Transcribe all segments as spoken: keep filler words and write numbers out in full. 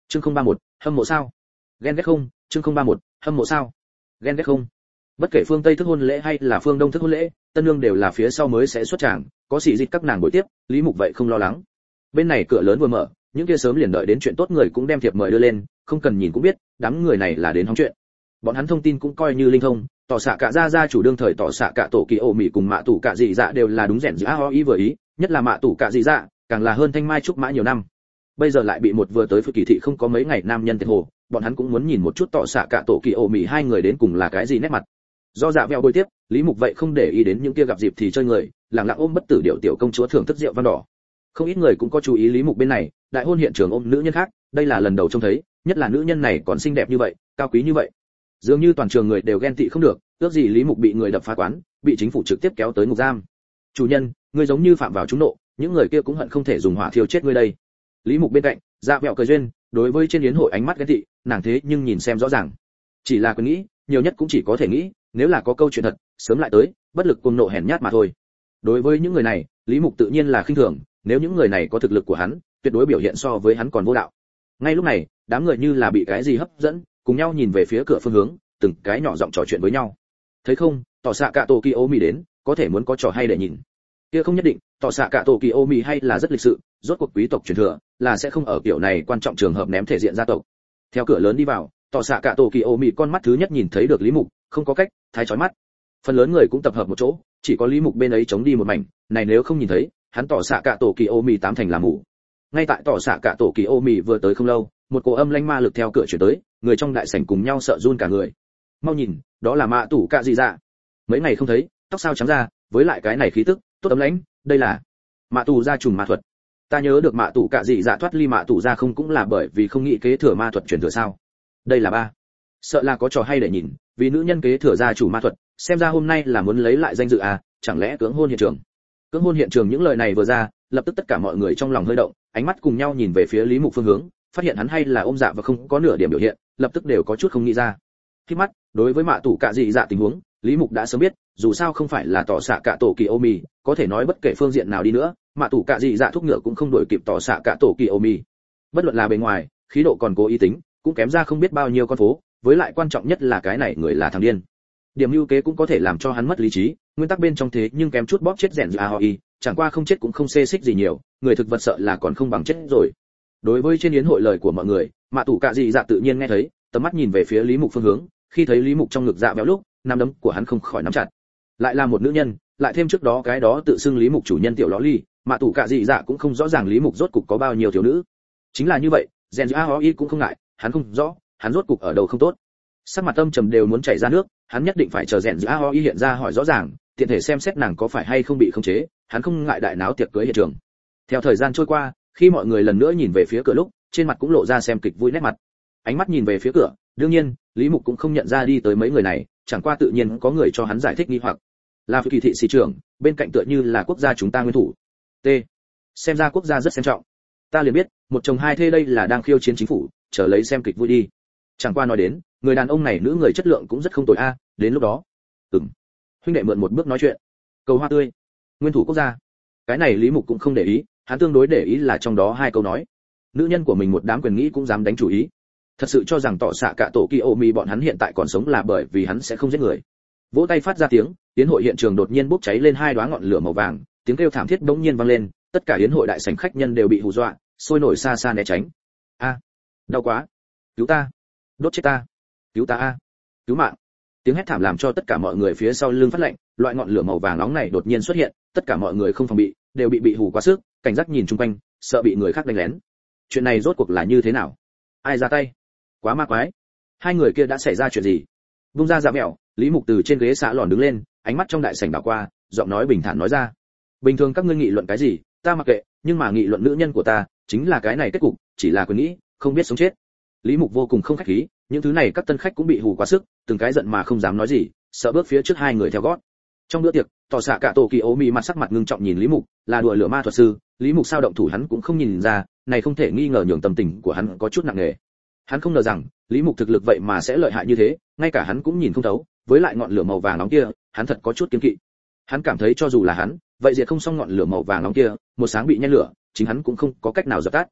chương không ba mốt, hâm mộ sao? Ghen ghét không? chương không ba mốt, hâm mộ sao? Ghen ghét không? Bất kể phương Tây thức hôn lễ hay là phương Đông thức hôn lễ, tân nương đều là phía sau mới sẽ xuất tràng, có xỉ dịch các nàng buổi tiếp, Lý Mục vậy không lo lắng. Bên này cửa lớn vừa mở, những kia sớm liền đợi đến chuyện tốt người cũng đem thiệp mời đưa lên, không cần nhìn cũng biết, đám người này là đến hóng chuyện. Bọn hắn thông tin cũng coi như linh thông, tỏ xạ cả gia gia chủ đương thời tỏ xạ cả tổ kỳ ổ mị cùng mạ tủ cả dị dạ đều là đúng rèn giữa ho ý vừa ý, nhất là mạ tủ cả dị dạ, càng là hơn thanh mai trúc mã nhiều năm. Bây giờ lại bị một vừa tới phật kỳ thị không có mấy ngày nam nhân tiệt hồ, bọn hắn cũng muốn nhìn một chút tỏ xạ cả tổ kỳ ổ mị hai người đến cùng là cái gì nét mặt. Do dạ vẹo bồi tiếp, Lý Mục vậy không để ý đến những kia gặp dịp thì chơi người, lặng lặng ôm bất tử điệu tiểu công chúa thưởng thức rượu vang đỏ. Không ít người cũng có chú ý Lý Mục bên này, đại hôn hiện trường ôm nữ nhân khác, đây là lần đầu trông thấy, nhất là nữ nhân này còn xinh đẹp như vậy, cao quý như vậy. Dường như toàn trường người đều ghen tị không được, ước gì Lý Mục bị người đập phá quán, bị chính phủ trực tiếp kéo tới ngục giam. Chủ nhân, ngươi giống như phạm vào trúng nộ, những người kia cũng hận không thể dùng hỏa thiêu chết ngươi đây. Lý Mục bên cạnh, dạ vẹo cười duyên, đối với trên yến hội ánh mắt ghen tị, nàng thế nhưng nhìn xem rõ ràng. Chỉ là cứ nghĩ, nhiều nhất cũng chỉ có thể nghĩ, nếu là có câu chuyện thật, sớm lại tới, bất lực cuồng nộ hèn nhát mà thôi. Đối với những người này, Lý Mục tự nhiên là khinh thường, nếu những người này có thực lực của hắn, tuyệt đối biểu hiện so với hắn còn vô đạo. Ngay lúc này, đám người như là bị cái gì hấp dẫn, cùng nhau nhìn về phía cửa phương hướng, từng cái nhỏ giọng trò chuyện với nhau. Thấy không, tỏ xạ cả tổ kỳ ô mì đến, có thể muốn có trò hay để nhìn. Kia không nhất định, tỏ xạ cả tổ kỳ ô mì hay là rất lịch sự, rốt cuộc quý tộc truyền thừa, là sẽ không ở kiểu này quan trọng trường hợp ném thể diện gia tộc. Theo cửa lớn đi vào, tỏ xạ cả tổ kỳ ô mì con mắt thứ nhất nhìn thấy được Lý Mục, không có cách, thái chói mắt. Phần lớn người cũng tập hợp một chỗ, chỉ có Lý Mục bên ấy chống đi một mảnh, này nếu không nhìn thấy, hắn tỏ xạ cả tổ kỳ ô mì tám thành là mù. Ngay tại tỏ xạ cả tổ kỳ ô mì vừa tới không lâu, một cỗ âm lanh ma lực theo cửa chuyển tới, người trong đại sảnh cùng nhau sợ run cả người. Mau nhìn, đó là mạ tủ cạ dị dạ. Mấy ngày không thấy, tóc sao trắng ra, với lại cái này khí tức tốt ấm lãnh, đây là mạ tù gia trùng ma thuật. Ta nhớ được mạ tủ cạ dị dạ thoát ly mạ tủ gia không cũng là bởi vì không nghĩ kế thừa ma thuật truyền thừa sao? Đây là ba, sợ là có trò hay để nhìn, vì nữ nhân kế thừa gia chủ ma thuật, xem ra hôm nay là muốn lấy lại danh dự à, chẳng lẽ cưỡng hôn hiện trường? Cưỡng hôn hiện trường những lời này vừa ra, lập tức tất cả mọi người trong lòng hơi động, ánh mắt cùng nhau nhìn về phía Lý Mục phương hướng, phát hiện hắn hay là ôm dạ và không có nửa điểm biểu hiện, lập tức đều có chút không nghĩ ra. Khi mắt, đối với mạ tủ cạ dị dạ tình huống, Lý Mục đã sớm biết, dù sao không phải là tỏ xạ cả tổ kỳ ô mì, có thể nói bất kể phương diện nào đi nữa, mạ tủ cạ dị dạ thúc ngựa cũng không đổi kịp tỏ xạ cả tổ kỳ ô mì. Bất luận là bề ngoài, khí độ còn cố ý tính, cũng kém ra không biết bao nhiêu con phố, với lại quan trọng nhất là cái này người là thằng điên. Điểm ưu kế cũng có thể làm cho hắn mất lý trí, nguyên tắc bên trong thế nhưng kém chút bóp chết rèn a hoi, chẳng qua không chết cũng không xê xích gì nhiều, người thực vật sợ là còn không bằng chết rồi. Đối với trên yến hội lời của mọi người, mạ tủ cạ dị dạ tự nhiên nghe thấy, tầm mắt nhìn về phía Lý Mục phương hướng, khi thấy Lý Mục trong ngực dạ béo lúc, nắm đấm của hắn không khỏi nắm chặt. Lại là một nữ nhân, lại thêm trước đó cái đó tự xưng Lý Mục chủ nhân tiểu lõ ly, mạ tủ cạ dị dạ cũng không rõ ràng Lý Mục rốt cục có bao nhiêu thiếu nữ. Chính là như vậy, rèn a hoi cũng không ngại, hắn không rõ, hắn rốt cục ở đâu không tốt. Sắc mặt âm trầm đều muốn chảy ra nước, hắn nhất định phải chờ rèn a hoi hiện ra hỏi rõ ràng, tiện thể xem xét nàng có phải hay không bị khống chế, hắn không ngại đại náo tiệc cưới hiện trường. Theo thời gian trôi qua, khi mọi người lần nữa nhìn về phía cửa lúc, trên mặt cũng lộ ra xem kịch vui nét mặt. Ánh mắt nhìn về phía cửa, đương nhiên, Lý Mục cũng không nhận ra đi tới mấy người này, chẳng qua tự nhiên có người cho hắn giải thích nghi hoặc. Là Phi Kỳ thị sĩ trưởng, bên cạnh tựa như là quốc gia chúng ta nguyên thủ. T. Xem ra quốc gia rất xem trọng. Ta liền biết, một chồng hai thê đây là đang khiêu chiến chính phủ, chờ lấy xem kịch vui đi. Chẳng qua nói đến, người đàn ông này nữ người chất lượng cũng rất không tồi a, đến lúc đó. Ừm. Huynh đệ mượn một bước nói chuyện. Cầu hoa tươi. Nguyên thủ quốc gia. Cái này Lý Mục cũng không để ý, hắn tương đối để ý là trong đó hai câu nói. Nữ nhân của mình một đám quyền nghĩ cũng dám đánh chủ ý. Thật sự cho rằng tỏ xạ cả tổ Kiyomi bọn hắn hiện tại còn sống là bởi vì hắn sẽ không giết người. Vỗ tay phát ra tiếng, yến hội hiện trường đột nhiên bốc cháy lên hai đóa ngọn lửa màu vàng, tiếng kêu thảm thiết bỗng nhiên vang lên, tất cả yến hội đại sảnh khách nhân đều bị hù dọa, sôi nổi xa xa né tránh. A, đau quá, cứu ta, đốt chết ta, cứu ta a, cứu mạng. Tiếng hét thảm làm cho tất cả mọi người phía sau lưng phát lạnh, loại ngọn lửa màu vàng nóng này đột nhiên xuất hiện, tất cả mọi người không phòng bị, đều bị bị hù quá sức, cảnh giác nhìn xung quanh, sợ bị người khác đánh lén. Chuyện này rốt cuộc là như thế nào? Ai ra tay? Quá ma quái. Hai người kia đã xảy ra chuyện gì? Vung ra dạ mẹo, Lý Mục từ trên ghế xạ lòn đứng lên, ánh mắt trong đại sảnh đảo qua, giọng nói bình thản nói ra. Bình thường các ngươi nghị luận cái gì, ta mặc kệ, nhưng mà nghị luận nữ nhân của ta, chính là cái này kết cục, chỉ là quyền nghĩ, không biết sống chết. Lý Mục vô cùng không khách khí, những thứ này các tân khách cũng bị hù quá sức, từng cái giận mà không dám nói gì, sợ bước phía trước hai người theo gót. Trong bữa tiệc, tỏ xạ cả tổ kỳ ố mì mặt sắc mặt ngưng trọng nhìn Lý Mục, là đùa lửa ma thuật sư, Lý Mục sao động thủ hắn cũng không nhìn ra, này không thể nghi ngờ nhường tâm tình của hắn có chút nặng nề. Hắn không ngờ rằng, Lý Mục thực lực vậy mà sẽ lợi hại như thế, ngay cả hắn cũng nhìn không thấu, với lại ngọn lửa màu vàng nóng kia, hắn thật có chút kiêng kỵ. Hắn cảm thấy cho dù là hắn, vậy diệt không xong ngọn lửa màu vàng nóng kia, một sáng bị nhen lửa, chính hắn cũng không có cách nào dập tắt.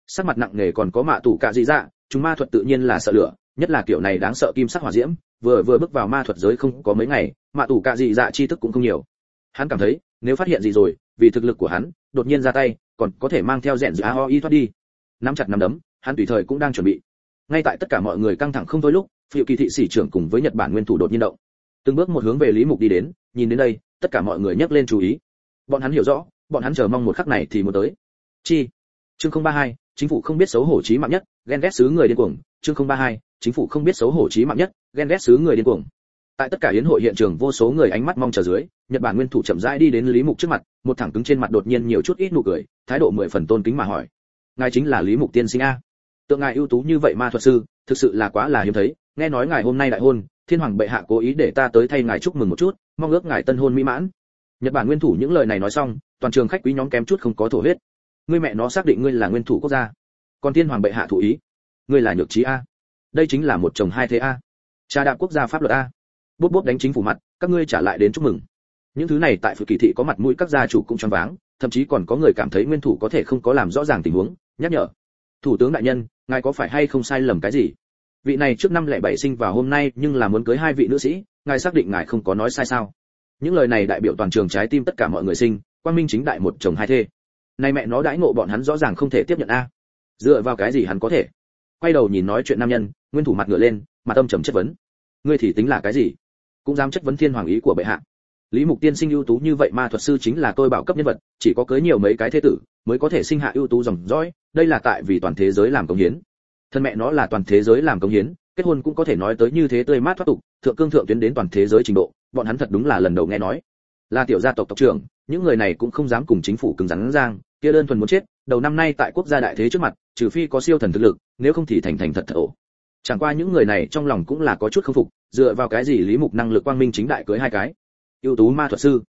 Sắc mặt nặng nề còn có mạ tủ cả dị dạ, chúng ma thuật tự nhiên là sợ lửa, nhất là kiểu này đáng sợ kim sắc hỏa diễm, vừa vừa bước vào ma thuật giới không có mấy ngày, mạ tủ cả dị dạ chi thức cũng không nhiều. Hắn cảm thấy, nếu phát hiện gì rồi, vì thực lực của hắn, đột nhiên ra tay, còn có thể mang theo rèn giữa a o i thoát đi. Nắm chặt nắm đấm, hắn tùy thời cũng đang chuẩn bị. Ngay tại tất cả mọi người căng thẳng không thôi lúc, phiêu kỳ thị sĩ trưởng cùng với Nhật Bản nguyên thủ đột nhiên động. Từng bước một hướng về Lý Mục đi đến, nhìn đến đây, tất cả mọi người nhấc lên chú ý. Bọn hắn hiểu rõ, bọn hắn chờ mong một khắc này thì muốn tới. Chi. Chương không ba hai, chính phủ không biết xấu hổ chí mạng nhất, ghen ghét xứ người điên cuồng. Chương không ba hai, chính phủ không biết xấu hổ chí mạng nhất, ghen ghét xứ người điên cuồng. Tại tất cả yến hội hiện trường vô số người ánh mắt mong chờ dưới, Nhật Bản nguyên thủ chậm rãi đi đến Lý Mục trước mặt, một thẳng cứng trên mặt đột nhiên nhiều chút ít nụ cười, thái độ mười phần tôn kính mà hỏi: "Ngài chính là Lý Mục tiên sinh a? Tượng ngài ưu tú như vậy ma thuật sư, thực sự là quá là hiếm thấy, nghe nói ngài hôm nay đại hôn, Thiên hoàng bệ hạ cố ý để ta tới thay ngài chúc mừng một chút, mong ước ngài tân hôn mỹ mãn." Nhật Bản nguyên thủ những lời này nói xong, toàn trường khách quý nhóm kém chút không có thổ huyết. Ngươi mẹ nó xác định ngươi là nguyên thủ quốc gia, còn Thiên hoàng bệ hạ thủ ý, ngươi là nhược trí a? Đây chính là một chồng hai thế a? Trà đạp quốc gia pháp luật a? Bốp bốp đánh chính phủ mặt, các ngươi trả lại đến chúc mừng. Những thứ này tại phủ kỳ thị có mặt mũi các gia chủ cũng choáng váng, thậm chí còn có người cảm thấy nguyên thủ có thể không có làm rõ ràng tình huống, nhắc nhở: "Thủ tướng đại nhân, ngài có phải hay không sai lầm cái gì? Vị này trước năm lẻ bảy sinh vào hôm nay nhưng là muốn cưới hai vị nữ sĩ, ngài xác định ngài không có nói sai sao?" Những lời này đại biểu toàn trường trái tim tất cả mọi người sinh, quang minh chính đại một chồng hai thê. Này mẹ nó đãi ngộ bọn hắn rõ ràng không thể tiếp nhận a. Dựa vào cái gì hắn có thể? Quay đầu nhìn nói chuyện nam nhân, nguyên thủ mặt ngửa lên, mặt âm trầm chất vấn: "Ngươi thì tính là cái gì? Cũng dám chất vấn thiên hoàng ý của bệ hạ?" Lý Mục tiên sinh ưu tú như vậy ma thuật sư chính là tôi bảo cấp nhân vật, chỉ có cưới nhiều mấy cái thế tử mới có thể sinh hạ ưu tú dòng dõi, đây là tại vì toàn thế giới làm công hiến. Thân mẹ nó là toàn thế giới làm công hiến, kết hôn cũng có thể nói tới như thế tươi mát thoát tục, thượng cương thượng tuyến đến toàn thế giới trình độ, bọn hắn thật đúng là lần đầu nghe nói. Là tiểu gia tộc tộc trưởng, những người này cũng không dám cùng chính phủ cứng rắn giang, kia đơn thuần muốn chết, đầu năm nay tại quốc gia đại thế trước mặt, trừ phi có siêu thần thực lực, nếu không thì thành thành thật thật ổ. Chẳng qua những người này trong lòng cũng là có chút không phục, dựa vào cái gì Lý Mục năng lực quang minh chính đại cưới hai cái ưu tú ma thuật sư?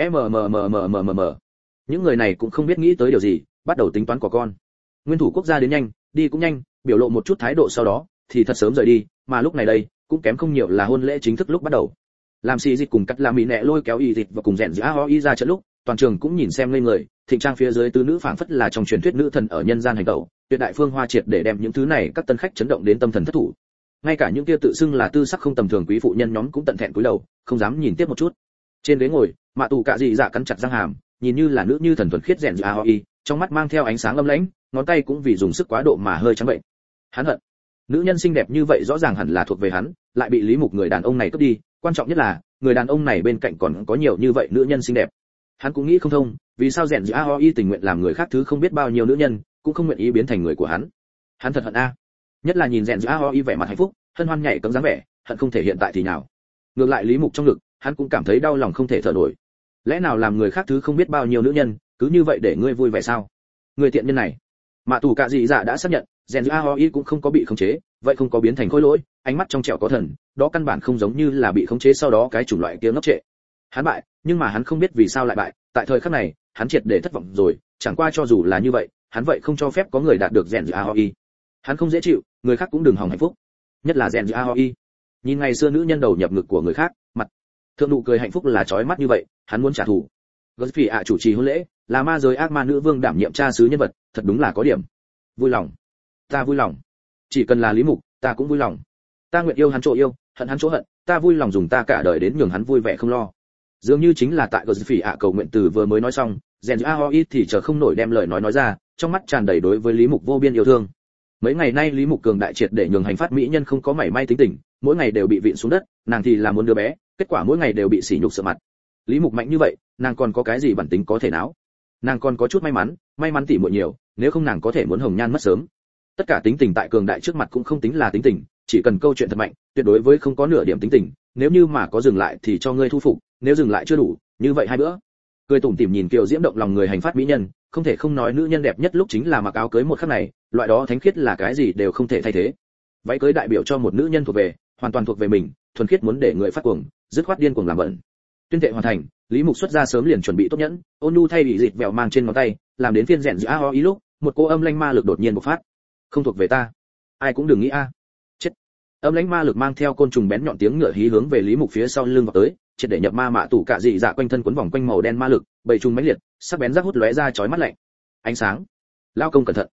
mmmmmmm. Những người này cũng không biết nghĩ tới điều gì, bắt đầu tính toán của con. Nguyên thủ quốc gia đến nhanh, đi cũng nhanh, biểu lộ một chút thái độ sau đó thì thật sớm rời đi, mà lúc này đây cũng kém không nhiều là hôn lễ chính thức lúc bắt đầu. Làm xì dịch cùng cắt là mỹ nẹ lôi kéo y dịch và cùng rèn giữa ho y ra trận lúc, toàn trường cũng nhìn xem lên người, thịnh trang phía dưới tứ nữ phảng phất là trong truyền thuyết nữ thần ở nhân gian hành tẩu, tuyệt đại phương hoa triệt để đem những thứ này các tân khách chấn động đến tâm thần thất thủ. Ngay cả những kia tự xưng là tư sắc không tầm thường quý phụ nhân nhóm cũng tận thẹn cúi đầu, không dám nhìn tiếp một chút. Trên ghế ngồi, mạ tù cạ dị dạ cắn chặt răng hàm, nhìn như là nữ như thần thuần khiết rèn giữa ho y, trong mắt mang theo ánh sáng âm lãnh, ngón tay cũng vì dùng sức quá độ mà hơi trắng bệnh. Hắn hận, nữ nhân xinh đẹp như vậy rõ ràng hẳn là thuộc về hắn, lại bị Lý Mục người đàn ông này cướp đi, quan trọng nhất là người đàn ông này bên cạnh còn có nhiều như vậy nữ nhân xinh đẹp. Hắn cũng nghĩ không thông, vì sao rèn giữa a o i tình nguyện làm người khác thứ không biết bao nhiêu nữ nhân, cũng không nguyện ý biến thành người của hắn. Hắn thật hận a. Nhất là nhìn rèn giữa a o i vẻ mặt hạnh phúc, hân hoan nhảy cẫng dáng vẻ, hận không thể hiện tại thì nào. Ngược lại Lý Mục trong ngực, hắn cũng cảm thấy đau lòng không thể thở nổi. Lẽ nào làm người khác thứ không biết bao nhiêu nữ nhân, cứ như vậy để ngươi vui vẻ sao? Người tiện nhân này. Mạ tù cạ dị dạ đã xác nhận, rèn giữa a o i cũng không có bị khống chế, vậy không có biến thành khối lỗi, ánh mắt trong trẻo có thần, đó căn bản không giống như là bị khống chế sau đó cái chủng loại kia ngốc trệ. Hắn bại, nhưng mà hắn không biết vì sao lại bại, tại thời khắc này, hắn triệt để thất vọng rồi, chẳng qua cho dù là như vậy, hắn vậy không cho phép có người đạt được rèn giữa a o i. Hắn không dễ chịu, người khác cũng đừng hòng hạnh phúc, nhất là rèn giữa a o i. Nhìn ngày xưa nữ nhân đầu nhập ngực của người khác, mặt thượng nụ cười hạnh phúc là chói mắt như vậy, hắn muốn trả thù. Godfrey ạ chủ trì hôn lễ, là ma giới ác ma nữ vương đảm nhiệm cha xứ nhân vật, thật đúng là có điểm. Vui lòng, ta vui lòng. Chỉ cần là Lý Mục, ta cũng vui lòng. Ta nguyện yêu hắn chỗ yêu, hận hắn chỗ hận, ta vui lòng dùng ta cả đời đến nhường hắn vui vẻ không lo. Dường như chính là tại Godfrey ạ cầu nguyện từ vừa mới nói xong, rèn giữa a o i thì chờ không nổi đem lời nói nói ra, trong mắt tràn đầy đối với Lý Mục vô biên yêu thương. Mấy ngày nay Lý Mục cường đại triệt để nhường hành phát mỹ nhân không có mảy may tính tình, mỗi ngày đều bị vịn xuống đất, nàng thì là muốn đứa bé, kết quả mỗi ngày đều bị sỉ nhục sợ mặt. Lý Mục mạnh như vậy, nàng còn có cái gì bản tính có thể náo? Nàng còn có chút may mắn, may mắn tỉ muội nhiều, nếu không nàng có thể muốn hồng nhan mất sớm. Tất cả tính tình tại cường đại trước mặt cũng không tính là tính tình, chỉ cần câu chuyện thật mạnh, tuyệt đối với không có nửa điểm tính tình, nếu như mà có dừng lại thì cho ngươi thu phục, nếu dừng lại chưa đủ, như vậy hai bữa. Cười tủm tỉm nhìn Kiều Diễm động lòng người hành phát mỹ nhân, không thể không nói nữ nhân đẹp nhất lúc chính là mặc áo cưới một khắc này, loại đó thánh khiết là cái gì đều không thể thay thế. Váy cưới đại biểu cho một nữ nhân thuộc về, hoàn toàn thuộc về mình, thuần khiết muốn để người phát cuồng, dứt khoát điên cuồng làm bẩn. Tuyên thệ hoàn thành, Lý Mục xuất ra sớm liền chuẩn bị tốt nhẫn, ôn nhu thay bị dịt vẹo mang trên ngón tay, làm đến phiên rèn giữa a o ý lúc, một cô âm lãnh ma lực đột nhiên bộc phát. Không thuộc về ta, ai cũng đừng nghĩ a. Chết. Âm lãnh ma lực mang theo côn trùng bén nhọn tiếng ngựa hí hướng về Lý Mục phía sau lưng vào tới, triệt để nhập ma mạ tủ cả dị dạ quanh thân quấn vòng quanh màu đen ma lực, bầy trùng mãnh liệt, sắc bén rác hút lóe ra chói mắt lạnh. Ánh sáng. Lao công cẩn thận.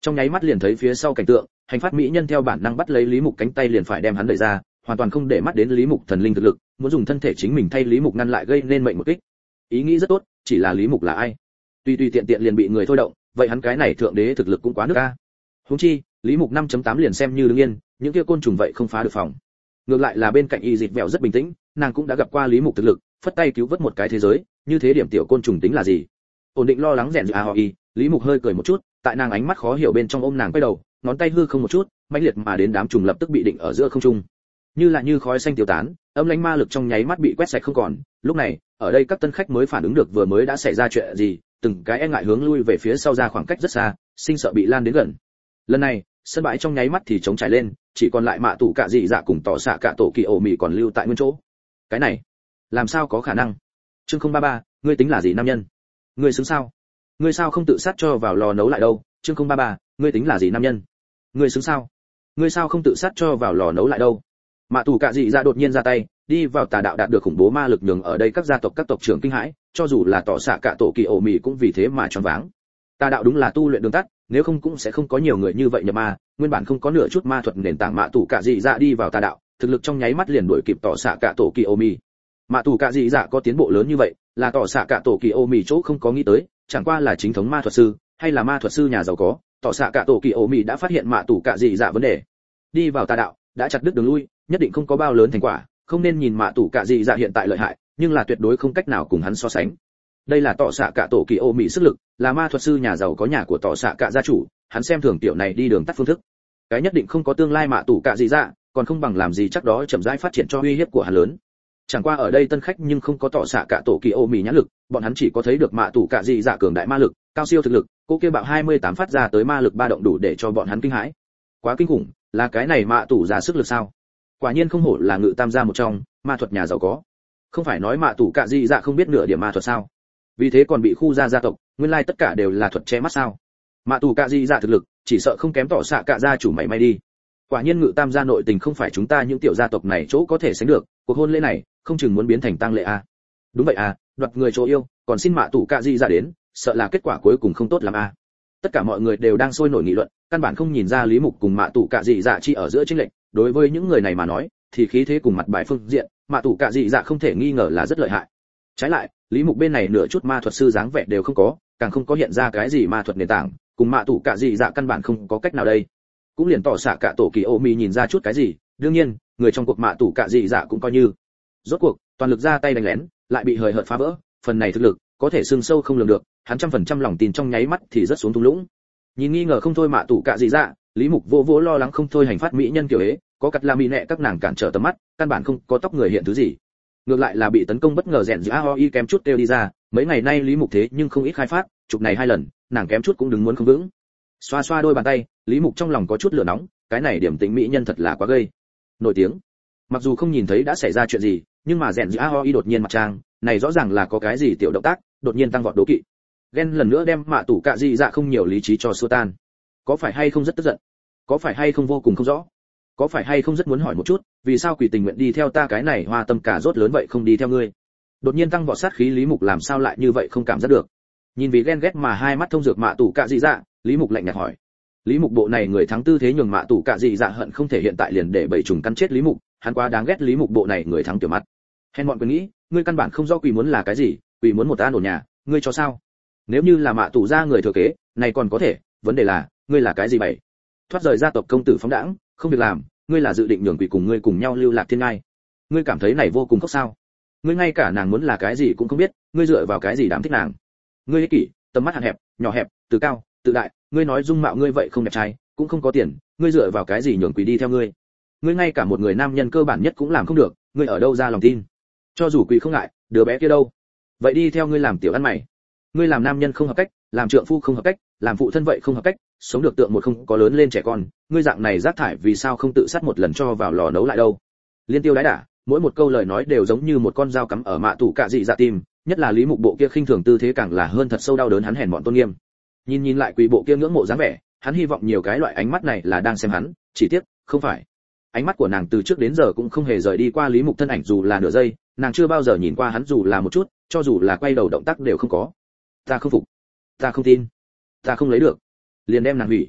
trong nháy mắt liền thấy phía sau cảnh tượng, hành phát mỹ nhân theo bản năng bắt lấy Lý Mục cánh tay liền phải đem hắn đẩy ra, hoàn toàn không để mắt đến Lý Mục thần linh thực lực, muốn dùng thân thể chính mình thay Lý Mục ngăn lại gây nên mệnh một kích. Ý nghĩ rất tốt, chỉ là Lý Mục là ai? Tuy tuy tiện tiện liền bị người thôi động, vậy hắn cái này thượng đế thực lực cũng quá nước a. Huống chi, Lý Mục năm chấm tám liền xem như đứng yên, những kia côn trùng vậy không phá được phòng. Ngược lại là bên cạnh Y Dịch Vẹo rất bình tĩnh, nàng cũng đã gặp qua Lý Mục thực lực, phất tay cứu vớt một cái thế giới, như thế điểm tiểu côn trùng tính là gì? Ổn định lo lắng rèn a hoi, Lý Mục hơi cười một chút, tại nàng ánh mắt khó hiểu bên trong ôm nàng quay đầu, ngón tay hư không một chút, mãnh liệt mà đến đám trùng lập tức bị định ở giữa không trung. Như là như khói xanh tiêu tán, âm lãnh ma lực trong nháy mắt bị quét sạch không còn. Lúc này, ở đây các tân khách mới phản ứng được vừa mới đã xảy ra chuyện gì, từng cái e ngại hướng lui về phía sau ra khoảng cách rất xa, sinh sợ bị lan đến gần. Lần này, sân bãi trong nháy mắt thì trống trải lên, chỉ còn lại mạ tủ cạ dị dạ cùng tỏ xạ cạ tổ kỳ ổ mị còn lưu tại nguyên chỗ. Cái này, làm sao có khả năng? Chương không ba ba, ngươi tính là gì nam nhân? Ngươi xứng sao? Ngươi sao không tự sát cho vào lò nấu lại đâu? Chương không ba ba, ngươi tính là gì nam nhân? Ngươi xứng sao? Ngươi sao không tự sát cho vào lò nấu lại đâu? Mạ tù cạ dị dạ đột nhiên ra tay, đi vào tà đạo đạt được khủng bố ma lực nhường ở đây các gia tộc các tộc trưởng kinh hãi, cho dù là tỏ xạ cạ tổ kỳ ổ mị cũng vì thế mà choáng váng. Tà đạo đúng là tu luyện đường tắt, nếu không cũng sẽ không có nhiều người như vậy nhập ma, nguyên bản không có nửa chút ma thuật nền tảng mạ tù cạ dị dạ đi vào tà đạo, thực lực trong nháy mắt liền đuổi kịp tỏ xạ cạ tổ kỳ ổ mị. Mạ tù cạ dị dạ có tiến bộ lớn như vậy, là tỏ xạ cạ tổ kỳ ổ mị chỗ không có nghĩ tới, chẳng qua là chính thống ma thuật sư, hay là ma thuật sư nhà giàu có, tỏ xạ cạ tổ kỳ ổ mị đã phát hiện mạ tù cạ dị dạ vấn đề. Đi vào tà đạo, đã chặt đứt đường lui, nhất định không có bao lớn thành quả, không nên nhìn mạ tù cạ dị dạ hiện tại lợi hại, nhưng là tuyệt đối không cách nào cùng hắn so sánh. Đây là tỏ xạ cạ tổ kỳ ổ mị sức lực, là ma thuật sư nhà giàu có nhà của tỏ xạ cạ gia chủ, hắn xem thường tiểu này đi đường tắt phương thức. Cái nhất định không có tương lai mạ tù cạ dị dạ, còn không bằng làm gì chắc đó chậm rãi phát triển cho uy hiếp của hắn lớn. Chẳng qua ở đây tân khách nhưng không có tỏ xạ cạ tổ kỳ ổ mị nhãn lực, bọn hắn chỉ có thấy được mạ tù cạ dị dạ cường đại ma lực, cao siêu thực lực, cô kia bạo hai mươi tám phát ra tới ma lực ba động đủ để cho bọn hắn kinh hãi. Quá kinh khủng, là cái này mạ tù giả sức lực sao? Quả nhiên không hổ là ngự tam gia một trong, ma thuật nhà giàu có. Không phải nói mạ tù cạ dị dạ không biết nửa điểm ma thuật sao? Vì thế còn bị khu gia gia tộc, nguyên lai tất cả đều là thuật che mắt sao? Mạ tù cạ dị dạ thực lực, chỉ sợ không kém tỏ xạ cạ gia chủ mảy may đi. Quả nhiên ngự tam gia nội tình không phải chúng ta những tiểu gia tộc này chỗ có thể sánh được, cuộc hôn lễ này, không chừng muốn biến thành tang lễ a. À. Đúng vậy à, đoạt người chỗ yêu, còn xin mạ tù cạ dị dạ đến, sợ là kết quả cuối cùng không tốt lắm a. À. Tất cả mọi người đều đang sôi nổi nghị luận, căn bản không nhìn ra Lý Mục cùng mạ tù cạ dị dạ chi ở giữa chênh lệch, đối với những người này mà nói, thì khí thế cùng mặt bài phương diện, mạ tù cạ dị dạ không thể nghi ngờ là rất lợi hại. Trái lại, Lý Mục bên này nửa chút ma thuật sư dáng vẻ đều không có, càng không có hiện ra cái gì ma thuật nền tảng, cùng mạ tù cạ dị dạ căn bản không có cách nào đây. Cũng liền tỏ xạ cạ tổ kỳ ô mi nhìn ra chút cái gì, đương nhiên, người trong cuộc mạ tù cạ dị dạ cũng coi như. Rốt cuộc, toàn lực ra tay đánh lén, lại bị hời hợt phá vỡ, phần này thực lực, có thể xương sâu không lường được, hắn trăm phần trăm lòng tin trong nháy mắt thì rất xuống thung lũng. Nhìn nghi ngờ không thôi mạ tù cạ dị dạ, Lý Mục vô vô lo lắng không thôi hành phát mỹ nhân kiểu ấy, có cắt la mi nẹ các nàng cản trở tầm mắt, căn bản không có tóc người hiện thứ gì. Ngược lại là bị tấn công bất ngờ rèn giữa a o i kém chút kêu đi ra, mấy ngày nay Lý Mục thế nhưng không ít khai phát, chục này hai lần, nàng kém chút cũng đứng muốn không vững. Xoa xoa đôi bàn tay, Lý Mục trong lòng có chút lửa nóng, cái này điểm tính mỹ nhân thật là quá gây. Nổi tiếng. Mặc dù không nhìn thấy đã xảy ra chuyện gì, nhưng mà rèn giữa a o i đột nhiên mặt trang, này rõ ràng là có cái gì tiểu động tác, đột nhiên tăng vọt đố kỵ. Ghen lần nữa đem mạ tủ cạ dị dạ không nhiều lý trí cho xua tan. Có phải hay không rất tức giận? Có phải hay không vô cùng không rõ? Có phải hay không rất muốn hỏi một chút, vì sao quỷ tình nguyện đi theo ta cái này hoa tâm cả rốt lớn vậy không đi theo ngươi? Đột nhiên tăng vọt sát khí Lý Mục làm sao lại như vậy không cảm giác được? Nhìn vì ghen ghét mà hai mắt thông dược mạ tủ cạ dị dạ, Lý Mục lạnh nhạt hỏi. Lý Mục bộ này người thắng tư thế nhường mạ tủ cạ dị dạ hận không thể hiện tại liền để bảy trùng căn chết Lý Mục, hắn quá đáng ghét Lý Mục bộ này người thắng tiểu mắt. Hèn bọn quyền nghĩ, ngươi căn bản không rõ quỷ muốn là cái gì, quỷ muốn một an ổn nhà, ngươi cho sao? Nếu như là mạ tủ gia người thừa kế, này còn có thể, vấn đề là, ngươi là cái gì bảy? Thoát rời gia tộc công tử phóng đãng, không việc làm, ngươi là dự định nhường quỷ cùng ngươi cùng nhau lưu lạc thiên ngai. Ngươi cảm thấy này vô cùng khóc sao? Ngươi ngay cả nàng muốn là cái gì cũng không biết, ngươi dựa vào cái gì đảm thích nàng? Ngươi ích kỷ, tầm mắt hạn hẹp, nhỏ hẹp, tự cao, tự đại, ngươi nói dung mạo ngươi vậy không đẹp trai, cũng không có tiền, ngươi dựa vào cái gì nhường quỷ đi theo ngươi? Ngươi ngay cả một người nam nhân cơ bản nhất cũng làm không được, ngươi ở đâu ra lòng tin? Cho dù quỷ không ngại, đứa bé kia đâu? Vậy đi theo ngươi làm tiểu ăn mày. Ngươi làm nam nhân không hợp cách, làm trượng phu không hợp cách, làm phụ thân vậy không hợp cách, sống được tượng một không có lớn lên trẻ con, ngươi dạng này rác thải vì sao không tự sát một lần cho vào lò nấu lại đâu? Liên tiêu đái đả, mỗi một câu lời nói đều giống như một con dao cắm ở mạ tủ cạ dị dạ tim, nhất là Lý Mục bộ kia khinh thường tư thế càng là hơn thật sâu đau đớn hắn hèn mọn tôn nghiêm. Nhìn nhìn lại quỷ bộ kia ngưỡng mộ dáng vẻ, hắn hy vọng nhiều cái loại ánh mắt này là đang xem hắn, chỉ tiếc, không phải. Ánh mắt của nàng từ trước đến giờ cũng không hề rời đi qua Lý Mục thân ảnh dù là nửa giây, nàng chưa bao giờ nhìn qua hắn dù là một chút, cho dù là quay đầu động tác đều không có. Ta không phục, ta không tin, ta không lấy được, liền đem nàng hủy.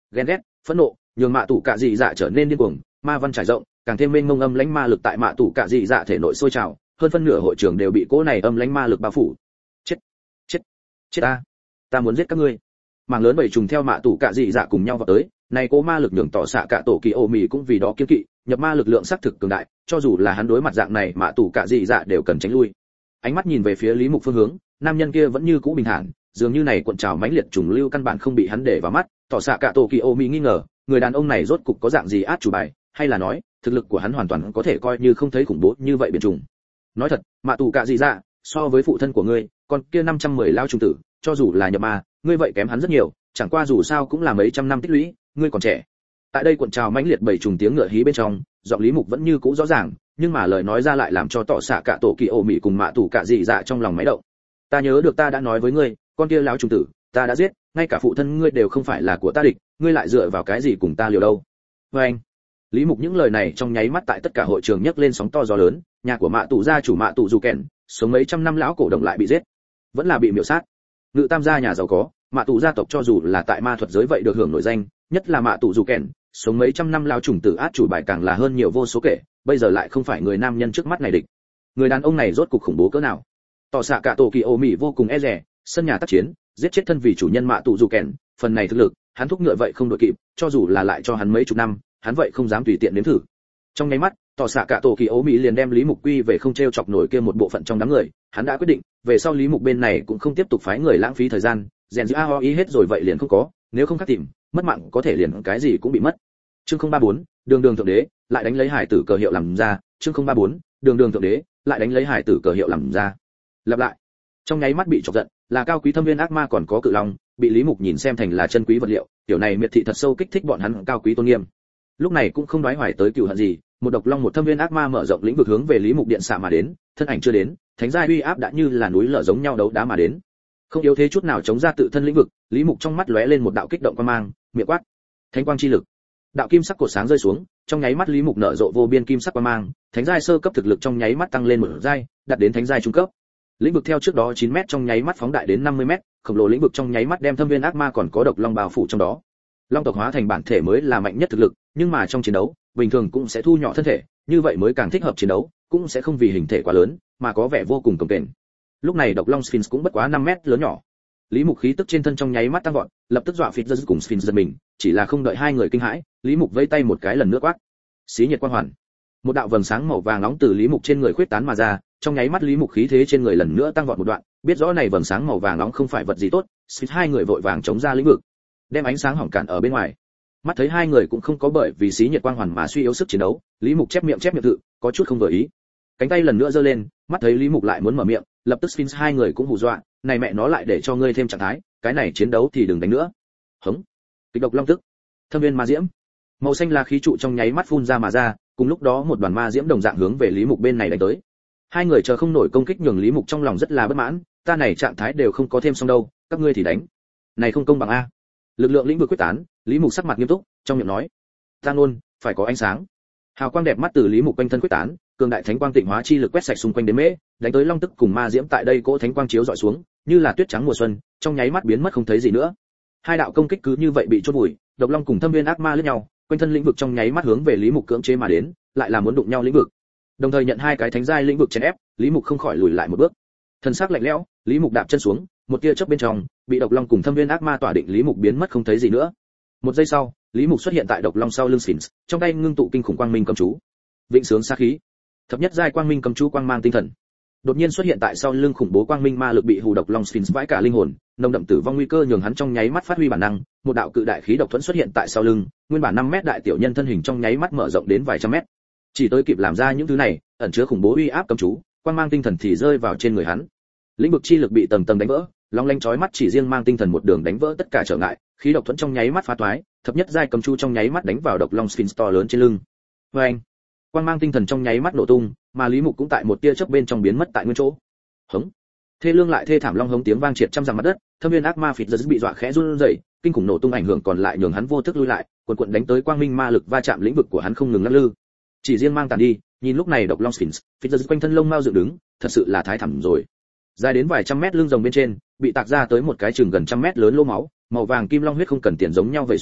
Ghen ghét, phẫn nộ, nhường mạ tủ cạ dị dạ trở nên điên cuồng, ma văn trải rộng, càng thêm mênh mông âm lãnh ma lực tại mạ tủ cạ dị dạ thể nội sôi trào, hơn phân nửa hội trường đều bị cỗ này âm lãnh ma lực bao phủ. Chết, chết, chết ta, ta muốn giết các ngươi. Mảng lớn bầy trùng theo mạ tủ cạ dị dạ cùng nhau vào tới, này cỗ ma lực nhường tỏ xạ cả tổ kỳ ô mì cũng vì đó kiêng kỵ, nhập ma lực lượng xác thực cường đại, cho dù là hắn đối mặt dạng này mạ tủ cạ dị dạ đều cần tránh lui. Ánh mắt nhìn về phía Lý Mục phương hướng, nam nhân kia vẫn như cũ bình thản, dường như này cuộn trào mãnh liệt trùng lưu căn bản không bị hắn để vào mắt. Tỏ xạ cả tổ kỳ ô mì nghi ngờ, người đàn ông này rốt cục có dạng gì át chủ bài, hay là nói thực lực của hắn hoàn toàn có thể coi như không thấy khủng bố như vậy biển trùng. Nói thật, mạ tù cạ dị dạ, so với phụ thân của ngươi, còn kia năm trăm mười lao trùng tử, cho dù là nhập ma, ngươi vậy kém hắn rất nhiều, chẳng qua dù sao cũng là mấy trăm năm tích lũy, ngươi còn trẻ. Tại đây cuộn trào mãnh liệt bảy trùng tiếng ngựa hí bên trong, giọng Lý Mục vẫn như cũ rõ ràng, nhưng mà lời nói ra lại làm cho tỏ xạ cả tổ kỳ ổ mị cùng mạ tù cạ dị dạ trong lòng máy động. Ta nhớ được ta đã nói với ngươi, con kia lão trùng tử, ta đã giết, ngay cả phụ thân ngươi đều không phải là của ta địch, ngươi lại dựa vào cái gì cùng ta liều đâu? Với anh, Lý Mục những lời này trong nháy mắt tại tất cả hội trường nhấc lên sóng to gió lớn, nhà của mạ tù gia chủ mạ tù dù kèn, sống mấy trăm năm lão cổ đồng lại bị giết, vẫn là bị miểu sát. Ngự tam gia nhà giàu có, mạ tù gia tộc cho dù là tại ma thuật giới vậy được hưởng nổi danh, nhất là mạ tù dù kèn, sống mấy trăm năm lão trùng tử át chủ bài càng là hơn nhiều vô số kể, bây giờ lại không phải người nam nhân trước mắt này địch. Người đàn ông này rốt cục khủng bố cỡ nào? Tỏ xạ cả tổ kỳ ô mị vô cùng e dè, sân nhà tác chiến, giết chết thân vì chủ nhân mạ tù dù kèn, phần này thực lực, hắn thúc ngựa vậy không đội kịp, cho dù là lại cho hắn mấy chục năm, hắn vậy không dám tùy tiện nếm thử. Trong nháy mắt, tỏ xạ cả tổ kỳ ố mỹ liền đem Lý Mục quy về không treo chọc nổi kia một bộ phận trong đám người, hắn đã quyết định, về sau Lý Mục bên này cũng không tiếp tục phái người lãng phí thời gian, rèn giữ a o ý hết rồi vậy liền không có, nếu không khác tìm, mất mạng có thể liền cái gì cũng bị mất. Chương không ba bốn, đường đường thượng đế, lại đánh lấy hải tử cờ hiệu làm ra, chương không ba bốn, đường đường thượng đế, lại đánh lấy hải tử cờ hiệu làm ra. Lặp lại. Trong nháy mắt bị chọc giận, là cao quý thâm viên ác ma còn có cự long, bị Lý Mục nhìn xem thành là chân quý vật liệu, kiểu này miệt thị thật sâu kích thích bọn hắn cao quý tôn nghiêm. Lúc này cũng không đoái hoài tới cừu hận gì, một độc long một thâm viên ác ma mở rộng lĩnh vực hướng về Lý Mục điện xạ mà đến, thân ảnh chưa đến, thánh giai uy áp đã như là núi lở giống nhau đấu đá mà đến. Không yếu thế chút nào chống ra tự thân lĩnh vực, Lý Mục trong mắt lóe lên một đạo kích động quang mang, miệng quát: "Thánh quang chi lực." Đạo kim sắc cột sáng rơi xuống, trong nháy mắt Lý Mục nở rộ vô biên kim sắc quang mang, thánh giai sơ cấp thực lực trong nháy mắt tăng lên một giai, đạt đến thánh giai trung cấp. Lĩnh vực theo trước đó chín mét trong nháy mắt phóng đại đến năm mươi mét, khổng lồ lĩnh vực trong nháy mắt đem thâm viên ác ma còn có độc long bao phủ trong đó. Long tộc hóa thành bản thể mới là mạnh nhất thực lực, nhưng mà trong chiến đấu, bình thường cũng sẽ thu nhỏ thân thể, như vậy mới càng thích hợp chiến đấu, cũng sẽ không vì hình thể quá lớn, mà có vẻ vô cùng cồng kềnh. Lúc này độc long Sphinx cũng bất quá năm mét lớn nhỏ. Lý Mục khí tức trên thân trong nháy mắt tăng vọt, lập tức dọa Sphinx cùng Sphinx giật mình, chỉ là không đợi hai người kinh hãi, Lý Mục vẫy tay một cái lần nữa quát: "Xí nhiệt quang hoàn." Một đạo vầng sáng màu vàng nóng từ Lý Mục trên người khuếch tán mà ra, trong nháy mắt Lý Mục khí thế trên người lần nữa tăng vọt một đoạn, biết rõ này vầng sáng màu vàng nóng không phải vật gì tốt, Sphinx hai người vội vàng chống ra lĩnh vực, đem ánh sáng hỏng cản ở bên ngoài. Mắt thấy hai người cũng không có bởi vì xí nhiệt quang hoàn mà suy yếu sức chiến đấu, Lý Mục chép miệng chép miệng tự, có chút không vừa ý. Cánh tay lần nữa giơ lên, mắt thấy Lý Mục lại muốn mở miệng, lập tức Sphinx hai người cũng hù dọa, này mẹ nó lại để cho ngươi thêm trạng thái, cái này chiến đấu thì đừng đánh nữa. Hống. Kịch độc long tức. Thâm viên ma diễm. Màu xanh là khí trụ trong nháy mắt phun ra mà ra, cùng lúc đó một đoàn ma diễm đồng dạng hướng về Lý Mục bên này đánh tới. Hai người chờ không nổi công kích nhường Lý Mục trong lòng rất là bất mãn, ta này trạng thái đều không có thêm xong đâu, các ngươi thì đánh. Này không công bằng a. Lực lượng lĩnh vực quyết tán, Lý Mục sắc mặt nghiêm túc, trong miệng nói: "Ta luôn phải có ánh sáng." Hào quang đẹp mắt từ Lý Mục quanh thân quyết tán, cường đại thánh quang tịnh hóa chi lực quét sạch xung quanh đến mễ, đánh tới long tức cùng ma diễm tại đây cỗ thánh quang chiếu dọi xuống, như là tuyết trắng mùa xuân, trong nháy mắt biến mất không thấy gì nữa. Hai đạo công kích cứ như vậy bị chôn vùi, độc long cùng thâm viên ác ma lướt nhau, quanh thân lĩnh vực trong nháy mắt hướng về Lý Mục cưỡng chế mà đến, lại là muốn đụng nhau lĩnh vực. Đồng thời nhận hai cái thánh giai lĩnh vực chèn ép, Lý Mục không khỏi lùi lại một bước. Thân xác lạnh lẽo, Lý Mục đạp chân xuống, một tia chớp bên trong, bị độc long cùng thâm viên ác ma tỏa định Lý Mục biến mất không thấy gì nữa. Một giây sau, Lý Mục xuất hiện tại độc long sau lưng Sphinx, trong tay ngưng tụ kinh khủng quang minh cầm chú. Vịnh sướng sát khí. Thập nhất giai quang minh cầm chú quang mang tinh thần. Đột nhiên xuất hiện tại sau lưng khủng bố quang minh ma lực bị hù độc long Sphinx vãi cả linh hồn, nồng đậm tử vong nguy cơ nhường hắn trong nháy mắt phát huy bản năng, một đạo cự đại khí độc thuẫn xuất hiện tại sau lưng, nguyên bản năm mét đại tiểu nhân thân hình trong nháy mắt mở rộng đến vài trăm mét. Chỉ tới kịp làm ra những thứ này, ẩn chứa khủng bố uy áp cầm chú, quang mang tinh thần thì rơi vào trên người hắn. Lĩnh vực chi lực bị tầng tầng đánh vỡ, long lanh chói mắt chỉ riêng mang tinh thần một đường đánh vỡ tất cả trở ngại, khí độc thuẫn trong nháy mắt phá toái, thập nhất giai cầm chú trong nháy mắt đánh vào độc long Sphinx to lớn trên lưng. Oeng! Quang mang tinh thần trong nháy mắt nổ tung, mà Lý Mục cũng tại một tia chớp bên trong biến mất tại nguyên chỗ. Hống! Thê lương lại thê thảm long hống tiếng vang triệt trăm dặm mặt đất, thâm viên ác ma phịt giật bị dọa khẽ run rẩy, kinh khủng nổ tung ảnh hưởng còn lại nhường hắn vô thức lui lại, cuộn cuộn đánh tới quang minh ma lực va chạm lĩnh vực của hắn không ngừng lắc lư. Chỉ riêng mang tàn đi, nhìn lúc này độc long Sphinx, phịt giật quanh thân lông mao dựng đứng, thật sự là thái thảm rồi. Dài đến vài trăm mét lưng rồng bên trên, bị tạc ra tới một cái chừng gần trăm mét lớn lỗ máu, màu vàng kim long huyết không cần tiền giống nhau vẩy xuống,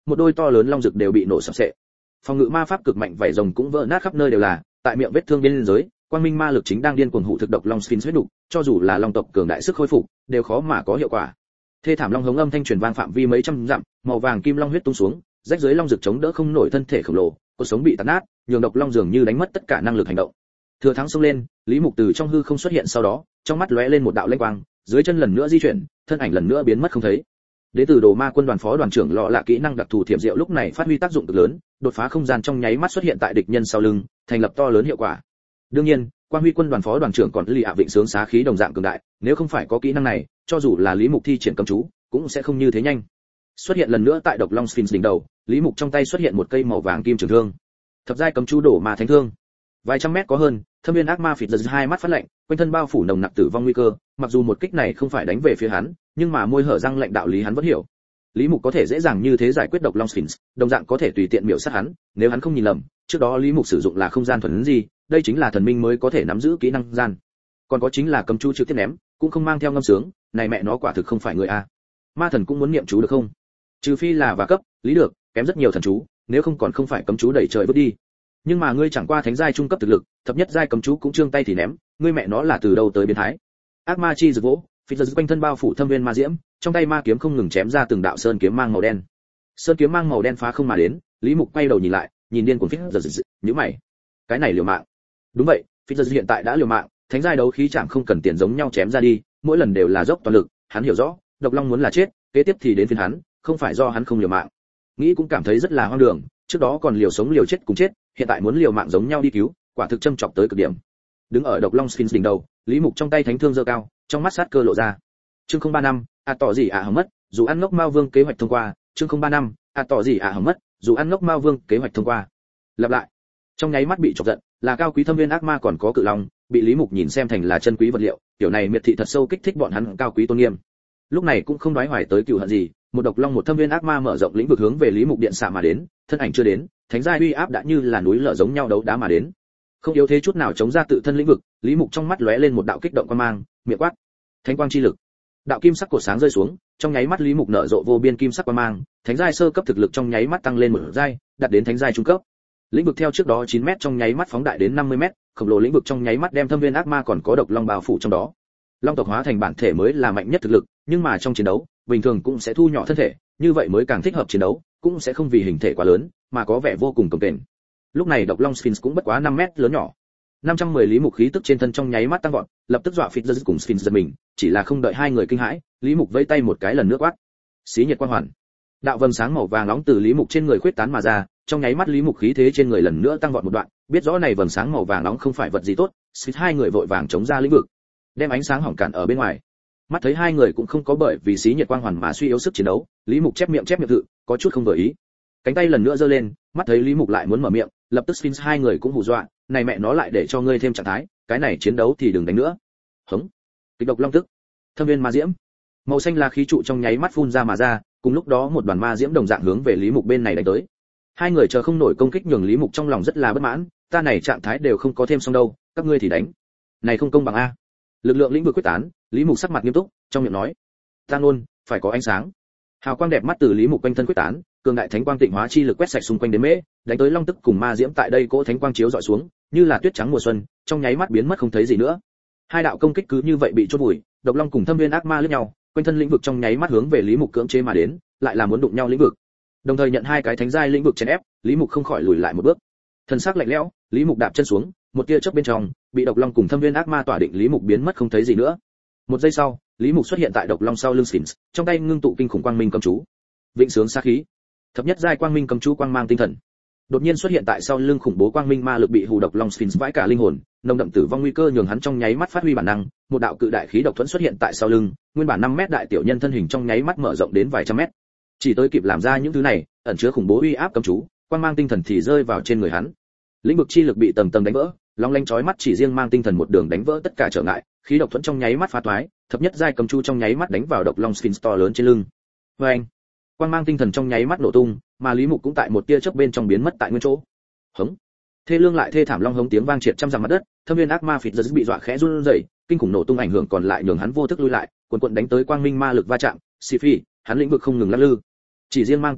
một đôi to lớn long rực đều bị nổ sập sệ. Phòng ngự ma pháp cực mạnh vảy rồng cũng vỡ nát khắp nơi đều là, tại miệng vết thương bên dưới, quang minh ma lực chính đang điên cuồng hụ thực độc long Sphinx huyết nục, cho dù là long tộc cường đại sức khôi phục, đều khó mà có hiệu quả. Thê thảm long hống âm thanh truyền vang phạm vi mấy trăm dặm, màu vàng kim long huyết tung xuống, rách dưới long rực chống đỡ không nổi thân thể khổng lồ, cuộc sống bị tàn nát, nhường độc long dường như đánh mất tất cả năng lực hành động. Thừa thắng xông lên, Lý Mục từ trong hư không xuất hiện sau đó, trong mắt lóe lên một đạo lanh quang, dưới chân lần nữa di chuyển, thân ảnh lần nữa biến mất không thấy. Đế tử Đồ Ma quân đoàn phó đoàn trưởng lọ lạ kỹ năng đặc thù thiểm diệu lúc này phát huy tác dụng cực lớn, đột phá không gian trong nháy mắt xuất hiện tại địch nhân sau lưng, thành lập to lớn hiệu quả. Đương nhiên, Quang Huy quân đoàn phó đoàn trưởng còn lì ạ vịnh sướng xá khí đồng dạng cường đại, nếu không phải có kỹ năng này, cho dù là Lý Mục thi triển cấm chú, cũng sẽ không như thế nhanh. Xuất hiện lần nữa tại độc long Sphinx đỉnh đầu, Lý Mục trong tay xuất hiện một cây màu vàng kim trường thương. Thập giai cấm chú đổ ma thánh thương. Vài trăm mét có hơn, Thâm Viên ác ma phịt giật hai mắt phát lạnh, quanh thân bao phủ nồng nặc tử vong nguy cơ, mặc dù một kích này không phải đánh về phía hắn, nhưng mà môi hở răng lạnh đạo lý hắn vẫn hiểu. Lý Mục có thể dễ dàng như thế giải quyết độc long Sphinx, đồng dạng có thể tùy tiện miểu sát hắn, nếu hắn không nhìn lầm, trước đó Lý Mục sử dụng là không gian thuần gì, đây chính là thần minh mới có thể nắm giữ kỹ năng gian. Còn có chính là cấm chú trực tiếp ném, cũng không mang theo ngâm sướng, này mẹ nó quả thực không phải người a. Ma thần cũng muốn niệm chú được không? Trừ phi là và cấp, lý được, kém rất nhiều thần chú, nếu không còn không phải cấm chú đẩy trời vứt đi. Nhưng mà ngươi chẳng qua thánh giai trung cấp thực lực, thập nhất giai cấm chú cũng trương tay thì ném, ngươi mẹ nó là từ đâu tới biến thái? Ác ma chi rực vỗ, phịch giật quanh thân bao phủ thâm viên ma diễm, trong tay ma kiếm không ngừng chém ra từng đạo sơn kiếm mang màu đen. Sơn kiếm mang màu đen phá không mà đến, Lý Mục quay đầu nhìn lại, nhìn điên cuồng phịch giật giật, nhíu mày. Cái này liều mạng. Đúng vậy, phịch giật hiện tại đã liều mạng, thánh giai đấu khí chẳng không cần tiền giống nhau chém ra đi, mỗi lần đều là dốc toàn lực, hắn hiểu rõ, độc long muốn là chết, kế tiếp thì đến phiên hắn, không phải do hắn không liều mạng. Nghĩ cũng cảm thấy rất là hoang đường, trước đó còn liều sống liều chết cùng chết, hiện tại muốn liều mạng giống nhau đi cứu, quả thực châm chọc tới cực điểm. Đứng ở độc long Sphinx đỉnh đầu, Lý Mục trong tay thánh thương giơ cao, trong mắt sát cơ lộ ra. Chương không ba năm, à tỏ gì à hỏng mất, dù ăn ngốc Mao Vương kế hoạch thông qua, chương không ba năm, à tỏ gì à hỏng mất, dù ăn ngốc Mao Vương kế hoạch thông qua. Lặp lại. Trong nháy mắt bị chọc giận, là cao quý thâm viên ác ma còn có cự long, bị Lý Mục nhìn xem thành là chân quý vật liệu, kiểu này miệt thị thật sâu kích thích bọn hắn cao quý tôn nghiêm. Lúc này cũng không đoái hoài tới cừu hận gì, một độc long một thâm viên ác ma mở rộng lĩnh vực hướng về Lý Mục điện xạ mà đến, thân ảnh chưa đến, thánh giai uy áp đã như là núi lở giống nhau đấu đá mà đến. Không yếu thế chút nào chống ra tự thân lĩnh vực, Lý Mục trong mắt lóe lên một đạo kích động quan mang, miệng quát: "Thánh quang chi lực." Đạo kim sắc cột sáng rơi xuống, trong nháy mắt Lý Mục nở rộ vô biên kim sắc quang mang, thánh giai sơ cấp thực lực trong nháy mắt tăng lên một giai, đạt đến thánh giai trung cấp. Lĩnh vực theo trước đó chín mét trong nháy mắt phóng đại đến năm mươi mét, khổng lồ lĩnh vực trong nháy mắt đem thâm viên ác ma còn có độc long bao phủ trong đó. Long tộc hóa thành bản thể mới là mạnh nhất thực lực, nhưng mà trong chiến đấu, bình thường cũng sẽ thu nhỏ thân thể, như vậy mới càng thích hợp chiến đấu, cũng sẽ không vì hình thể quá lớn, mà có vẻ vô cùng cồng kềnh. Lúc này độc long Sphinx cũng bất quá năm mét lớn nhỏ. năm trăm mười Lý Mục khí tức trên thân trong nháy mắt tăng vọt, lập tức dọa phịch giật cùng Sphinx giật mình, chỉ là không đợi hai người kinh hãi, Lý Mục vẫy tay một cái lần nữa quát: "Xí nhiệt quang hoàn." Đạo vầng sáng màu vàng nóng từ Lý Mục trên người khuếch tán mà ra, trong nháy mắt Lý Mục khí thế trên người lần nữa tăng vọt một đoạn, biết rõ này vầng sáng màu vàng nóng không phải vật gì tốt, Sphinx hai người vội vàng chống ra lĩnh vực, đem ánh sáng hỏng cản ở bên ngoài. Mắt thấy hai người cũng không có bởi vì xí nhiệt quang hoàn mà suy yếu sức chiến đấu, Lý Mục chép miệng chép miệng tự, có chút không vừa ý. Cánh tay lần nữa giơ lên, mắt thấy Lý Mục lại muốn mở miệng, lập tức Sphinx hai người cũng hù dọa, này mẹ nó lại để cho ngươi thêm trạng thái, cái này chiến đấu thì đừng đánh nữa. Hống. Kịch độc long tức. Thâm viên ma diễm. Màu xanh là khí trụ trong nháy mắt phun ra mà ra, cùng lúc đó một đoàn ma diễm đồng dạng hướng về Lý Mục bên này đánh tới. Hai người chờ không nổi công kích nhường Lý Mục trong lòng rất là bất mãn, ta này trạng thái đều không có thêm xong đâu, các ngươi thì đánh. Này không công bằng a. Lực lượng lĩnh vực quyết tán, Lý Mục sắc mặt nghiêm túc, trong miệng nói: "Ta luôn phải có ánh sáng." Hào quang đẹp mắt từ Lý Mục quanh thân quyết tán, cường đại thánh quang tịnh hóa chi lực quét sạch xung quanh đến mễ, đánh tới long tức cùng ma diễm tại đây cỗ thánh quang chiếu dọi xuống, như là tuyết trắng mùa xuân, trong nháy mắt biến mất không thấy gì nữa. Hai đạo công kích cứ như vậy bị chôn vùi, độc long cùng thâm viên ác ma lướt nhau, quanh thân lĩnh vực trong nháy mắt hướng về Lý Mục cưỡng chế mà đến, lại là muốn đụng nhau lĩnh vực. Đồng thời nhận hai cái thánh giai lĩnh vực chèn ép, Lý Mục không khỏi lùi lại một bước. Thân xác lạnh lẽo, Lý Mục đạp chân xuống, một tia chớp bên trong, bị độc long cùng thâm viên ác ma tỏa định Lý Mục biến mất không thấy gì nữa. Một giây sau, Lý Mục xuất hiện tại độc long sau lưng Sphinx, trong tay ngưng tụ kinh khủng quang minh cấm chú. Vĩnh sướng sát khí. Thập nhất giai quang minh cấm chú quang mang tinh thần. Đột nhiên xuất hiện tại sau lưng khủng bố quang minh ma lực bị hù độc long Sphinx vãi cả linh hồn, nồng đậm tử vong nguy cơ nhường hắn trong nháy mắt phát huy bản năng, một đạo cự đại khí độc thuẫn xuất hiện tại sau lưng, nguyên bản năm mét đại tiểu nhân thân hình trong nháy mắt mở rộng đến vài trăm mét. Chỉ tới kịp làm ra những thứ này, ẩn chứa khủng bố uy áp cấm chú, quang mang tinh thần thì rơi vào trên người hắn. Lĩnh vực chi lực bị tầng tầng đánh vỡ, long lanh chói mắt chỉ riêng mang tinh thần một đường đánh vỡ tất cả trở ngại, khí độc thuẫn trong nháy mắt phá toái, thập nhất giai cấm chú trong nháy mắt đánh vào độc long Sphinx to lớn trên lưng. Oeng! Quang mang tinh thần trong nháy mắt nổ tung, mà Lý Mục cũng tại một tia chớp bên trong biến mất tại nguyên chỗ. Hống! Thê lương lại thê thảm long hống tiếng vang triệt trăm dặm mặt đất, thâm viên ác ma phịt giật bị dọa khẽ run rẩy, kinh khủng nổ tung ảnh hưởng còn lại nhường hắn vô thức lui lại, cuồn cuộn đánh tới quang minh ma lực va chạm, xì phi, hắn lĩnh vực không ngừng lắc lư. Chỉ riêng mang tàn đi,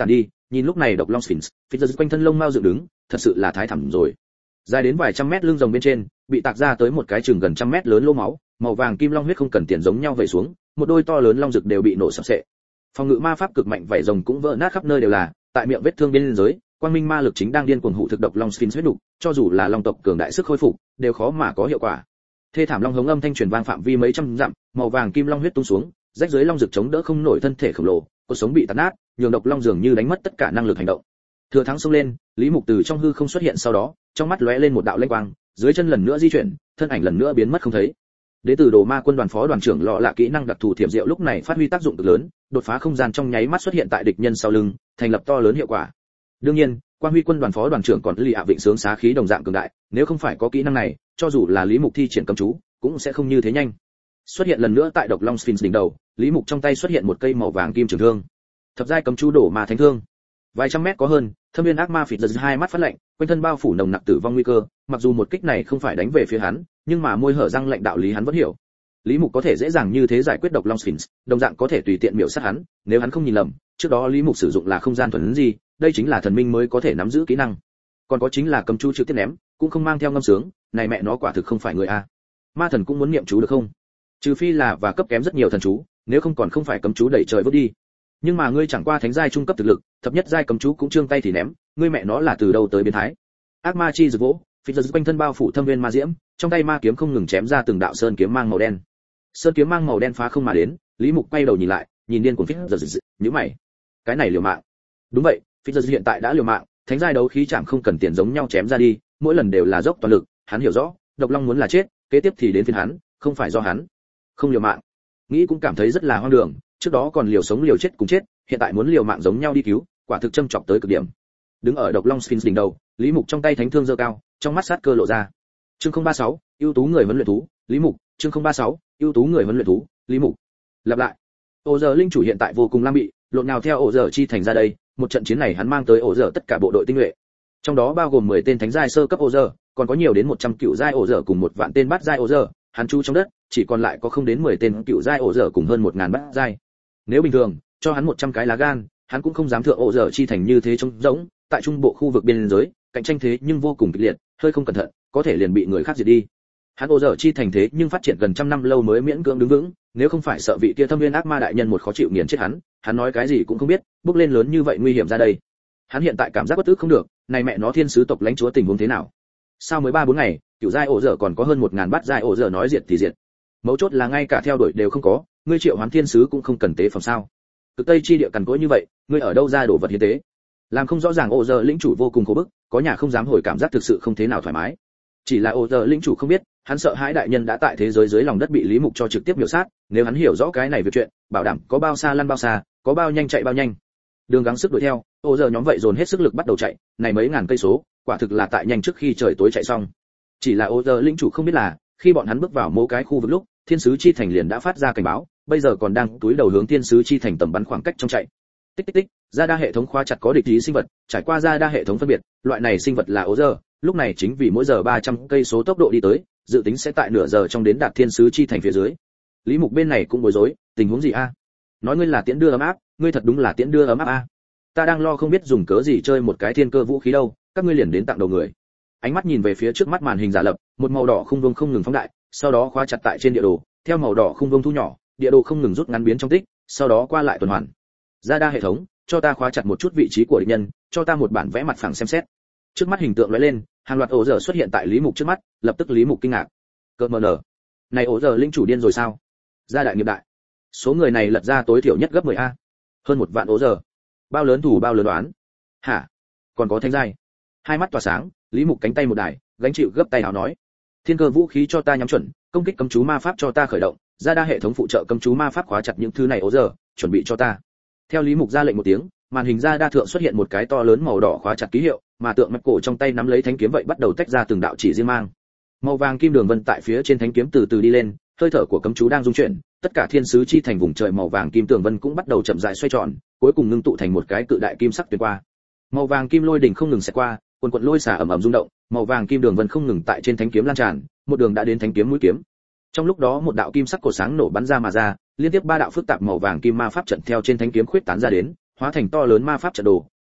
nhìn lúc này độc long sphinx phía dưới quanh thân lông mao dựng đứng, thật sự là thái thẳm rồi. Dài đến vài trăm mét lưng rồng bên trên bị tạc ra tới một cái chừng gần trăm mét lớn lỗ máu, màu vàng kim long huyết không cần tiền giống nhau vẩy xuống, một đôi to lớn long rực đều bị nổ sập sệ. Phòng ngự ma pháp cực mạnh vảy rồng cũng vỡ nát khắp nơi đều là, tại miệng vết thương bên dưới, quang minh ma lực chính đang điên cuồng hụ thực độc long sphinx huyết đục, cho dù là long tộc cường đại sức khôi phục, đều khó mà có hiệu quả. Thê thảm long hống âm thanh truyền vang phạm vi mấy trăm dặm, màu vàng kim long huyết tung xuống, rách dưới long rực chống đỡ không nổi thân thể khổng lồ, cột sống bị tàn nát, nhường độc long dường như đánh mất tất cả năng lực hành động. Thừa thắng xông lên, Lý Mục từ trong hư không xuất hiện sau đó, trong mắt lóe lên một đạo lanh quang, dưới chân lần nữa di chuyển, thân ảnh lần nữa biến mất không thấy. Đế tử Đồ Ma quân đoàn phó đoàn trưởng lọ lạ kỹ năng đặc thù thiểm diệu lúc này phát huy tác dụng cực lớn, đột phá không gian trong nháy mắt xuất hiện tại địch nhân sau lưng, thành lập to lớn hiệu quả. Đương nhiên, Quang Huy quân đoàn phó đoàn trưởng còn lì ạ vịnh sướng xá khí đồng dạng cường đại, nếu không phải có kỹ năng này, cho dù là Lý Mục thi triển cấm chú, cũng sẽ không như thế nhanh. Xuất hiện lần nữa tại độc long sphinx đỉnh đầu, Lý Mục trong tay xuất hiện một cây màu vàng kim trường thương. Thập giai cấm chú đổ ma thánh thương. Vài trăm mét có hơn, Thâm Viên ác ma phịt giật hai mắt phát lạnh, quanh thân bao phủ nồng nặc tử vong nguy cơ, mặc dù một kích này không phải đánh về phía hắn, nhưng mà môi hở răng lạnh đạo lý hắn vẫn hiểu. Lý Mục có thể dễ dàng như thế giải quyết độc long sphinx, đồng dạng có thể tùy tiện miểu sát hắn, nếu hắn không nhìn lầm, trước đó Lý Mục sử dụng là không gian thuần gì, đây chính là thần minh mới có thể nắm giữ kỹ năng. Còn có chính là cấm chú trực tiếp ném, cũng không mang theo ngâm sướng, này mẹ nó quả thực không phải người a. Ma thần cũng muốn niệm chú được không? Trừ phi là và cấp kém rất nhiều thần chú, nếu không còn không phải cấm chú đẩy trời vút đi. Nhưng mà ngươi chẳng qua thánh giai trung cấp thực lực, thập nhất giai cấm chú cũng trương tay thì ném, ngươi mẹ nó là từ đâu tới biến thái? Ác ma chi rực vỗ, phịch giật quanh thân bao phủ thâm viên ma diễm, trong tay ma kiếm không ngừng chém ra từng đạo sơn kiếm mang màu đen. Sơn kiếm mang màu đen phá không mà đến, Lý Mục quay đầu nhìn lại, nhìn điên cuồng phịch giật giật, nhíu mày. Cái này liều mạng. Đúng vậy, phịch giật hiện tại đã liều mạng, thánh giai đấu khí chạm không cần tiền giống nhau chém ra đi, mỗi lần đều là dốc toàn lực, hắn hiểu rõ, độc long muốn là chết, kế tiếp thì đến phiên hắn, không phải do hắn. Không liều mạng. Nghĩ cũng cảm thấy rất là hoang đường, trước đó còn liều sống liều chết cùng chết, hiện tại muốn liều mạng giống nhau đi cứu, quả thực châm chọc tới cực điểm. Đứng ở độc long sphinx đỉnh đầu, Lý Mục trong tay thánh thương giơ cao, trong mắt sát cơ lộ ra. Chương không ba sáu, ưu tú người huấn luyện thú, Lý Mục, chương không ba sáu, ưu tú người huấn luyện thú, Lý Mục. Lặp lại. Ổ giờ linh chủ hiện tại vô cùng lam bị, lộn nào theo ổ giờ chi thành ra đây, một trận chiến này hắn mang tới ổ giờ tất cả bộ đội tinh nhuệ. Trong đó bao gồm mười tên thánh giai sơ cấp ổ giờ, còn có nhiều đến một trăm cựu giai ổ giờ cùng một vạn tên bát giai ổ giờ, hắn chu trong đất, chỉ còn lại có không đến mười tên cựu giai ổ giờ cùng hơn một ngàn bát giai. Nếu bình thường, cho hắn một trăm cái lá gan, hắn cũng không dám thượng ổ giờ chi thành như thế trống rỗng, tại trung bộ khu vực biên giới, cạnh tranh thế nhưng vô cùng kịch liệt, hơi không cẩn thận, có thể liền bị người khác diệt đi. Hắn ổ giờ chi thành thế nhưng phát triển gần trăm năm lâu mới miễn cưỡng đứng vững, nếu không phải sợ vị kia Thâm Viên ác ma đại nhân một khó chịu nghiền chết hắn, hắn nói cái gì cũng không biết, bước lên lớn như vậy nguy hiểm ra đây. Hắn hiện tại cảm giác bất tức không được, này mẹ nó thiên sứ tộc lãnh chúa tình huống thế nào? Sao mới ba bốn ngày, cựu giai ổ giờ còn có hơn một ngàn bát giai ổ giờ nói diệt thì diệt. Mấu chốt là ngay cả theo đuổi đều không có, ngươi triệu hoán thiên sứ cũng không cần tế phẩm sao? Cực Tây chi địa cằn cỗi như vậy, ngươi ở đâu ra đồ vật hiến tế? Làm không rõ ràng ổ giờ lĩnh chủ vô cùng khổ bức, có nhà không dám hồi cảm giác thực sự không thế nào thoải mái. Chỉ là ổ giờ lĩnh chủ không biết, hắn sợ hãi đại nhân đã tại thế giới dưới lòng đất bị Lý Mục cho trực tiếp miểu sát, nếu hắn hiểu rõ cái này việc chuyện, bảo đảm có bao xa lăn bao xa, có bao nhanh chạy bao nhanh. Đường gắng sức đuổi theo, ổ giờ nhóm vậy dồn hết sức lực bắt đầu chạy, này mấy ngàn cây số, quả thực là tại nhanh trước khi trời tối chạy xong. Chỉ là ổ giờ lĩnh chủ không biết là, khi bọn hắn bước vào mỗi cái khu vực lúc, thiên sứ chi thành liền đã phát ra cảnh báo, bây giờ còn đang túi đầu hướng thiên sứ chi thành tầm bắn khoảng cách trong chạy. Tích tích tích, ra đa hệ thống khóa chặt có địch ý sinh vật, trải qua ra đa hệ thống phân biệt, loại này sinh vật là ổ giờ, lúc này chính vì mỗi giờ ba trăm cây số tốc độ đi tới, dự tính sẽ tại nửa giờ trong đến đạt thiên sứ chi thành phía dưới. Lý Mục bên này cũng bối rối, tình huống gì a? Nói ngươi là tiễn đưa ấm áp, ngươi thật đúng là tiễn đưa ấm áp a. Ta đang lo không biết dùng cớ gì chơi một cái thiên cơ vũ khí đâu, các ngươi liền đến tặng đầu người. Ánh mắt nhìn về phía trước mắt màn hình giả lập, một màu đỏ khung vuông không ngừng phóng đại, sau đó khóa chặt tại trên địa đồ, theo màu đỏ khung vuông thu nhỏ, địa đồ không ngừng rút ngắn biến trong tích, sau đó qua lại tuần hoàn. Ra đa hệ thống, cho ta khóa chặt một chút vị trí của địch nhân, cho ta một bản vẽ mặt phẳng xem xét. Trước mắt hình tượng lóe lên, hàng loạt ổ giờ xuất hiện tại Lý Mục trước mắt, lập tức Lý Mục kinh ngạc. Cơ mờ nở, này ổ giờ linh chủ điên rồi sao? Gia đại nghiệp đại, số người này lật ra tối thiểu nhất gấp mười a, hơn một vạn ổ giờ, bao lớn thủ bao lớn đoán. Hả? Còn có thánh giai? Hai mắt tỏa sáng, Lý Mục cánh tay một đài, gánh chịu gấp tay áo nói: Thiên cơ vũ khí cho ta nhắm chuẩn, công kích cấm chú ma pháp cho ta khởi động, ra đa hệ thống phụ trợ cấm chú ma pháp khóa chặt những thứ này ổ giờ, chuẩn bị cho ta. Theo Lý Mục ra lệnh một tiếng, màn hình ra đa thượng xuất hiện một cái to lớn màu đỏ khóa chặt ký hiệu, mà tượng mạch cổ trong tay nắm lấy thánh kiếm vậy bắt đầu tách ra từng đạo chỉ riêng mang. Màu vàng kim đường vân tại phía trên thánh kiếm từ từ đi lên, hơi thở của cấm chú đang dung chuyển, tất cả thiên sứ chi thành vùng trời màu vàng kim tường vân cũng bắt đầu chậm rãi xoay tròn, cuối cùng ngưng tụ thành một cái cự đại kim sắc tuyệt qua. Màu vàng kim lôi đỉnh không ngừng xẹt qua, quần quần lôi xả ầm ầm rung động, màu vàng kim đường vân không ngừng tại trên thánh kiếm lan tràn, một đường đã đến thánh kiếm mũi kiếm. Trong lúc đó một đạo kim sắc cổ sáng nổ bắn ra mà ra, liên tiếp ba đạo phức tạp màu vàng kim ma pháp trận theo trên thánh kiếm khuyết tán ra đến, hóa thành to lớn ma pháp trận đồ,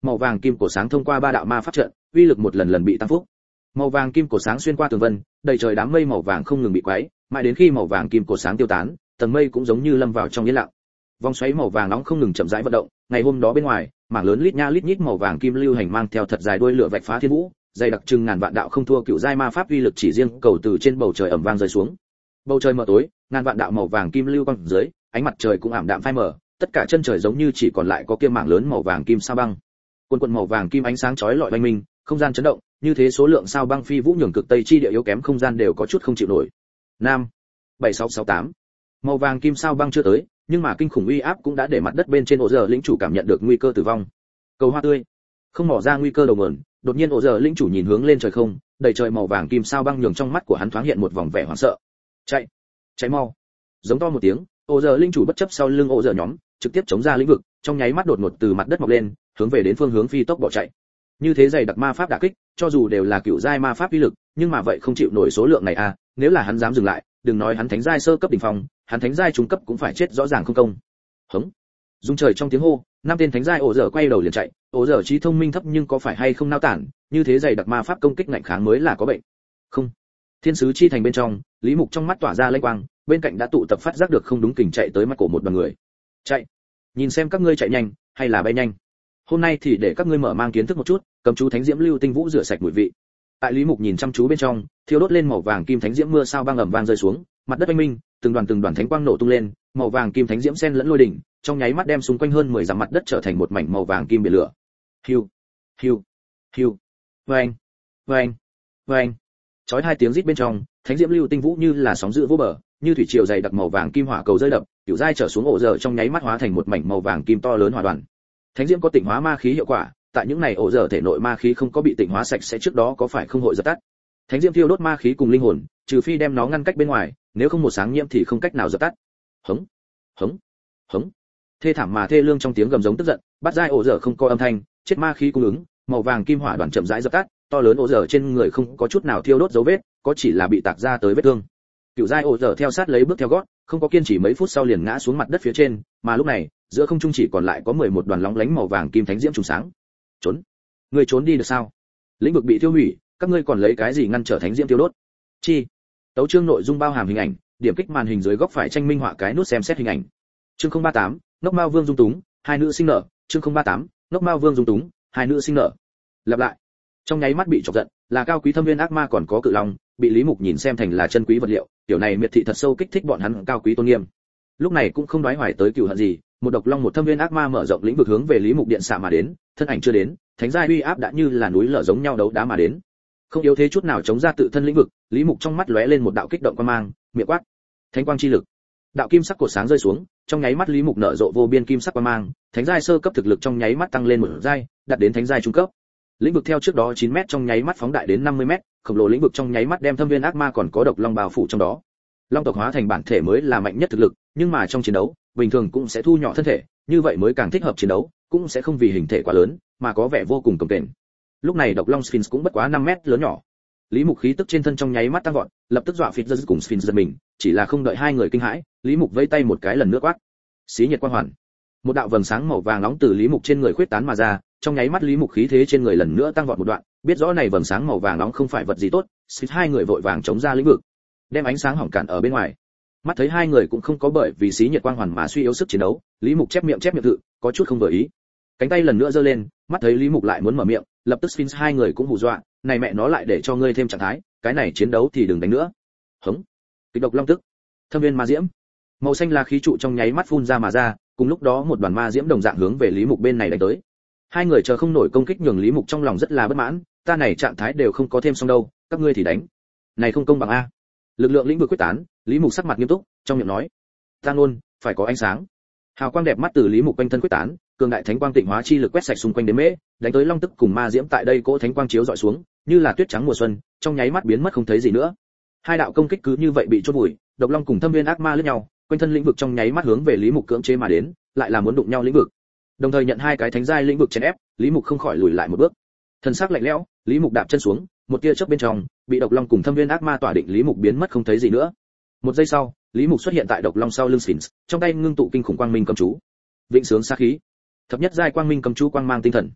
màu vàng kim cổ sáng thông qua ba đạo ma pháp trận, uy lực một lần lần bị tăng phúc. Màu vàng kim cổ sáng xuyên qua tường vân, đầy trời đám mây màu vàng không ngừng bị quấy, mãi đến khi màu vàng kim cổ sáng tiêu tán, tầng mây cũng giống như lâm vào trong yên lặng. Vòng xoáy màu vàng nóng không ngừng chậm rãi vận động, ngày hôm đó bên ngoài, mảng lớn lít nha lít nhít màu vàng kim lưu hành mang theo thật dài đuôi lửa vạch phá thiên vũ, dày đặc trưng ngàn vạn đạo không thua cựu giai ma pháp uy lực chỉ riêng cầu từ trên bầu trời ầm vang rơi xuống. Bầu trời mờ tối, ngàn vạn đạo màu vàng kim lưu quang dưới, ánh mặt trời cũng ảm đạm phai mờ, tất cả chân trời giống như chỉ còn lại có kia mảng lớn màu vàng kim sao băng. Quần quần màu vàng kim ánh sáng chói lọi oanh minh, không gian chấn động, như thế số lượng sao băng phi vũ nhường cực tây chi địa yếu kém không gian đều có chút không chịu nổi. Nam bảy sáu sáu tám. Màu vàng kim sao băng chưa tới, nhưng mà kinh khủng uy áp cũng đã để mặt đất bên trên ổ giờ lĩnh chủ cảm nhận được nguy cơ tử vong. Cầu hoa tươi, không mỏ ra nguy cơ đầu nguồn, đột nhiên ổ giờ lĩnh chủ nhìn hướng lên trời không, đầy trời màu vàng kim sao băng nhường trong mắt của hắn thoáng hiện một vòng vẻ hoảng sợ. Chạy, chạy mau! Giống to một tiếng, ổ giờ lĩnh chủ bất chấp sau lưng ổ giờ nhóm, trực tiếp chống ra lĩnh vực, trong nháy mắt đột ngột từ mặt đất mọc lên, hướng về đến phương hướng phi tốc bỏ chạy. Như thế dày đặc ma pháp đả kích, cho dù đều là cựu giai ma pháp uy lực, nhưng mà vậy không chịu nổi số lượng này à, nếu là hắn dám dừng lại, đừng nói hắn thánh giai sơ cấp đỉnh phong, hắn thánh giai trung cấp cũng phải chết rõ ràng không công. Hống. Dung trời trong tiếng hô, năm tên thánh giai ổ dở quay đầu liền chạy, ổ dở trí thông minh thấp nhưng có phải hay không nao tản, như thế dày đặc ma pháp công kích ngạnh kháng mới là có bệnh. Không. Thiên sứ chi thành bên trong, Lý Mục trong mắt tỏa ra lênh quang, bên cạnh đã tụ tập phát giác được không đúng kình chạy tới mắt cổ một đoàn người. Chạy. Nhìn xem các ngươi chạy nhanh hay là bay nhanh. Hôm nay thì để các ngươi mở mang kiến thức một chút, cầm chú thánh diễm lưu tinh vũ rửa sạch mùi vị. Tại Lý Mục nhìn chăm chú bên trong, thiêu đốt lên màu vàng kim thánh diễm mưa sao băng ầm vang rơi xuống, mặt đất oanh minh, từng đoàn từng đoàn thánh quang nổ tung lên, màu vàng kim thánh diễm xen lẫn lôi đỉnh, trong nháy mắt đem xung quanh hơn mười dặm mặt đất trở thành một mảnh màu vàng kim biển lửa. Hiu, hiu, hiu. Vang, vang, vang. Chói hai tiếng rít bên trong, thánh diễm lưu tinh vũ như là sóng dữ vỗ bờ, như thủy triều dày đặc màu vàng kim hỏa cầu rơi đập, kiểu dai trở xuống ổ dở trong nháy mắt hóa thành một mảnh màu vàng kim to lớn hỏa đoàn. Thánh diễm có tịnh hóa ma khí hiệu quả, tại những này ổ dở thể nội ma khí không có bị tịnh hóa sạch sẽ trước đó có phải không hội dập tắt. Thánh diễm thiêu đốt ma khí cùng linh hồn, trừ phi đem nó ngăn cách bên ngoài, nếu không một sáng nhiễm thì không cách nào dập tắt. Hống, hống, hống. Thê thảm mà thê lương trong tiếng gầm giống tức giận, bắt giai ổ dở không có âm thanh, chết ma khí cung ứng, màu vàng kim hỏa đoàn chậm rãi dập tắt, to lớn ổ dở trên người không có chút nào thiêu đốt dấu vết, có chỉ là bị tạc ra tới vết thương. Cựu giai ổ dở theo sát lấy bước theo gót, không có kiên trì mấy phút sau liền ngã xuống mặt đất phía trên, mà lúc này, giữa không trung chỉ còn lại có mười một đoàn lóng lánh màu vàng kim thánh diễm trùng sáng. Trốn, ngươi trốn đi được sao? Lĩnh vực bị tiêu hủy, các ngươi còn lấy cái gì ngăn trở thánh diễm tiêu đốt? Chi? Tấu chương nội dung bao hàm hình ảnh, điểm kích màn hình dưới góc phải tranh minh họa cái nút xem xét hình ảnh. Chương không ba tám, Nốc Mao Vương dung túng, hai nữ sinh nở, chương không ba tám, Nốc Mao Vương dung túng, hai nữ sinh nở. Lặp lại. Trong nháy mắt bị chọc giận, là cao quý thâm viên ác ma còn có cự long, bị Lý Mục nhìn xem thành là chân quý vật liệu, tiểu này miệt thị thật sâu kích thích bọn hắn cao quý tôn nghiêm. Lúc này cũng không đoái hoài tới cừu hận gì, một độc long một thâm viên ác ma mở rộng lĩnh vực hướng về Lý Mục điện xạ mà đến, thân ảnh chưa đến, thánh giai uy áp đã như là núi lở giống nhau đấu đá mà đến. Không yếu thế chút nào chống ra tự thân lĩnh vực, Lý Mục trong mắt lóe lên một đạo kích động quan mang, miệng quát: "Thánh quang chi lực!" Đạo kim sắc cột sáng rơi xuống, trong nháy mắt Lý Mục nở rộ vô biên kim sắc quang mang, thánh giai sơ cấp thực lực trong nháy mắt tăng lên một giai, đạt đến thánh giai trung cấp. Lĩnh vực theo trước đó chín mét trong nháy mắt phóng đại đến năm mươi mét, khổng lồ lĩnh vực trong nháy mắt đem thâm viên ác ma còn có độc long bao phủ trong đó. Long tộc hóa thành bản thể mới là mạnh nhất thực lực, nhưng mà trong chiến đấu, bình thường cũng sẽ thu nhỏ thân thể, như vậy mới càng thích hợp chiến đấu, cũng sẽ không vì hình thể quá lớn, mà có vẻ vô cùng cồng kềnh. Lúc này độc long Sphinx cũng bất quá năm mét lớn nhỏ. Lý Mục khí tức trên thân trong nháy mắt tăng vọt, lập tức dọa phịt giật cùng Sphinx giật mình, chỉ là không đợi hai người kinh hãi, Lý Mục vẫy tay một cái lần nữa quát: "Xí nhiệt quang hoàn!" Một đạo vầng sáng màu vàng nóng từ Lý Mục trên người khuếch tán mà ra, trong nháy mắt Lý Mục khí thế trên người lần nữa tăng vọt một đoạn, biết rõ này vầng sáng màu vàng nóng không phải vật gì tốt, Sphinx hai người vội vàng chống ra lĩnh vực, đem ánh sáng hỏng cản ở bên ngoài. Mắt thấy hai người cũng không có bởi vì xí nhiệt quang hoàn mà suy yếu sức chiến đấu, Lý Mục chép miệng chép miệng tự, có chút không vừa ý. Cánh tay lần nữa giơ lên, mắt thấy Lý Mục lại muốn mở miệng, lập tức Sphinx hai người cũng hù dọa, này mẹ nó lại để cho ngươi thêm trạng thái, cái này chiến đấu thì đừng đánh nữa. Hống. Kịch độc long tức. Thâm viên ma diễm. Màu xanh là khí trụ trong nháy mắt phun ra mà ra, cùng lúc đó một đoàn ma diễm đồng dạng hướng về Lý Mục bên này đánh tới. Hai người chờ không nổi công kích nhường Lý Mục trong lòng rất là bất mãn, ta này trạng thái đều không có thêm xong đâu, các ngươi thì đánh. Này không công bằng a. Lực lượng lĩnh vực quyết tán, Lý Mục sắc mặt nghiêm túc, trong miệng nói: "Ta luôn phải có ánh sáng." Hào quang đẹp mắt từ Lý Mục quanh thân quyết tán, cường đại thánh quang tịnh hóa chi lực quét sạch xung quanh đến mễ, đánh tới long tức cùng ma diễm tại đây cỗ thánh quang chiếu dọi xuống, như là tuyết trắng mùa xuân, trong nháy mắt biến mất không thấy gì nữa. Hai đạo công kích cứ như vậy bị chôn vùi, độc long cùng thâm viên ác ma lướt nhau, quanh thân lĩnh vực trong nháy mắt hướng về Lý Mục cưỡng chế mà đến, lại là muốn đụng nhau lĩnh vực. Đồng thời nhận hai cái thánh giai lĩnh vực chèn ép, Lý Mục không khỏi lùi lại một bước. Thân xác lạnh lẽo, Lý Mục đạp chân xuống, một tia chớp bên trong, bị độc long cùng thâm viên ác ma tỏa định Lý Mục biến mất không thấy gì nữa. Một giây sau, Lý Mục xuất hiện tại độc long sau lưng Sphinx, trong tay ngưng tụ kinh khủng quang minh cầm chú. Vĩnh sướng sát khí. Thập nhất giai quang minh cầm chú quang mang tinh thần.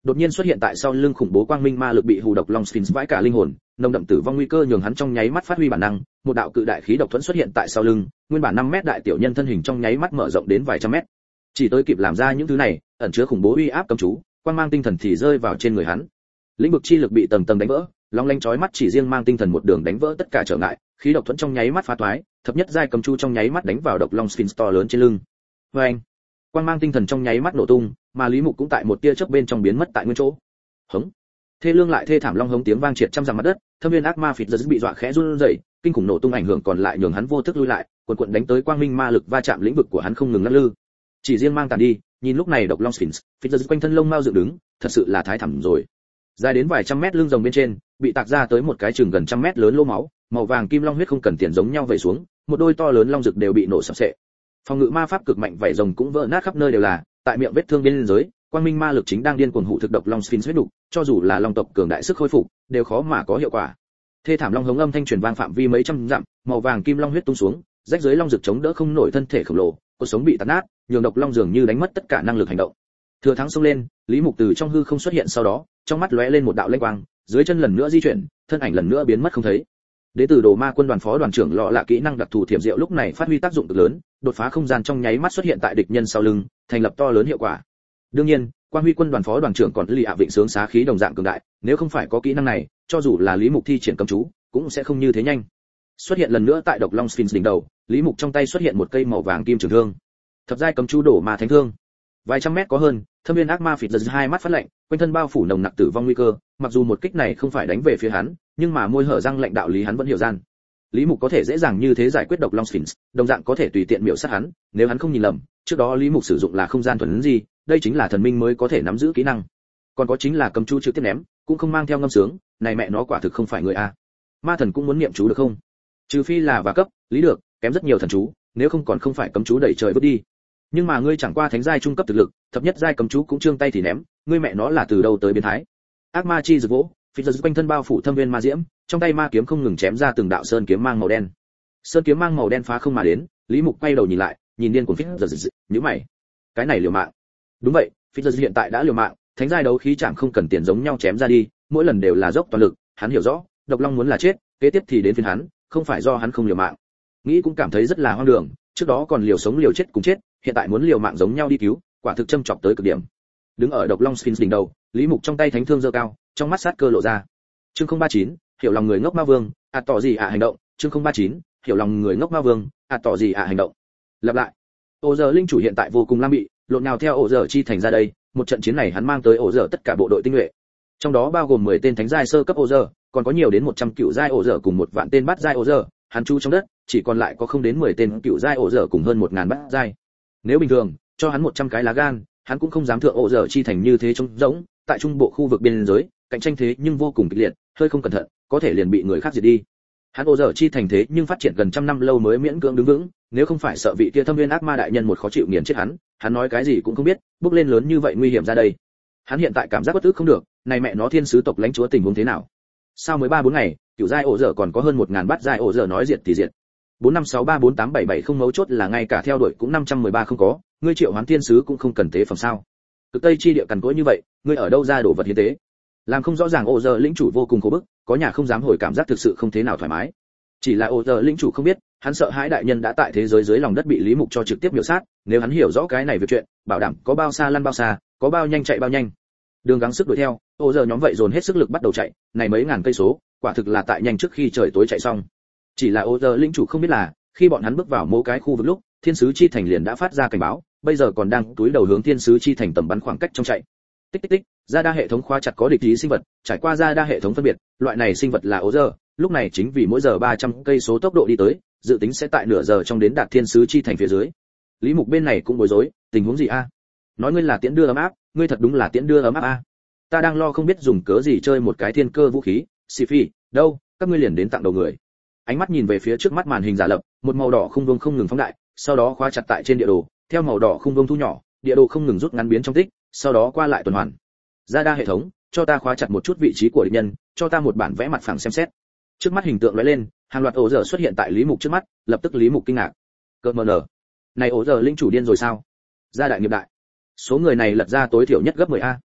đột nhiên xuất hiện tại sau lưng khủng bố quang minh ma lực bị hù độc long sphinx vãi cả linh hồn, nồng đậm tử vong nguy cơ nhường hắn trong nháy mắt phát huy bản năng, một đạo cự đại khí độc thuẫn xuất hiện tại sau lưng, nguyên bản năm mét đại tiểu nhân thân hình trong nháy mắt mở rộng đến vài trăm mét. Chỉ tới kịp làm ra những thứ này, ẩn chứa khủng bố uy áp cấm chú, quang mang tinh thần thì rơi vào trên người hắn. Lĩnh vực chi lực bị tầng tầng đánh vỡ, long lanh chói mắt chỉ riêng mang tinh thần một đường đánh vỡ tất cả trở ngại, khí độc thuẫn trong nháy mắt phá toái, thập nhất giai cấm chú trong nháy mắt đánh vào độc long sphinx to lớn trên lưng. Oeng! Quang mang tinh thần trong nháy mắt nổ tung, mà Lý Mục cũng tại một tia chớp bên trong biến mất tại nguyên chỗ. Hống! Thê lương lại thê thảm long hống tiếng vang triệt trăm dặm mặt đất, thâm viên ác ma phịt giật bị dọa khẽ run rẩy, kinh khủng nổ tung ảnh hưởng còn lại nhường hắn vô thức lui lại, cuộn cuộn đánh tới quang minh ma lực va chạm lĩnh vực của hắn không ngừng lắc lư. Chỉ riêng mang tàn đi, nhìn lúc này độc long sphinx, phịt giật quanh thân lông mao dựng đứng, thật sự là thái thảm rồi. Dài đến vài trăm mét lưng rồng bên trên, bị tạc ra tới một cái chừng gần trăm mét lớn lỗ máu, màu vàng kim long huyết không cần tiền giống nhau vẩy xuống, một đôi to lớn long rực đều bị nổ sập sệ. Phòng ngự ma pháp cực mạnh vảy rồng cũng vỡ nát khắp nơi đều là, tại miệng vết thương bên dưới, quang minh ma lực chính đang điên cuồng hủ thực độc long sphinx huyết đủ, cho dù là long tộc cường đại sức khôi phục, đều khó mà có hiệu quả. Thê thảm long hống âm thanh truyền vang phạm vi mấy trăm dặm, màu vàng kim long huyết tung xuống, rách dưới long rực chống đỡ không nổi thân thể khổng lồ, cột sống bị tàn nát, nhường độc long dường như đánh mất tất cả năng lực hành động. Thừa thắng xông lên, Lý Mục từ trong hư không xuất hiện sau đó, trong mắt lóe lên một đạo lanh quang, dưới chân lần nữa di chuyển, thân ảnh lần nữa biến mất không thấy. Đế tử Đồ Ma quân đoàn phó đoàn trưởng lọ lạ kỹ năng đặc thù thiểm diệu lúc này phát huy tác dụng cực lớn, đột phá không gian trong nháy mắt xuất hiện tại địch nhân sau lưng, thành lập to lớn hiệu quả. Đương nhiên, Quang Huy quân đoàn phó đoàn trưởng còn lì ạ vịnh sướng xá khí đồng dạng cường đại, nếu không phải có kỹ năng này, cho dù là Lý Mục thi triển cấm chú, cũng sẽ không như thế nhanh. Xuất hiện lần nữa tại độc long sphinx đỉnh đầu, Lý Mục trong tay xuất hiện một cây màu vàng kim trường thương. Thập giai cấm chú đổ ma thánh thương. Vài trăm mét có hơn, thâm viên ác ma phịt giật hai mắt phát lạnh, quanh thân bao phủ nồng nặc tử vong nguy cơ, mặc dù một kích này không phải đánh về phía hắn, nhưng mà môi hở răng lạnh đạo lý hắn vẫn hiểu gian. Lý Mục có thể dễ dàng như thế giải quyết độc long sphinx, đồng dạng có thể tùy tiện miểu sát hắn, nếu hắn không nhìn lầm, trước đó Lý Mục sử dụng là không gian thuần ấn gì, đây chính là thần minh mới có thể nắm giữ kỹ năng. Còn có chính là cấm chú trực tiếp ném, cũng không mang theo ngâm sướng, này mẹ nó quả thực không phải người a. Ma thần cũng muốn niệm chú được không? Trừ phi là và cấp, lý được, kém rất nhiều thần chú, nếu không còn không phải cấm chú đẩy trời vứt đi. Nhưng mà ngươi chẳng qua thánh giai trung cấp thực lực, thập nhất giai cấm chú cũng trương tay thì ném, ngươi mẹ nó là từ đâu tới biến thái? Ác ma chi rực vỗ, phịch giật quanh thân bao phủ thâm viên ma diễm, trong tay ma kiếm không ngừng chém ra từng đạo sơn kiếm mang màu đen. Sơn kiếm mang màu đen phá không mà đến, Lý Mục quay đầu nhìn lại, nhìn điên cuồng phịch giật giật, nhíu mày. Cái này liều mạng. Đúng vậy, phịch giật hiện tại đã liều mạng, thánh giai đấu khí chẳng không cần tiền giống nhau chém ra đi, mỗi lần đều là dốc toàn lực, hắn hiểu rõ, độc long muốn là chết, kế tiếp thì đến phiên hắn, không phải do hắn không liều mạng. Nghĩ cũng cảm thấy rất là hoang đường, trước đó còn liều sống liều chết cùng chết, hiện tại muốn liều mạng giống nhau đi cứu, quả thực châm chọc tới cực điểm. Đứng ở độc long sphinx đỉnh đầu, Lý Mục trong tay thánh thương giơ cao, trong mắt sát cơ lộ ra. Chương không ba chín, hiểu lòng người ngốc ma vương, à tỏ gì à hành động. Chương không ba chín, hiểu lòng người ngốc ma vương, à tỏ gì à hành động. Lặp lại. Ổ giờ linh chủ hiện tại vô cùng lam bị, lộn nào theo ổ giờ chi thành ra đây, một trận chiến này hắn mang tới ổ giờ tất cả bộ đội tinh nhuệ. Trong đó bao gồm mười tên thánh giai sơ cấp ổ giờ, còn có nhiều đến một trăm cựu giai ổ giờ cùng một vạn tên bát giai ổ giờ, hắn chu trong đất, chỉ còn lại có không đến mười tên cựu giai ổ giờ cùng hơn một ngàn bát giai. Nếu bình thường, cho hắn một trăm cái lá gan, hắn cũng không dám thượng ổ giờ chi thành như thế trống rỗng, tại trung bộ khu vực biên giới, cạnh tranh thế nhưng vô cùng kịch liệt, hơi không cẩn thận, có thể liền bị người khác diệt đi. Hắn ổ giờ chi thành thế nhưng phát triển gần trăm năm lâu mới miễn cưỡng đứng vững, nếu không phải sợ vị kia thâm viên ác ma đại nhân một khó chịu nghiền chết hắn, hắn nói cái gì cũng không biết, bước lên lớn như vậy nguy hiểm ra đây. Hắn hiện tại cảm giác bất tức không được, này mẹ nó thiên sứ tộc lãnh chúa tình huống thế nào? Sao mới ba bốn ngày, cựu giai ổ giờ còn có hơn một ngàn bát giai ổ giờ nói diệt thì diệt. bốn năm sáu ba bốn tám bảy bảy không mấu chốt là ngay cả theo đuổi cũng năm trăm mười ba không có, ngươi triệu hoán thiên sứ cũng không cần tế phẩm sao? Cực Tây chi địa cằn cỗi như vậy, ngươi ở đâu ra đồ vật hiến tế? Làm không rõ ràng ổ giờ lĩnh chủ vô cùng khổ bức, có nhà không dám hồi cảm giác thực sự không thế nào thoải mái. Chỉ là ổ giờ lĩnh chủ không biết, hắn sợ hãi đại nhân đã tại thế giới dưới lòng đất bị Lý Mục cho trực tiếp miểu sát, nếu hắn hiểu rõ cái này việc chuyện, bảo đảm có bao xa lăn bao xa, có bao nhanh chạy bao nhanh. Đường gắng sức đuổi theo, ổ giờ nhóm vậy dồn hết sức lực bắt đầu chạy, này mấy ngàn cây số, quả thực là tại nhanh trước khi trời tối chạy xong. Chỉ là ổ giờ lĩnh chủ không biết là, khi bọn hắn bước vào mỗi cái khu vực lúc, thiên sứ chi thành liền đã phát ra cảnh báo, bây giờ còn đang túi đầu hướng thiên sứ chi thành tầm bắn khoảng cách trong chạy. Tích tích tích, ra đa hệ thống khóa chặt có địch ý sinh vật, trải qua ra đa hệ thống phân biệt, loại này sinh vật là ổ giờ, lúc này chính vì mỗi giờ ba trăm cây số tốc độ đi tới, dự tính sẽ tại nửa giờ trong đến đạt thiên sứ chi thành phía dưới. Lý Mục bên này cũng bối rối, tình huống gì a? Nói ngươi là tiễn đưa ấm áp, ngươi thật đúng là tiễn đưa ấm áp a. Ta đang lo không biết dùng cớ gì chơi một cái thiên cơ vũ khí, xì phi, đâu, các ngươi liền đến tặng đầu người. Ánh mắt nhìn về phía trước mắt màn hình giả lập, một màu đỏ khung vuông không ngừng phóng đại, sau đó khóa chặt tại trên địa đồ, theo màu đỏ khung vuông thu nhỏ, địa đồ không ngừng rút ngắn biến trong tích, sau đó qua lại tuần hoàn. Ra đa hệ thống, cho ta khóa chặt một chút vị trí của địch nhân, cho ta một bản vẽ mặt phẳng xem xét. Trước mắt hình tượng lóe lên, hàng loạt ổ giờ xuất hiện tại Lý Mục trước mắt, lập tức Lý Mục kinh ngạc. Cơ mờ nở, này ổ giờ linh chủ điên rồi sao? Gia đại nghiệp đại, số người này lật ra tối thiểu nhất gấp mười a.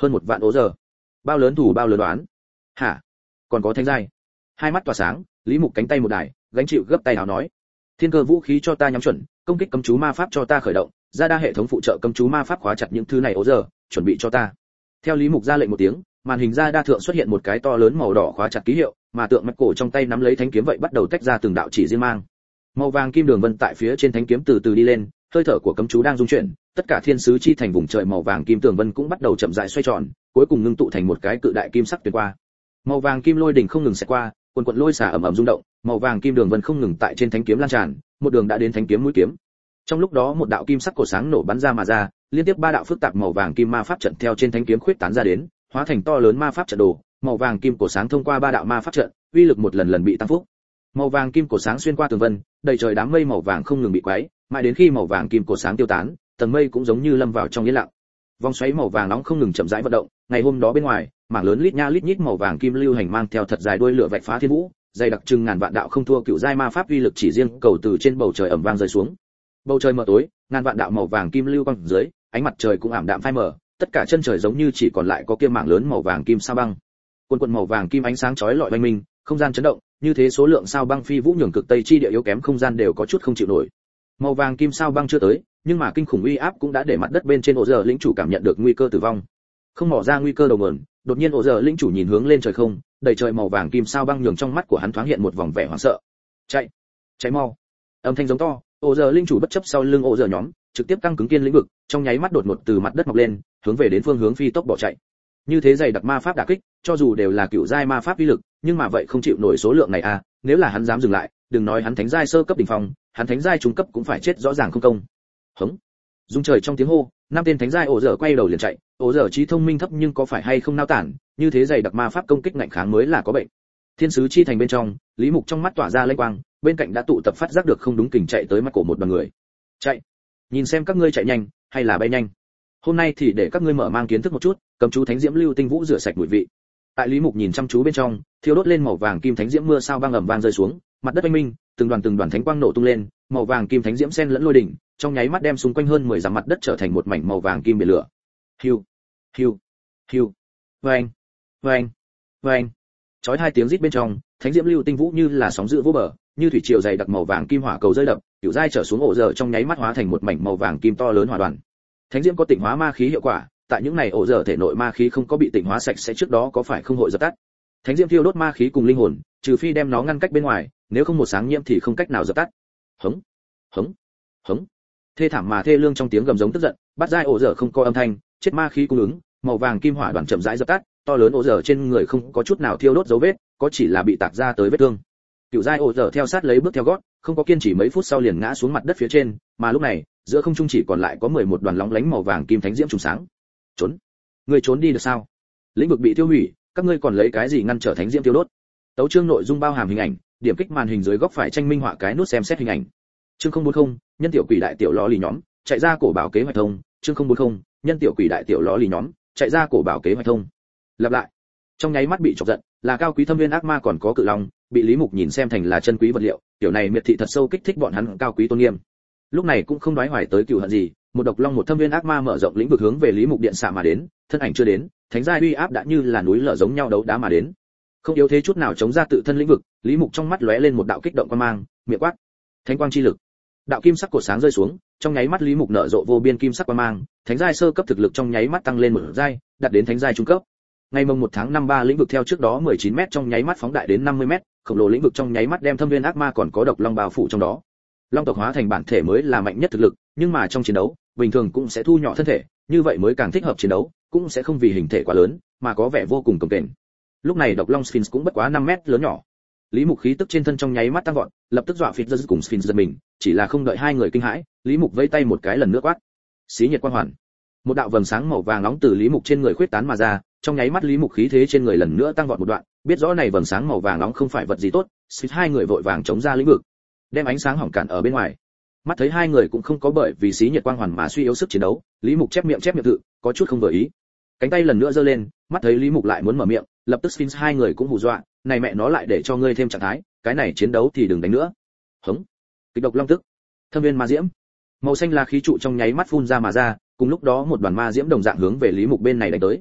Hơn một vạn ố giờ. Bao lớn thủ bao lớn đoán. Hả? Còn có thánh giai. Hai mắt tỏa sáng, Lý Mục cánh tay một đài, gánh chịu gấp tay áo nói: Thiên cơ vũ khí cho ta nhắm chuẩn, công kích cấm chú ma pháp cho ta khởi động, ra đa hệ thống phụ trợ cấm chú ma pháp khóa chặt những thứ này ố giờ, chuẩn bị cho ta. Theo Lý Mục ra lệnh một tiếng, màn hình ra đa thượng xuất hiện một cái to lớn màu đỏ khóa chặt ký hiệu, mà tượng mạch cổ trong tay nắm lấy thánh kiếm vậy bắt đầu tách ra từng đạo chỉ riêng mang. Màu vàng kim đường vân tại phía trên thánh kiếm từ từ đi lên, hơi thở của cấm chú đang dung chuyển, tất cả thiên sứ chi thành vùng trời màu vàng kim tường vân cũng bắt đầu chậm rãi xoay tròn, cuối cùng ngưng tụ thành một cái cự đại kim sắc tuyệt qua. Màu vàng kim lôi đỉnh không ngừng xẹt qua, quần quần lôi xả ầm ầm rung động, màu vàng kim đường vân không ngừng tại trên thánh kiếm lan tràn, một đường đã đến thánh kiếm mũi kiếm. Trong lúc đó một đạo kim sắc cổ sáng nổ bắn ra mà ra, liên tiếp ba đạo phức tạp màu vàng kim ma pháp trận theo trên thánh kiếm khuyết tán ra đến, hóa thành to lớn ma pháp trận đồ. Màu vàng kim cổ sáng thông qua ba đạo ma pháp trận, uy lực một lần lần bị tăng phúc. Màu vàng kim cổ sáng xuyên qua tường vân, đầy trời đám mây màu vàng không ngừng bị quấy, mãi đến khi màu vàng kim cổ sáng tiêu tán, tầng mây cũng giống như lâm vào trong yên lặng. Vòng xoáy màu vàng nóng không ngừng chậm rãi vận động, ngày hôm đó bên ngoài, mảng lớn lít nha lít nhít màu vàng kim lưu hành mang theo thật dài đuôi lửa vạch phá thiên vũ, dày đặc trưng ngàn vạn đạo không thua cựu giai ma pháp uy lực chỉ riêng cầu từ trên bầu trời ầm vang rơi xuống. Bầu trời mờ tối, ngàn vạn đạo màu vàng kim lưu quang dưới, ánh mặt trời cũng ảm đạm phai mờ, tất cả chân trời giống như chỉ còn lại có kia mảng lớn màu vàng kim sao băng. Quần quần màu vàng kim ánh sáng chói lọi oanh minh, không gian chấn động, như thế số lượng sao băng phi vũ nhường cực tây chi địa yếu kém không gian đều có chút không chịu nổi. Màu vàng kim sao băng chưa tới, nhưng mà kinh khủng uy áp cũng đã để mặt đất bên trên ổ giờ lĩnh chủ cảm nhận được nguy cơ tử vong. Không mò ra nguy cơ đầu nguồn, đột nhiên ổ giờ lĩnh chủ nhìn hướng lên trời không, đầy trời màu vàng kim sao băng nhường trong mắt của hắn thoáng hiện một vòng vẻ hoảng sợ. Chạy, chạy mau! Âm thanh giống to, ổ giờ linh chủ bất chấp sau lưng ổ giờ nhóm, trực tiếp căng cứng kiên lĩnh vực, trong nháy mắt đột ngột từ mặt đất mọc lên, hướng về đến phương hướng phi tốc bỏ chạy. Như thế dày đặc ma pháp đả kích, cho dù đều là cựu giai ma pháp uy lực, nhưng mà vậy không chịu nổi số lượng này à, nếu là hắn dám dừng lại, đừng nói hắn thánh giai sơ cấp đỉnh phong, hắn thánh giai trung cấp cũng phải chết rõ ràng không công. Hống. Dung trời trong tiếng hô, năm tên thánh giai ổ dở quay đầu liền chạy, ổ dở trí thông minh thấp nhưng có phải hay không nao tản, như thế dày đặc ma pháp công kích ngạnh kháng mới là có bệnh. Thiên sứ chi thành bên trong, Lý Mục trong mắt tỏa ra lênh quang, bên cạnh đã tụ tập phát giác được không đúng kình chạy tới mắt cổ một đoàn người. Chạy. Nhìn xem các ngươi chạy nhanh hay là bay nhanh. Hôm nay thì để các ngươi mở mang kiến thức một chút, cầm chú thánh diễm lưu tinh vũ rửa sạch mùi vị. Tại Lý Mục nhìn chăm chú bên trong, thiêu đốt lên màu vàng kim thánh diễm mưa sao băng ầm vang rơi xuống, mặt đất oanh minh, từng đoàn từng đoàn thánh quang nổ tung lên, màu vàng kim thánh diễm xen lẫn lôi đỉnh, trong nháy mắt đem xung quanh hơn mười dặm mặt đất trở thành một mảnh màu vàng kim biển lửa. Hiu, hiu, hiu, vang, vang, vang. Chói hai tiếng rít bên trong, thánh diễm lưu tinh vũ như là sóng dữ vô bờ, như thủy triều dày đặc màu vàng kim hỏa cầu rơi đập, cửu giai trở xuống ổ giờ trong nháy mắt hóa thành một mảnh màu vàng kim to lớn hỏa đoàn. Thánh diễm có tịnh hóa ma khí hiệu quả, tại những này ổ giờ thể nội ma khí không có bị tịnh hóa sạch sẽ trước đó có phải không hội dập tắt. Thánh diễm thiêu đốt ma khí cùng linh hồn, trừ phi đem nó ngăn cách bên ngoài, nếu không một sáng nhiễm thì không cách nào dập tắt. Hống, hống, hống. Thê thảm mà thê lương trong tiếng gầm giống tức giận, bắt giai ổ giờ không có âm thanh, chết ma khí cung ứng, màu vàng kim hỏa đoàn chậm rãi dập tắt, to lớn ổ giờ trên người không có chút nào thiêu đốt dấu vết, có chỉ là bị tạc ra tới vết thương. Cựu giai ổ giờ theo sát lấy bước theo gót, không có kiên trì mấy phút sau liền ngã xuống mặt đất phía trên, mà lúc này, giữa không trung chỉ còn lại có mười một đoàn lóng lánh màu vàng kim thánh diễm trùng sáng. Trốn, ngươi trốn đi được sao? Lĩnh vực bị tiêu hủy, các ngươi còn lấy cái gì ngăn trở thánh diễm tiêu đốt? Tấu chương nội dung bao hàm hình ảnh, điểm kích màn hình dưới góc phải tranh minh họa cái nút xem xét hình ảnh. Chương không bốn không, nhân tiểu quỷ đại tiểu ló lì nhóm, chạy ra cổ bảo kế hoạch thông. Chương không bốn không, nhân tiểu quỷ đại tiểu ló lì nhóm, chạy ra cổ bảo kế hoạch thông. Lặp lại. Trong nháy mắt bị chọc giận, là cao quý thâm viên ác ma còn có cự long, bị Lý Mục nhìn xem thành là chân quý vật liệu, tiểu này miệt thị thật sâu kích thích bọn hắn cao quý tôn nghiêm. Lúc này cũng không đoái hoài tới cừu hận gì, một độc long một thâm viên ác ma mở rộng lĩnh vực hướng về Lý Mục điện xạ mà đến, thân ảnh chưa đến, thánh giai uy áp đã như là núi lở giống nhau đấu đá mà đến. Không yếu thế chút nào chống ra tự thân lĩnh vực, Lý Mục trong mắt lóe lên một đạo kích động quan mang, miệng quát: "Thánh quang chi lực!" Đạo kim sắc cột sáng rơi xuống, trong nháy mắt Lý Mục nở rộ vô biên kim sắc quang mang, thánh giai sơ cấp thực lực trong nháy mắt tăng lên một giai, đạt đến thánh giai trung cấp. Ngày mồng một tháng năm ba lĩnh vực theo trước đó mười chín mét trong nháy mắt phóng đại đến năm mươi mét, khổng lồ lĩnh vực trong nháy mắt đem thâm viên ác ma còn có độc long bao phủ trong đó. Long tộc hóa thành bản thể mới là mạnh nhất thực lực, nhưng mà trong chiến đấu, bình thường cũng sẽ thu nhỏ thân thể, như vậy mới càng thích hợp chiến đấu, cũng sẽ không vì hình thể quá lớn, mà có vẻ vô cùng cồng kềnh. Lúc này độc long Sphinx cũng bất quá năm mét lớn nhỏ. Lý Mục khí tức trên thân trong nháy mắt tăng vọt, lập tức dọa phịt giật cùng Sphinx giật mình, chỉ là không đợi hai người kinh hãi, Lý Mục vẫy tay một cái lần nữa quát: "Xí nhiệt quang hoàn!" Một đạo vầng sáng màu vàng nóng từ Lý Mục trên người khuếch tán mà ra, trong nháy mắt Lý Mục khí thế trên người lần nữa tăng vọt một đoạn, biết rõ này vầng sáng màu vàng nóng không phải vật gì tốt, Sphinx hai người vội vàng chống ra lĩnh vực, đem ánh sáng hỏng cản ở bên ngoài. Mắt thấy hai người cũng không có bởi vì xí nhiệt quang hoàn mà suy yếu sức chiến đấu, Lý Mục chép miệng chép miệng tự, có chút không vừa ý. Cánh tay lần nữa giơ lên, mắt thấy Lý Mục lại muốn mở miệng, lập tức Sphinx hai người cũng hù dọa, này mẹ nó lại để cho ngươi thêm trạng thái, cái này chiến đấu thì đừng đánh nữa. Hống. Kịch độc long tức. Thâm viên ma diễm. Màu xanh là khí trụ trong nháy mắt phun ra mà ra, cùng lúc đó một đoàn ma diễm đồng dạng hướng về Lý Mục bên này đánh tới.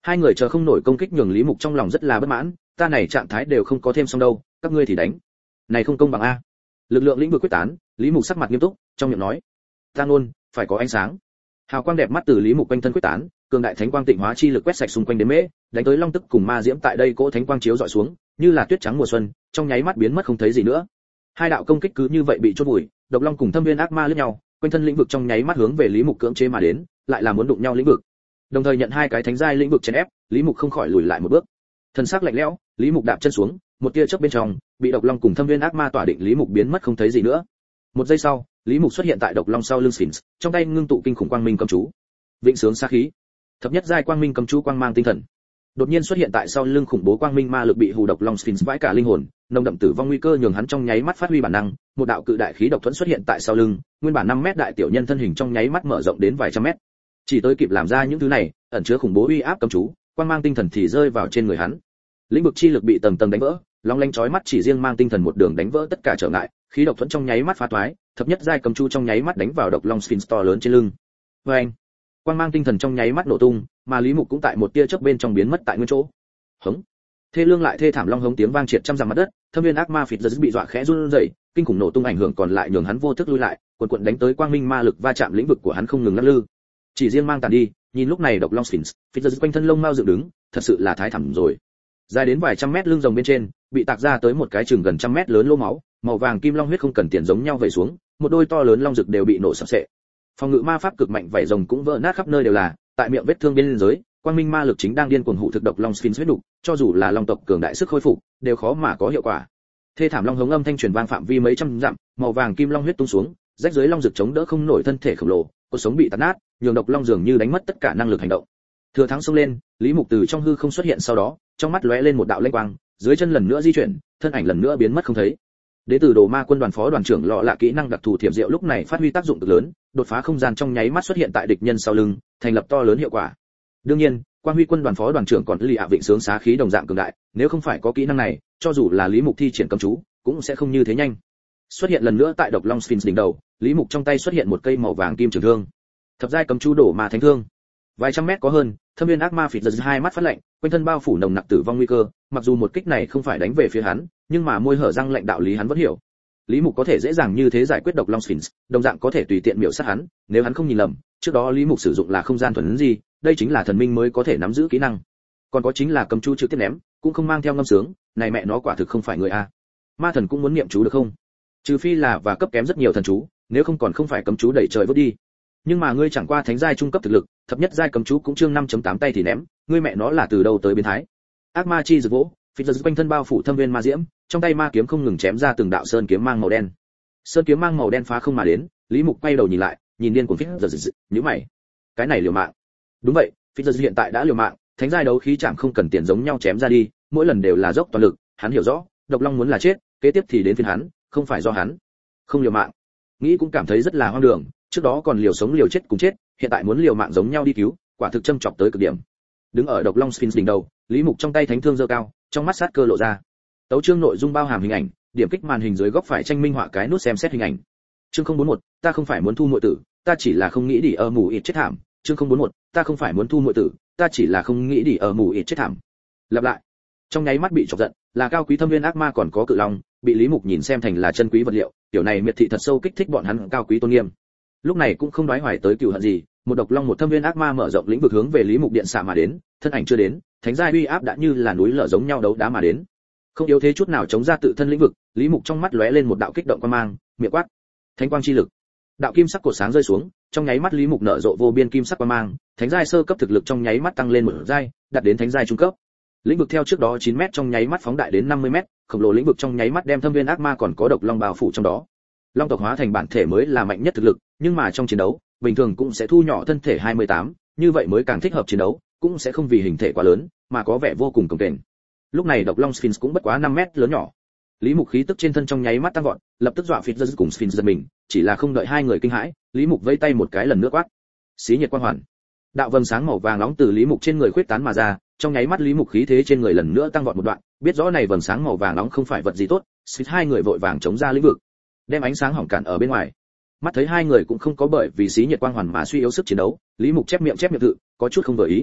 Hai người chờ không nổi công kích nhường Lý Mục trong lòng rất là bất mãn, ta này trạng thái đều không có thêm xong đâu, các ngươi thì đánh. Này không công bằng a. Lực lượng lĩnh vực quyết tán, Lý Mục sắc mặt nghiêm túc, trong miệng nói: "Ta luôn phải có ánh sáng." Hào quang đẹp mắt từ Lý Mục quanh thân quyết tán, cường đại thánh quang tịnh hóa chi lực quét sạch xung quanh đến mễ, đánh tới long tức cùng ma diễm tại đây cỗ thánh quang chiếu dọi xuống, như là tuyết trắng mùa xuân, trong nháy mắt biến mất không thấy gì nữa. Hai đạo công kích cứ như vậy bị chôn vùi, độc long cùng thâm viên ác ma liếc nhau, quanh thân lĩnh vực trong nháy mắt hướng về Lý Mục cưỡng chế mà đến, lại là muốn đụng nhau lĩnh vực. Đồng thời nhận hai cái thánh giai lĩnh vực chèn ép, Lý Mục không khỏi lùi lại một bước. Thân xác lạnh lẽo, Lý Mục đạp chân xuống, một tia chớp bên trong, bị độc long cùng thâm viên ác ma tỏa định Lý Mục biến mất không thấy gì nữa. Một giây sau, Lý Mục xuất hiện tại độc long sau lưng Sphinx, trong tay ngưng tụ kinh khủng quang minh cầm chú. Vĩnh sướng sát khí. Thập nhất giai quang minh cầm chú quang mang tinh thần. Đột nhiên xuất hiện tại sau lưng khủng bố quang minh ma lực bị hù độc long Sphinx vãi cả linh hồn, nồng đậm tử vong nguy cơ nhường hắn trong nháy mắt phát huy bản năng, một đạo cự đại khí độc thuẫn xuất hiện tại sau lưng, nguyên bản năm mét đại tiểu nhân thân hình trong nháy mắt mở rộng đến vài trăm mét. Chỉ tới kịp làm ra những thứ này, ẩn chứa khủng bố uy áp cầm chú, quang mang tinh thần thì rơi vào trên người hắn. Lĩnh vực chi lực bị tầng tầng đánh vỡ, long lanh chói mắt chỉ riêng mang tinh thần một đường đánh vỡ tất cả trở ngại, khí độc thuẫn trong nháy mắt phá toái, thập nhất giai cầm chú trong nháy mắt đánh vào độc long Sphinx to lớn trên lưng. Oeng! Quang mang tinh thần trong nháy mắt nổ tung, mà Lý Mục cũng tại một tia chớp bên trong biến mất tại nguyên chỗ. Hống! Thê lương lại thê thảm long hống tiếng vang triệt trăm dặm mặt đất, thâm viên ác ma phịt giật bị dọa khẽ run rẩy, kinh khủng nổ tung ảnh hưởng còn lại nhường hắn vô thức lui lại, cuộn cuộn đánh tới quang minh ma lực va chạm lĩnh vực của hắn không ngừng lắc lư. Chỉ riêng mang tàn đi, nhìn lúc này độc long Sphinx, phịt giật quanh thân lông mao dựng đứng, thật sự là thái thảm rồi. Dài đến vài trăm mét lưng rồng bên trên, bị tạc ra tới một cái chừng gần trăm mét lớn lỗ máu, màu vàng kim long huyết không cần tiền giống nhau vẩy xuống, một đôi to lớn long rực đều bị nổ sập sệ. Phòng ngự ma pháp cực mạnh vảy rồng cũng vỡ nát khắp nơi đều là, tại miệng vết thương bên dưới, quang minh ma lực chính đang điên cuồng hụ thực độc long Sphinx huyết đủ, cho dù là long tộc cường đại sức khôi phục, đều khó mà có hiệu quả. Thê thảm long hống âm thanh truyền vang phạm vi mấy trăm dặm, màu vàng kim long huyết tung xuống, rách dưới long rực chống đỡ không nổi thân thể khổng lồ, cột sống bị tạt nát, nhường độc long dường như đánh mất tất cả năng lực hành động. Thừa thắng xông lên, Lý Mục từ trong hư không xuất hiện sau đó, trong mắt lóe lên một đạo lanh quang, dưới chân lần nữa di chuyển, thân ảnh lần nữa biến mất không thấy. Đến từ Đồ Ma quân đoàn phó đoàn trưởng lọ lạ kỹ năng đặc thù thiểm diệu lúc này phát huy tác dụng cực lớn, đột phá không gian trong nháy mắt xuất hiện tại địch nhân sau lưng, thành lập to lớn hiệu quả. Đương nhiên, Quang Huy quân đoàn phó đoàn trưởng còn lì ạ vịnh sướng xá khí đồng dạng cường đại, nếu không phải có kỹ năng này, cho dù là Lý Mục thi triển cấm chú, cũng sẽ không như thế nhanh. Xuất hiện lần nữa tại độc long Sphinx đỉnh đầu, Lý Mục trong tay xuất hiện một cây màu vàng kim trường thương. Thập giai cấm chú đổ ma thánh thương. Vài trăm mét có hơn, thâm viên ác ma phịt giật hai mắt phát lạnh, quanh thân bao phủ nồng nặc tử vong nguy cơ, mặc dù một kích này không phải đánh về phía hắn, nhưng mà môi hở răng lạnh đạo lý hắn vẫn hiểu. Lý Mục có thể dễ dàng như thế giải quyết độc long Sphinx, đồng dạng có thể tùy tiện miểu sát hắn, nếu hắn không nhìn lầm, trước đó Lý Mục sử dụng là không gian thuần gì, đây chính là thần minh mới có thể nắm giữ kỹ năng. Còn có chính là cấm chú trực tiếp ném, cũng không mang theo ngâm sướng, này mẹ nó quả thực không phải người a. Ma thần cũng muốn niệm chú được không? Trừ phi là và cấp kém rất nhiều thần chú, nếu không còn không phải cấm chú đẩy trời vút đi. Nhưng mà ngươi chẳng qua thánh giai trung cấp thực lực, thập nhất giai cấm chú cũng chương năm chấm tám tay thì ném, ngươi mẹ nó là từ đâu tới biến thái? Ác ma chi rực vỗ, phịch giật quanh thân bao phủ thâm viên ma diễm, trong tay ma kiếm không ngừng chém ra từng đạo sơn kiếm mang màu đen. Sơn kiếm mang màu đen phá không mà đến, Lý Mục quay đầu nhìn lại, nhìn điên cuồng phịch giật giật, nhíu mày. Cái này liều mạng. Đúng vậy, phịch giật hiện tại đã liều mạng, thánh giai đấu khí chạm không cần tiền giống nhau chém ra đi, mỗi lần đều là dốc toàn lực, hắn hiểu rõ, độc long muốn là chết, kế tiếp thì đến phiên hắn, không phải do hắn. Không liều mạng. Nghĩ cũng cảm thấy rất là hoang đường, trước đó còn liều sống liều chết cùng chết, hiện tại muốn liều mạng giống nhau đi cứu, quả thực châm chọc tới cực điểm. Đứng ở độc long Sphinx đỉnh đầu, Lý Mục trong tay thánh thương giơ cao, trong mắt sát cơ lộ ra. Tấu chương nội dung bao hàm hình ảnh, điểm kích màn hình dưới góc phải tranh minh họa cái nút xem xét hình ảnh. Chương không bốn mốt, ta không phải muốn thu muội tử, ta chỉ là không nghĩ đi ở mù ít chết thảm. Chương không bốn mốt, ta không phải muốn thu muội tử, ta chỉ là không nghĩ đi ở mù ít chết thảm. Lặp lại. Trong nháy mắt bị chọc giận, là cao quý thâm viên ác ma còn có cự long, bị Lý Mục nhìn xem thành là chân quý vật liệu, tiểu này miệt thị thật sâu kích thích bọn hắn cao quý tôn nghiêm. Lúc này cũng không đoái hoài tới cừu hận gì, một độc long một thâm viên ác ma mở rộng lĩnh vực hướng về Lý Mục điện xạ mà đến, thân ảnh chưa đến, thánh giai uy áp đã như là núi lở giống nhau đấu đá mà đến. Không yếu thế chút nào chống ra tự thân lĩnh vực, Lý Mục trong mắt lóe lên một đạo kích động quan mang, miệng quát: "Thánh quang chi lực." Đạo kim sắc cột sáng rơi xuống, trong nháy mắt Lý Mục nở rộ vô biên kim sắc quang mang, thánh giai sơ cấp thực lực trong nháy mắt tăng lên một giai, đạt đến thánh giai trung cấp. Lĩnh vực theo trước đó chín mét trong nháy mắt phóng đại đến năm mươi mét, khổng lồ lĩnh vực trong nháy mắt đem thâm viên ác ma còn có độc long bao phủ trong đó. Long tộc hóa thành bản thể mới là mạnh nhất thực lực, nhưng mà trong chiến đấu, bình thường cũng sẽ thu nhỏ thân thể hai mươi tám, như vậy mới càng thích hợp chiến đấu, cũng sẽ không vì hình thể quá lớn, mà có vẻ vô cùng cồng kềnh. Lúc này độc long Sphinx cũng bất quá năm mét lớn nhỏ. Lý Mục khí tức trên thân trong nháy mắt tăng vọt, lập tức dọa phịt giật cùng Sphinx giật mình, chỉ là không đợi hai người kinh hãi, Lý Mục vẫy tay một cái lần nữa quát: "Xí nhiệt quang hoàn." Đạo vầng sáng màu vàng nóng từ Lý Mục trên người khuếch tán mà ra, trong nháy mắt Lý Mục khí thế trên người lần nữa tăng vọt một đoạn, biết rõ này vầng sáng màu vàng nóng không phải vật gì tốt, Sphinx hai người vội vàng chống ra lĩnh vực, đem ánh sáng hỏng cản ở bên ngoài. Mắt thấy hai người cũng không có bởi vì xí nhiệt quang hoàn mà suy yếu sức chiến đấu, Lý Mục chép miệng chép miệng tự, có chút không vừa ý.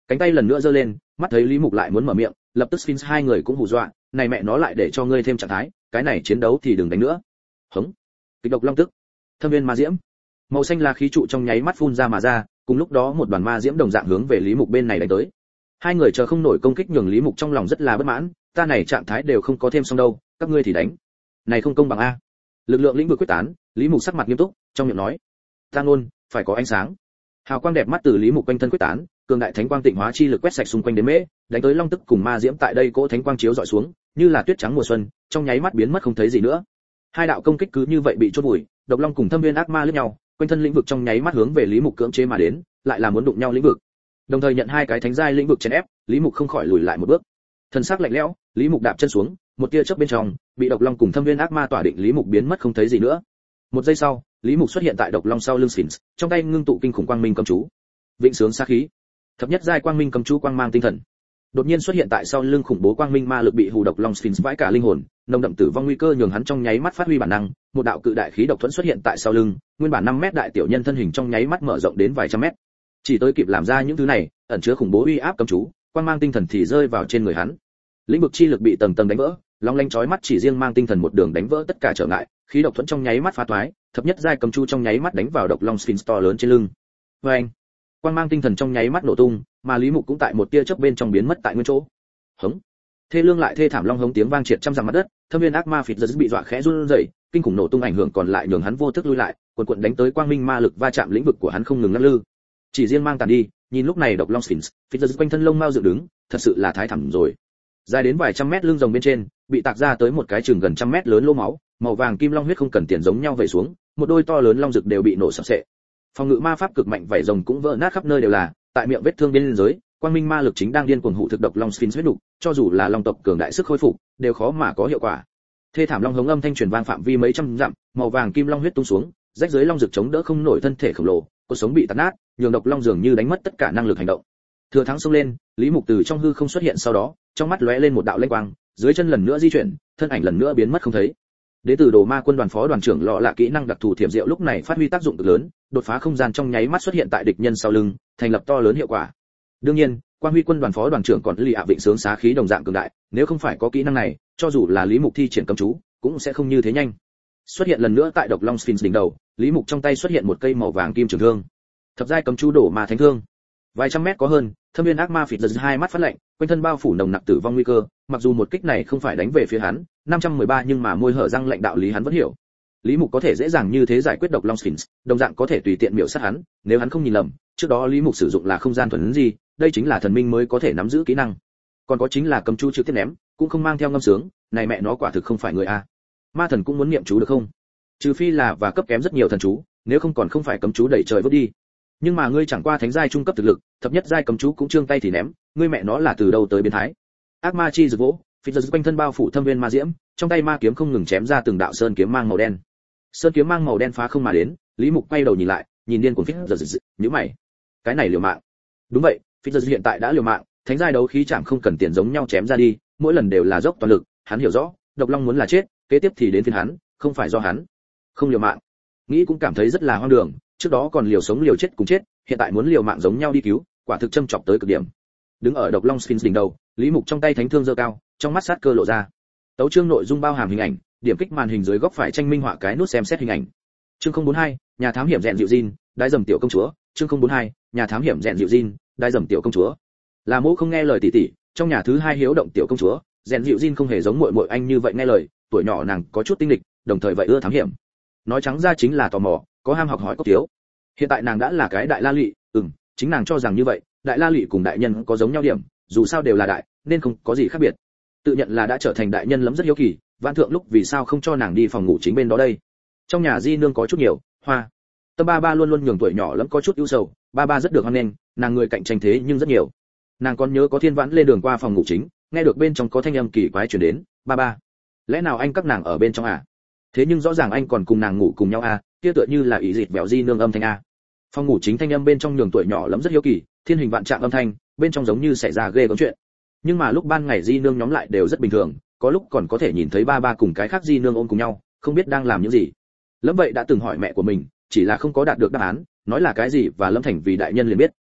Cánh tay lần nữa giơ lên, mắt thấy Lý Mục lại muốn mở miệng, lập tức Sphinx hai người cũng hù dọa, này mẹ nó lại để cho ngươi thêm trạng thái, cái này chiến đấu thì đừng đánh nữa. Hống. Kịch độc long tức. Thâm viên ma diễm. Màu xanh là khí trụ trong nháy mắt phun ra mà ra, cùng lúc đó một đoàn ma diễm đồng dạng hướng về Lý Mục bên này đánh tới. Hai người chờ không nổi công kích nhường Lý Mục trong lòng rất là bất mãn, ta này trạng thái đều không có thêm xong đâu, các ngươi thì đánh. Này không công bằng a. Lực lượng lĩnh vực quyết tán, Lý Mục sắc mặt nghiêm túc, trong miệng nói: "Ta ngôn, phải có ánh sáng." Hào quang đẹp mắt từ Lý Mục quanh thân quyết tán, cường đại thánh quang tịnh hóa chi lực quét sạch xung quanh đến mễ, đánh tới long tức cùng ma diễm tại đây cỗ thánh quang chiếu dọi xuống, như là tuyết trắng mùa xuân, trong nháy mắt biến mất không thấy gì nữa. Hai đạo công kích cứ như vậy bị chốt vùi, độc long cùng thâm viên ác ma lướt nhau, quanh thân lĩnh vực trong nháy mắt hướng về Lý Mục cưỡng chế mà đến, lại là muốn đụng nhau lĩnh vực. Đồng thời nhận hai cái thánh giai lĩnh vực chèn ép, Lý Mục không khỏi lùi lại một bước. Thân xác lạnh lẽo, Lý Mục đạp chân xuống, một tia chớp bên trong, bị độc long cùng thâm viên ác ma tỏa định Lý Mục biến mất không thấy gì nữa. Một giây sau, Lý Mục xuất hiện tại độc long sau lưng Sphinx, trong tay ngưng tụ kinh khủng quang minh cầm chú. Vĩnh sướng sát khí. Thập nhất giai quang minh cầm chú quang mang tinh thần. Đột nhiên xuất hiện tại sau lưng khủng bố quang minh ma lực bị hù độc long Sphinx vãi cả linh hồn, nồng đậm tử vong nguy cơ nhường hắn trong nháy mắt phát huy bản năng, một đạo cự đại khí độc thuẫn xuất hiện tại sau lưng, nguyên bản năm mét đại tiểu nhân thân hình trong nháy mắt mở rộng đến vài trăm mét. Chỉ tới kịp làm ra những thứ này, ẩn chứa khủng bố uy áp cầm chú, quang mang tinh thần thì rơi vào trên người hắn. Lĩnh vực chi lực bị tầng tầng đánh vỡ, long lanh chói mắt chỉ riêng mang tinh thần một đường đánh vỡ tất cả trở ngại, khí độc thuẫn trong nháy mắt phá toái, thập nhất giai cầm chú trong nháy mắt đánh vào độc long Sphinx to lớn trên lưng. Oeng! Quang mang tinh thần trong nháy mắt nổ tung, mà Lý Mục cũng tại một tia chớp bên trong biến mất tại nguyên chỗ. Hống! Thê lương lại thê thảm long hống tiếng vang triệt trăm dặm mặt đất, thâm viên ác ma phịt giật bị dọa khẽ run rẩy, kinh khủng nổ tung ảnh hưởng còn lại nhường hắn vô thức lui lại, quần quần đánh tới quang minh ma lực va chạm lĩnh vực của hắn không ngừng lắc lư. Chỉ riêng mang tàn đi, nhìn lúc này độc long Sphinx, phịt giật quanh thân lông mao dựng đứng, thật sự là thái thảm rồi. Dài đến vài trăm mét lưng rồng bên trên, bị tạc ra tới một cái chừng gần trăm mét lớn lỗ máu, màu vàng kim long huyết không cần tiền giống nhau vẩy xuống, một đôi to lớn long rực đều bị nổ sập sệ. Phòng ngự ma pháp cực mạnh vảy rồng cũng vỡ nát khắp nơi đều là, tại miệng vết thương bên dưới, quang minh ma lực chính đang điên cuồng hụ thực độc long Sphinx huyết đục, cho dù là long tộc cường đại sức khôi phục, đều khó mà có hiệu quả. Thê thảm long hống âm thanh truyền vang phạm vi mấy trăm dặm, màu vàng kim long huyết tung xuống, rách dưới long rực chống đỡ không nổi thân thể khổng lồ, cột sống bị tạt nát, nhường độc long dường như đánh mất tất cả năng lực hành động. Thừa thắng xông lên, Lý Mục từ trong hư không xuất hiện sau đó, trong mắt lóe lên một đạo lanh quang, dưới chân lần nữa di chuyển, thân ảnh lần nữa biến mất không thấy. Đế tử Đồ Ma quân đoàn phó đoàn trưởng lọ là kỹ năng đặc thù thiểm diệu lúc này phát huy tác dụng cực lớn, đột phá không gian trong nháy mắt xuất hiện tại địch nhân sau lưng, thành lập to lớn hiệu quả. Đương nhiên, Quang Huy quân đoàn phó đoàn trưởng còn lì ạ vịnh sướng xá khí đồng dạng cường đại, nếu không phải có kỹ năng này, cho dù là Lý Mục thi triển cấm chú, cũng sẽ không như thế nhanh. Xuất hiện lần nữa tại độc long Sphinx đỉnh đầu, Lý Mục trong tay xuất hiện một cây màu vàng kim trường thương. Thập giai cấm chú đổ ma thánh thương. Vài trăm mét có hơn, thâm viên ác ma phịt giật hai mắt phát lạnh, quanh thân bao phủ nồng nặc tử vong nguy cơ, mặc dù một kích này không phải đánh về phía hắn, năm trăm mười ba nhưng mà môi hở răng lạnh đạo lý hắn vẫn hiểu. Lý Mục có thể dễ dàng như thế giải quyết độc long Sphinx, đồng dạng có thể tùy tiện miểu sát hắn, nếu hắn không nhìn lầm, trước đó Lý Mục sử dụng là không gian thuần gì, đây chính là thần minh mới có thể nắm giữ kỹ năng. Còn có chính là cấm chú trực tiếp ném, cũng không mang theo ngâm sướng, này mẹ nó quả thực không phải người a. Ma thần cũng muốn niệm chú được không? Trừ phi là và cấp kém rất nhiều thần chú, nếu không còn không phải cấm chú đẩy trời vút đi. Nhưng mà ngươi chẳng qua thánh giai trung cấp thực lực, thập nhất giai cấm chú cũng trương tay thì ném, ngươi mẹ nó là từ đâu tới biến thái? Ác ma chi rực vỗ, phịch giật quanh thân bao phủ thâm viên ma diễm, trong tay ma kiếm không ngừng chém ra từng đạo sơn kiếm mang màu đen. Sơn kiếm mang màu đen phá không mà đến, Lý Mục quay đầu nhìn lại, nhìn điên cuồng phịch giật, nhíu mày. Cái này liều mạng. Đúng vậy, phịch giật hiện tại đã liều mạng, thánh giai đấu khí chạm không cần tiền giống nhau chém ra đi, mỗi lần đều là dốc toàn lực, hắn hiểu rõ, độc long muốn là chết, kế tiếp thì đến phiên hắn, không phải do hắn. Không liều mạng. Nghĩ cũng cảm thấy rất là hoang đường, trước đó còn liều sống liều chết cùng chết, hiện tại muốn liều mạng giống nhau đi cứu, quả thực châm chọc tới cực điểm. Đứng ở độc long Sphinx đỉnh đầu, Lý Mục trong tay thánh thương giơ cao, trong mắt sát cơ lộ ra. Tấu chương nội dung bao hàm hình ảnh, điểm kích màn hình dưới góc phải tranh minh họa cái nút xem xét hình ảnh. Chương không bốn hai, nhà thám hiểm rèn dịu Jin, đái dầm tiểu công chúa, chương không bốn hai, nhà thám hiểm rèn dịu Jin, đái dầm tiểu công chúa. Là mỗ không nghe lời tỷ tỷ, trong nhà thứ hai hiếu động tiểu công chúa, rèn dịu Jin không hề giống muội muội anh như vậy nghe lời, tuổi nhỏ nàng có chút tinh lịch, đồng thời vậy ưa thám hiểm. Nói trắng ra chính là tò mò, có ham học hỏi cốc thiếu. Hiện tại nàng đã là cái đại la lị, ừm, chính nàng cho rằng như vậy, đại la lị cùng đại nhân có giống nhau điểm, dù sao đều là đại, nên không có gì khác biệt. Tự nhận là đã trở thành đại nhân lắm rất hiếu kỳ, vạn thượng lúc vì sao không cho nàng đi phòng ngủ chính bên đó đây. Trong nhà di nương có chút nhiều, hoa. Tâm ba ba luôn luôn nhường tuổi nhỏ lắm có chút ưu sầu, ba ba rất được hoan nghênh, nàng người cạnh tranh thế nhưng rất nhiều. Nàng còn nhớ có Thiên Vãn lên đường qua phòng ngủ chính, nghe được bên trong có thanh âm kỳ quái truyền đến, ba ba, lẽ nào anh các nàng ở bên trong à? Thế nhưng rõ ràng anh còn cùng nàng ngủ cùng nhau à, kia tựa như là ý dịt bẻo di nương âm thanh a. Phòng ngủ chính thanh âm bên trong nhường tuổi nhỏ lắm rất hiếu kỳ, thiên hình vạn trạng âm thanh, bên trong giống như xảy ra ghê gớm chuyện. Nhưng mà lúc ban ngày di nương nhóm lại đều rất bình thường, có lúc còn có thể nhìn thấy ba ba cùng cái khác di nương ôm cùng nhau, không biết đang làm những gì. Lâm vậy đã từng hỏi mẹ của mình, chỉ là không có đạt được đáp án, nói là cái gì và Lâm Thành vì đại nhân liền biết.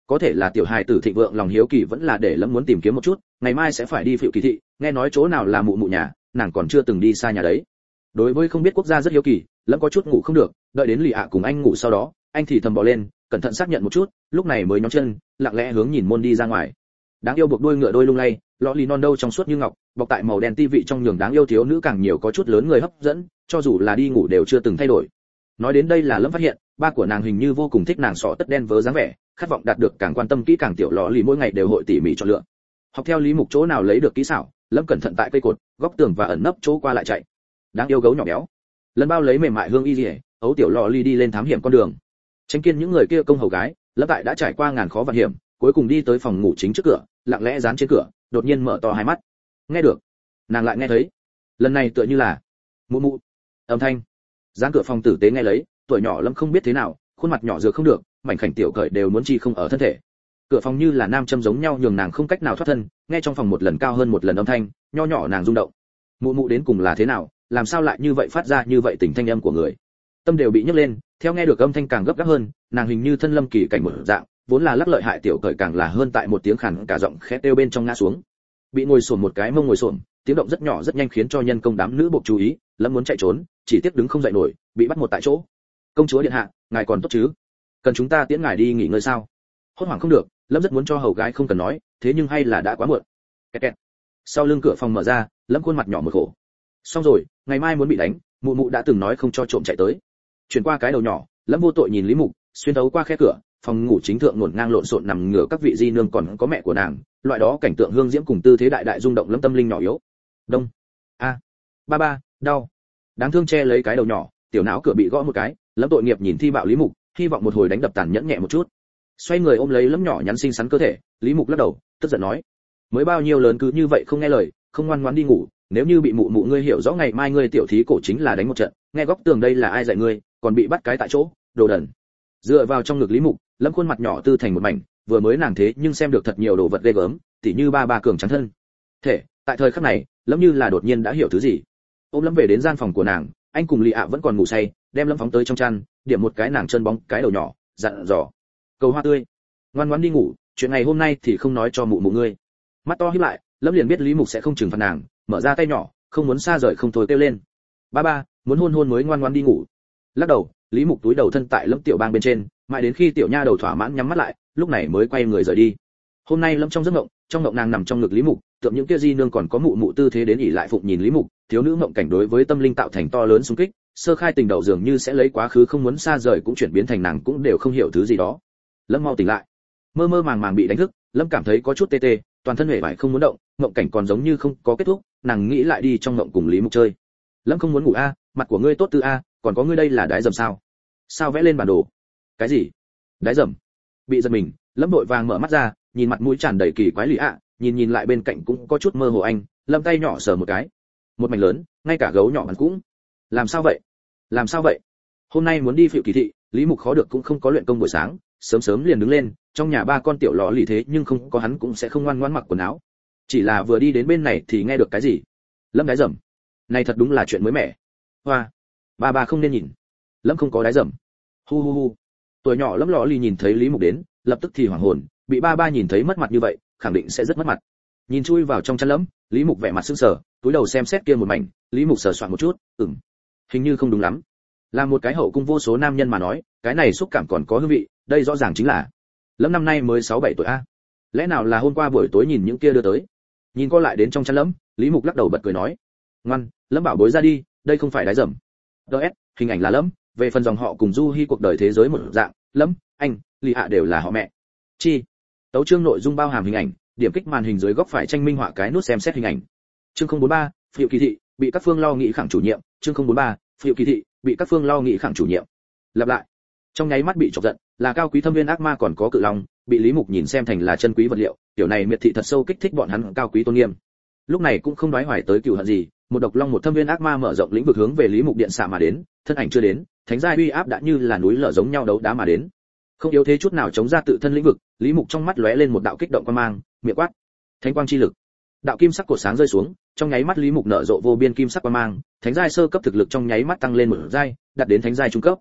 có thể là tiểu hài tử thịnh vượng lòng hiếu kỳ vẫn là để Lâm muốn tìm kiếm một chút, ngày mai sẽ phải đi phiệu kỳ thị, nghe nói chỗ nào là mụ mụ nhà, nàng còn chưa từng đi xa nhà đấy. Đối với không biết quốc gia rất hiếu kỳ, Lâm có chút ngủ không được, đợi đến Lì ạ cùng anh ngủ sau đó, anh thì thầm bò lên, cẩn thận xác nhận một chút, lúc này mới nhón chân, lặng lẽ hướng nhìn môn đi ra ngoài. Đáng yêu buộc đuôi ngựa đôi lung lay, lọ lì non đâu trong suốt như ngọc, bọc tại màu đen ti vị trong nhường đáng yêu thiếu nữ càng nhiều có chút lớn người hấp dẫn, cho dù là đi ngủ đều chưa từng thay đổi. Nói đến đây là Lâm phát hiện, ba của nàng hình như vô cùng thích nàng sọ tất đen vớ dáng vẻ, khát vọng đạt được càng quan tâm kỹ càng tiểu lọ lì mỗi ngày đều hội tỉ mỉ chọn lựa. Học theo Lý Mục chỗ nào lấy được kỹ xảo, Lâm cẩn thận tại cây cột, góc tường và ẩn nấp chỗ qua lại chạy. Đáng yêu gấu nhỏ béo, lần bao lấy mềm mại hương y liễu, ấu tiểu lọ lì đi lên thám hiểm con đường. Tránh kiên những người kia công hầu gái, Lâm tại đã trải qua ngàn khó vạn hiểm, cuối cùng đi tới phòng ngủ chính trước cửa, lặng lẽ dán trên cửa, đột nhiên mở to hai mắt. Nghe được, nàng lại nghe thấy. Lần này tựa như là mụ mụ âm thanh. Dán cửa phòng tử tế nghe lấy, tuổi nhỏ Lâm không biết thế nào, khuôn mặt nhỏ dược không được, mảnh khảnh tiểu cởi đều muốn chi không ở thân thể. Cửa phòng như là nam châm giống nhau nhường nàng không cách nào thoát thân, nghe trong phòng một lần cao hơn một lần âm thanh, nho nhỏ nàng rung động. Mụ mụ đến cùng là thế nào, làm sao lại như vậy phát ra như vậy tình thanh âm của người. Tâm đều bị nhấc lên, theo nghe được âm thanh càng gấp gáp hơn, nàng hình như thân lâm kỳ cảnh một dạng, vốn là lắc lợi hại tiểu cởi càng là hơn tại một tiếng khàn cả giọng khẽ kêu bên trong ngã xuống. Bị ngồi xổm một cái mông ngồi xổm, tiếng động rất nhỏ rất nhanh khiến cho nhân công đám nữ buộc chú ý, Lâm muốn chạy trốn, chỉ tiếc đứng không dậy nổi, bị bắt một tại chỗ. Công chúa điện hạ, ngài còn tốt chứ? Cần chúng ta tiễn ngài đi nghỉ ngơi sao? Hốt hoảng không được, Lâm rất muốn cho hầu gái không cần nói, thế nhưng hay là đã quá muộn. Kẹt kẹt. Sau lưng cửa phòng mở ra, Lâm khuôn mặt nhỏ một khổ. Xong rồi, ngày mai muốn bị đánh, mụ mụ đã từng nói không cho trộm chạy tới. Chuyển qua cái đầu nhỏ, Lâm vô tội nhìn Lý Mục, xuyên thấu qua khe cửa, phòng ngủ chính thượng ngổn ngang lộn xộn nằm ngửa các vị di nương còn có mẹ của nàng, loại đó cảnh tượng hương diễm cùng tư thế đại đại rung động Lâm tâm linh nhỏ yếu. Đông. A. Ba ba, đau. Đáng thương che lấy cái đầu nhỏ, tiểu não cửa bị gõ một cái, Lâm tội nghiệp nhìn thi bạo Lý Mục, hy vọng một hồi đánh đập tàn nhẫn nhẹ một chút. Xoay người ôm lấy Lâm nhỏ nhắn xinh xắn cơ thể, Lý Mục lắc đầu, tức giận nói: mới bao nhiêu lớn cứ như vậy không nghe lời, không ngoan ngoãn đi ngủ, nếu như bị mụ mụ ngươi hiểu rõ ngày mai ngươi tiểu thí cổ chính là đánh một trận, nghe góc tường đây là ai dạy ngươi, còn bị bắt cái tại chỗ, đồ đần. Dựa vào trong ngực Lý Mục, Lâm khuôn mặt nhỏ tư thành một mảnh, vừa mới nàng thế nhưng xem được thật nhiều đồ vật ghê gớm, tỉ như ba ba cường trắng thân. Thể, tại thời khắc này, Lâm như là đột nhiên đã hiểu thứ gì. Ôm Lâm về đến gian phòng của nàng, anh cùng Lì ạ vẫn còn ngủ say, đem Lâm phóng tới trong chăn, điểm một cái nàng chân bóng cái đầu nhỏ, dặn dò: cầu hoa tươi, ngoan ngoãn đi ngủ, chuyện ngày hôm nay thì không nói cho mụ mụ ngươi. Mắt to híp lại, Lâm liền biết Lý Mục sẽ không trừng phạt nàng, mở ra tay nhỏ, không muốn xa rời không thôi kêu lên: ba ba, muốn hôn hôn mới ngoan ngoãn đi ngủ. Lắc đầu, Lý Mục túi đầu thân tại Lâm tiểu bang bên trên, mãi đến khi tiểu nha đầu thỏa mãn nhắm mắt lại, lúc này mới quay người rời đi. Hôm nay Lâm trong giấc mộng, trong mộng nàng nằm trong ngực Lý Mục, tượng những kia di nương còn có mụ mụ tư thế đến ỉ lại phụng nhìn Lý Mục, thiếu nữ mộng cảnh đối với tâm linh tạo thành to lớn xung kích, sơ khai tình đầu dường như sẽ lấy quá khứ không muốn xa rời cũng chuyển biến thành nàng cũng đều không hiểu thứ gì đó. Lâm mau tỉnh lại, mơ mơ màng màng bị đánh thức, Lâm cảm thấy có chút tê tê, toàn thân hề bại không muốn động, mộng cảnh còn giống như không có kết thúc, nàng nghĩ lại đi trong mộng cùng Lý Mục chơi. Lâm không muốn ngủ a, mặt của ngươi tốt tư a, còn có ngươi đây là đái dầm sao? Sao vẽ lên bản đồ? Cái gì? Đái dầm? Bị giật mình, Lâm vội vàng mở mắt ra, nhìn mặt mũi tràn đầy kỳ quái Lý ạ, nhìn nhìn lại bên cạnh cũng có chút mơ hồ anh, Lâm tay nhỏ sờ một cái, một mảnh lớn, ngay cả gấu nhỏ mặt cũng. Làm sao vậy? Làm sao vậy? Hôm nay muốn đi phiệu kỳ thị, Lý Mục khó được cũng không có luyện công buổi sáng, sớm sớm liền đứng lên, trong nhà ba con tiểu lọ lì thế nhưng không có hắn cũng sẽ không ngoan ngoãn mặc quần áo. Chỉ là vừa đi đến bên này thì nghe được cái gì? Lâm đái dầm. Này thật đúng là chuyện mới mẻ. Hoa, ba ba không nên nhìn. Lâm không có đái dầm. Hu hu hu. Tuổi nhỏ Lâm lọ lì nhìn thấy Lý Mục đến, lập tức thì hoảng hồn, bị ba ba nhìn thấy mất mặt như vậy, khẳng định sẽ rất mất mặt. Nhìn chui vào trong chăn Lâm, Lý Mục vẻ mặt sững sờ, túi đầu xem xét kia một mảnh, Lý Mục sờ soạn một chút, ừm, hình như không đúng lắm. Là một cái hậu cung vô số nam nhân mà nói, cái này xúc cảm còn có hương vị, đây rõ ràng chính là Lâm năm nay mới sáu bảy tuổi a. Lẽ nào là hôm qua buổi tối nhìn những kia đưa tới? Nhìn qua lại đến trong chăn Lâm, Lý Mục lắc đầu bật cười nói: ngoan, Lâm bảo bối ra đi, đây không phải đái dầm. ds hình ảnh là Lâm, về phần dòng họ cùng Du Hi cuộc đời thế giới một dạng, Lâm, anh, Lý Hạ đều là họ mẹ. Chi. Tấu chương nội dung bao hàm hình ảnh, điểm kích màn hình dưới góc phải tranh minh họa cái nút xem xét hình ảnh. Chương không bốn ba, phiệu kỳ thị, bị các phương lo nghị khẳng chủ nhiệm. Chương không bốn ba, phiệu kỳ thị, bị các phương lo nghị khẳng chủ nhiệm. Lặp lại. Trong nháy mắt bị chọc giận, là cao quý thâm viên ác ma còn có cự long, bị Lý Mục nhìn xem thành là chân quý vật liệu, tiểu này miệt thị thật sâu kích thích bọn hắn cao quý tôn nghiêm. Lúc này cũng không nói hoài tới cựu hận gì, một độc long một thâm viên ác ma mở rộng lĩnh vực hướng về Lý Mục điện xạ mà đến, thân ảnh chưa đến, thánh giai uy áp đã như là núi lở giống nhau đấu đá mà đến. Không yếu thế chút nào chống ra tự thân lĩnh vực, Lý Mục trong mắt lóe lên một đạo kích động quan mang, miệng quát: thánh quang chi lực. Đạo kim sắc cột sáng rơi xuống, trong nháy mắt Lý Mục nở rộ vô biên kim sắc quang mang, thánh giai sơ cấp thực lực trong nháy mắt tăng lên một giai, đạt đến thánh giai trung cấp.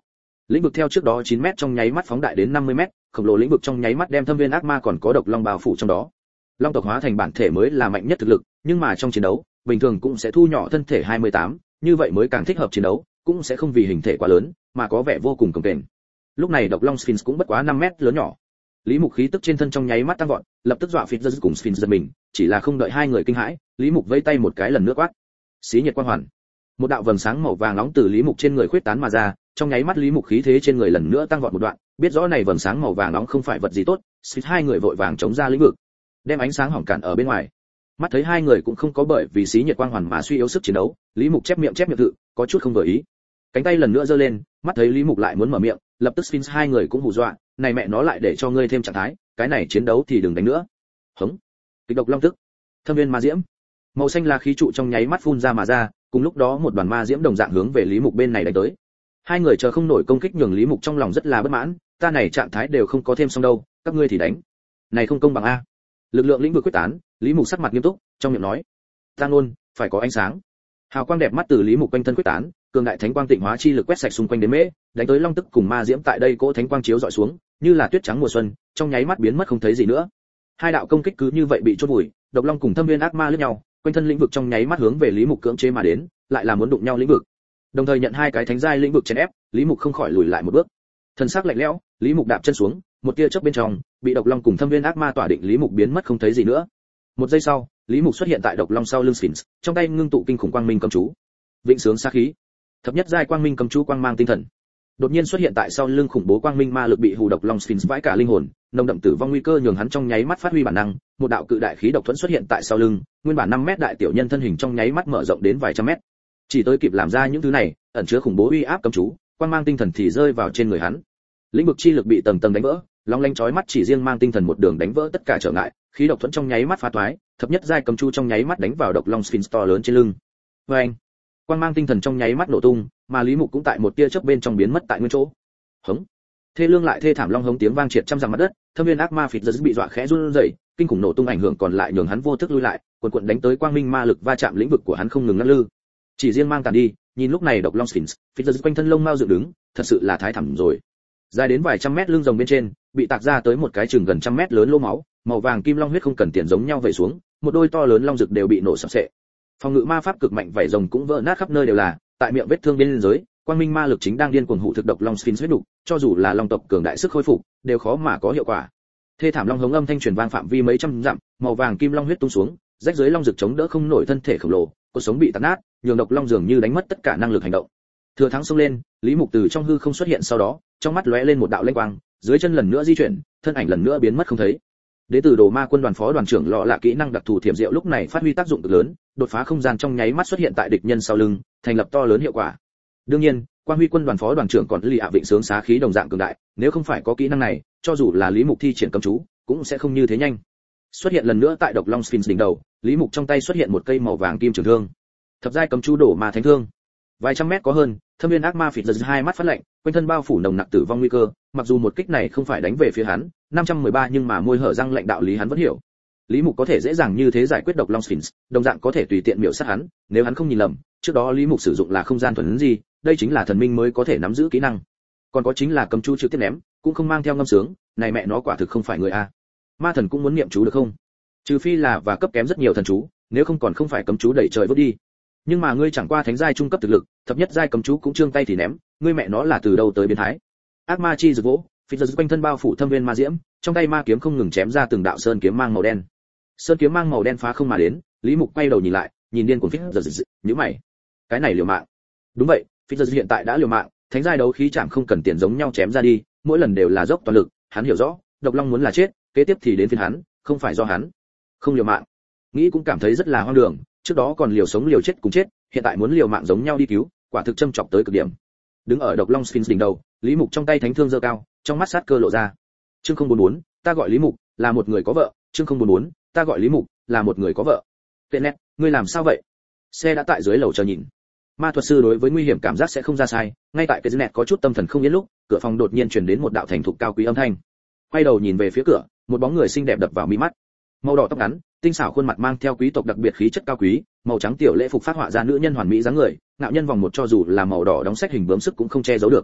Lĩnh vực theo trước đó chín mét trong nháy mắt phóng đại đến năm mươi mét, khổng lồ lĩnh vực trong nháy mắt đem thâm viên ác ma còn có độc long bao phủ trong đó. Long tộc hóa thành bản thể mới là mạnh nhất thực lực, nhưng mà trong chiến đấu, bình thường cũng sẽ thu nhỏ thân thể hai mươi tám, như vậy mới càng thích hợp chiến đấu, cũng sẽ không vì hình thể quá lớn, mà có vẻ vô cùng cồng kềnh. Lúc này độc long Sphinx cũng bất quá năm mét lớn nhỏ. Lý Mục khí tức trên thân trong nháy mắt tăng vọt, lập tức dọa Phít cùng Sphinx giật mình, chỉ là không đợi hai người kinh hãi, Lý Mục vẫy tay một cái lần nữa quát. Xí nhiệt quang hoàn. Một đạo vầng sáng màu vàng nóng từ Lý Mục trên người khuếch tán mà ra, trong nháy mắt Lý Mục khí thế trên người lần nữa tăng vọt một đoạn, biết rõ này vầng sáng màu vàng nóng không phải vật gì tốt, Sphinx hai người vội vàng chống ra lĩnh vực, đem ánh sáng hỏng cản ở bên ngoài. Mắt thấy hai người cũng không có bởi vì xí nhiệt quang hoàn mà suy yếu sức chiến đấu, Lý Mục chép miệng chép miệng tự, có chút không vừa ý. Cánh tay lần nữa giơ lên, mắt thấy Lý Mục lại muốn mở miệng, lập tức Sphinx hai người cũng hù dọa, này mẹ nó lại để cho ngươi thêm trạng thái, cái này chiến đấu thì đừng đánh nữa. Hống. Kịch độc long tức. Thâm viên ma diễm. Màu xanh là khí trụ trong nháy mắt phun ra mà ra, cùng lúc đó một đoàn ma diễm đồng dạng hướng về Lý Mục bên này đánh tới. Hai người chờ không nổi công kích nhường Lý Mục trong lòng rất là bất mãn, ta này trạng thái đều không có thêm xong đâu, các ngươi thì đánh. Này không công bằng a. Lực lượng lĩnh vực quyết tán, Lý Mục sắc mặt nghiêm túc, trong miệng nói: "Ta luôn phải có ánh sáng." Hào quang đẹp mắt từ Lý Mục quanh thân quyết tán, cường đại thánh quang tịnh hóa chi lực quét sạch xung quanh đến mễ, đánh tới long tức cùng ma diễm tại đây cỗ thánh quang chiếu dọi xuống, như là tuyết trắng mùa xuân, trong nháy mắt biến mất không thấy gì nữa. Hai đạo công kích cứ như vậy bị chôn vùi, độc long cùng thâm viên ác ma lướt nhau, quanh thân lĩnh vực trong nháy mắt hướng về Lý Mục cưỡng chế mà đến, lại là muốn đụng nhau lĩnh vực. Đồng thời nhận hai cái thánh giai lĩnh vực chèn ép, Lý Mục không khỏi lùi lại một bước. Thân xác lạnh lẽo, Lý Mục đạp chân xuống, một tia chớp bên trong, bị độc long cùng thâm viên ác ma tỏa định Lý Mục biến mất không thấy gì nữa. Một giây sau, Lý Mục xuất hiện tại độc long sau lưng Sphinx, trong tay ngưng tụ kinh khủng quang minh cầm chú. Vĩnh sướng sát khí. Thập nhất giai quang minh cầm chú quang mang tinh thần. Đột nhiên xuất hiện tại sau lưng khủng bố quang minh ma lực bị hù độc long Sphinx vãi cả linh hồn, nồng đậm tử vong nguy cơ nhường hắn trong nháy mắt phát huy bản năng, một đạo cự đại khí độc thuẫn xuất hiện tại sau lưng, nguyên bản năm mét đại tiểu nhân thân hình trong nháy mắt mở rộng đến vài trăm mét. Chỉ tới kịp làm ra những thứ này, ẩn chứa khủng bố uy áp cầm chú, quang mang tinh thần thì rơi vào trên người hắn. Lĩnh vực chi lực bị tầng tầng đánh vỡ, long lanh chói mắt chỉ riêng mang tinh thần một đường đánh vỡ tất cả trở ngại, khí độc thuẫn trong nháy mắt phá toái, thập nhất giai cầm chú trong nháy mắt đánh vào độc long Sphinx to lớn trên lưng. Oeng! Quang mang tinh thần trong nháy mắt nổ tung, mà Lý Mục cũng tại một tia chớp bên trong biến mất tại nguyên chỗ. Hống! Thê lương lại thê thảm long hống tiếng vang triệt trăm dặm mặt đất, thâm viên ác ma phịt giật bị dọa khẽ run rẩy, kinh khủng nổ tung ảnh hưởng còn lại nhường hắn vô thức lui lại, cuộn cuộn đánh tới quang minh ma lực va chạm lĩnh vực của hắn không ngừng lắc lư. Chỉ riêng mang tàn đi, nhìn lúc này độc long Sphinx, phịt giật quanh thân lông mao dựng đứng, thật sự là thái thảm rồi. Dài đến vài trăm mét lưng rồng bên trên, bị tạc ra tới một cái chừng gần trăm mét lớn lỗ máu, màu vàng kim long huyết không cần tiền giống nhau vẩy xuống, một đôi to lớn long rực đều bị nổ sập sệ. Phòng ngự ma pháp cực mạnh vảy rồng cũng vỡ nát khắp nơi đều là, tại miệng vết thương bên dưới, quang minh ma lực chính đang điên cuồng hụ thực độc long Sphinx huyết đủ, cho dù là long tộc cường đại sức khôi phục, đều khó mà có hiệu quả. Thê thảm long hống âm thanh truyền vang phạm vi mấy trăm dặm, màu vàng kim long huyết tung xuống, rách dưới long rực chống đỡ không nổi thân thể khổng lồ, cột sống bị tạt nát, nhường độc long dường như đánh mất tất cả năng lực hành động. Thừa thắng xông lên, Lý Mục từ trong hư không xuất hiện sau đó, trong mắt lóe lên một đạo lanh quang, dưới chân lần nữa di chuyển, thân ảnh lần nữa biến mất không thấy. Đế tử Đồ Ma quân đoàn phó đoàn trưởng lọ là kỹ năng đặc thù thiểm diệu lúc này phát huy tác dụng cực lớn, đột phá không gian trong nháy mắt xuất hiện tại địch nhân sau lưng, thành lập to lớn hiệu quả. Đương nhiên, Quang Huy quân đoàn phó đoàn trưởng còn Lì ạ Vịnh sướng xá khí đồng dạng cường đại, nếu không phải có kỹ năng này, cho dù là Lý Mục thi triển cấm chú, cũng sẽ không như thế nhanh. Xuất hiện lần nữa tại độc long Sphinx đỉnh đầu, Lý Mục trong tay xuất hiện một cây màu vàng kim trường thương. Thập giai cấm chú đổ ma thánh thương. Vài trăm mét có hơn, thâm viên ác ma phịt giật hai mắt phát lạnh, quanh thân bao phủ nồng nặc tử vong nguy cơ, mặc dù một kích này không phải đánh về phía hắn, năm trăm mười ba nhưng mà môi hở răng lạnh đạo lý hắn vẫn hiểu. Lý Mục có thể dễ dàng như thế giải quyết độc long Sphinx, đồng dạng có thể tùy tiện miểu sát hắn, nếu hắn không nhìn lầm, trước đó Lý Mục sử dụng là không gian thuần gì, đây chính là thần minh mới có thể nắm giữ kỹ năng. Còn có chính là cấm chú trực tiếp ném, cũng không mang theo ngâm sướng, này mẹ nó quả thực không phải người a. Ma thần cũng muốn niệm chú được không? Trừ phi là và cấp kém rất nhiều thần chú, nếu không còn không phải cấm chú đẩy trời vút đi. Nhưng mà ngươi chẳng qua thánh giai trung cấp thực lực, thập nhất giai cấm chú cũng trương tay thì ném, ngươi mẹ nó là từ đâu tới biến thái? Ác ma chi rực vỗ, phịt giật quanh thân bao phủ thâm viên ma diễm, trong tay ma kiếm không ngừng chém ra từng đạo sơn kiếm mang màu đen. Sơn kiếm mang màu đen phá không mà đến, Lý Mục quay đầu nhìn lại, nhìn điên cuồng phịt giật, nhíu mày. Cái này liều mạng. Đúng vậy, phịt giật hiện tại đã liều mạng, thánh giai đấu khí chạm không cần tiền giống nhau chém ra đi, mỗi lần đều là dốc toàn lực, hắn hiểu rõ, độc long muốn là chết, kế tiếp thì đến phiên hắn, không phải do hắn. Không liều mạng. Nghĩ cũng cảm thấy rất là hoang đường, trước đó còn liều sống liều chết cùng chết, hiện tại muốn liều mạng giống nhau đi cứu, quả thực châm chọc tới cực điểm. Đứng ở độc long Sphinx đỉnh đầu, Lý Mục trong tay thánh thương giơ cao, trong mắt sát cơ lộ ra. Chương không bốn bốn, ta gọi Lý Mục, là một người có vợ. Chương không bốn bốn, ta gọi Lý Mục, là một người có vợ. Tệ nét, ngươi làm sao vậy? Xe đã tại dưới lầu chờ nhìn. Ma thuật sư đối với nguy hiểm cảm giác sẽ không ra sai, ngay tại cái nét có chút tâm thần không yên lúc, cửa phòng đột nhiên truyền đến một đạo thành thục cao quý âm thanh. Quay đầu nhìn về phía cửa, một bóng người xinh đẹp đập vào mi mắt. Màu đỏ tóc ngắn, tinh xảo khuôn mặt mang theo quý tộc đặc biệt khí chất cao quý, màu trắng tiểu lễ phục phát họa ra nữ nhân hoàn mỹ dáng người, ngạo nhân vòng một cho dù là màu đỏ đóng sách hình bướm sức cũng không che giấu được.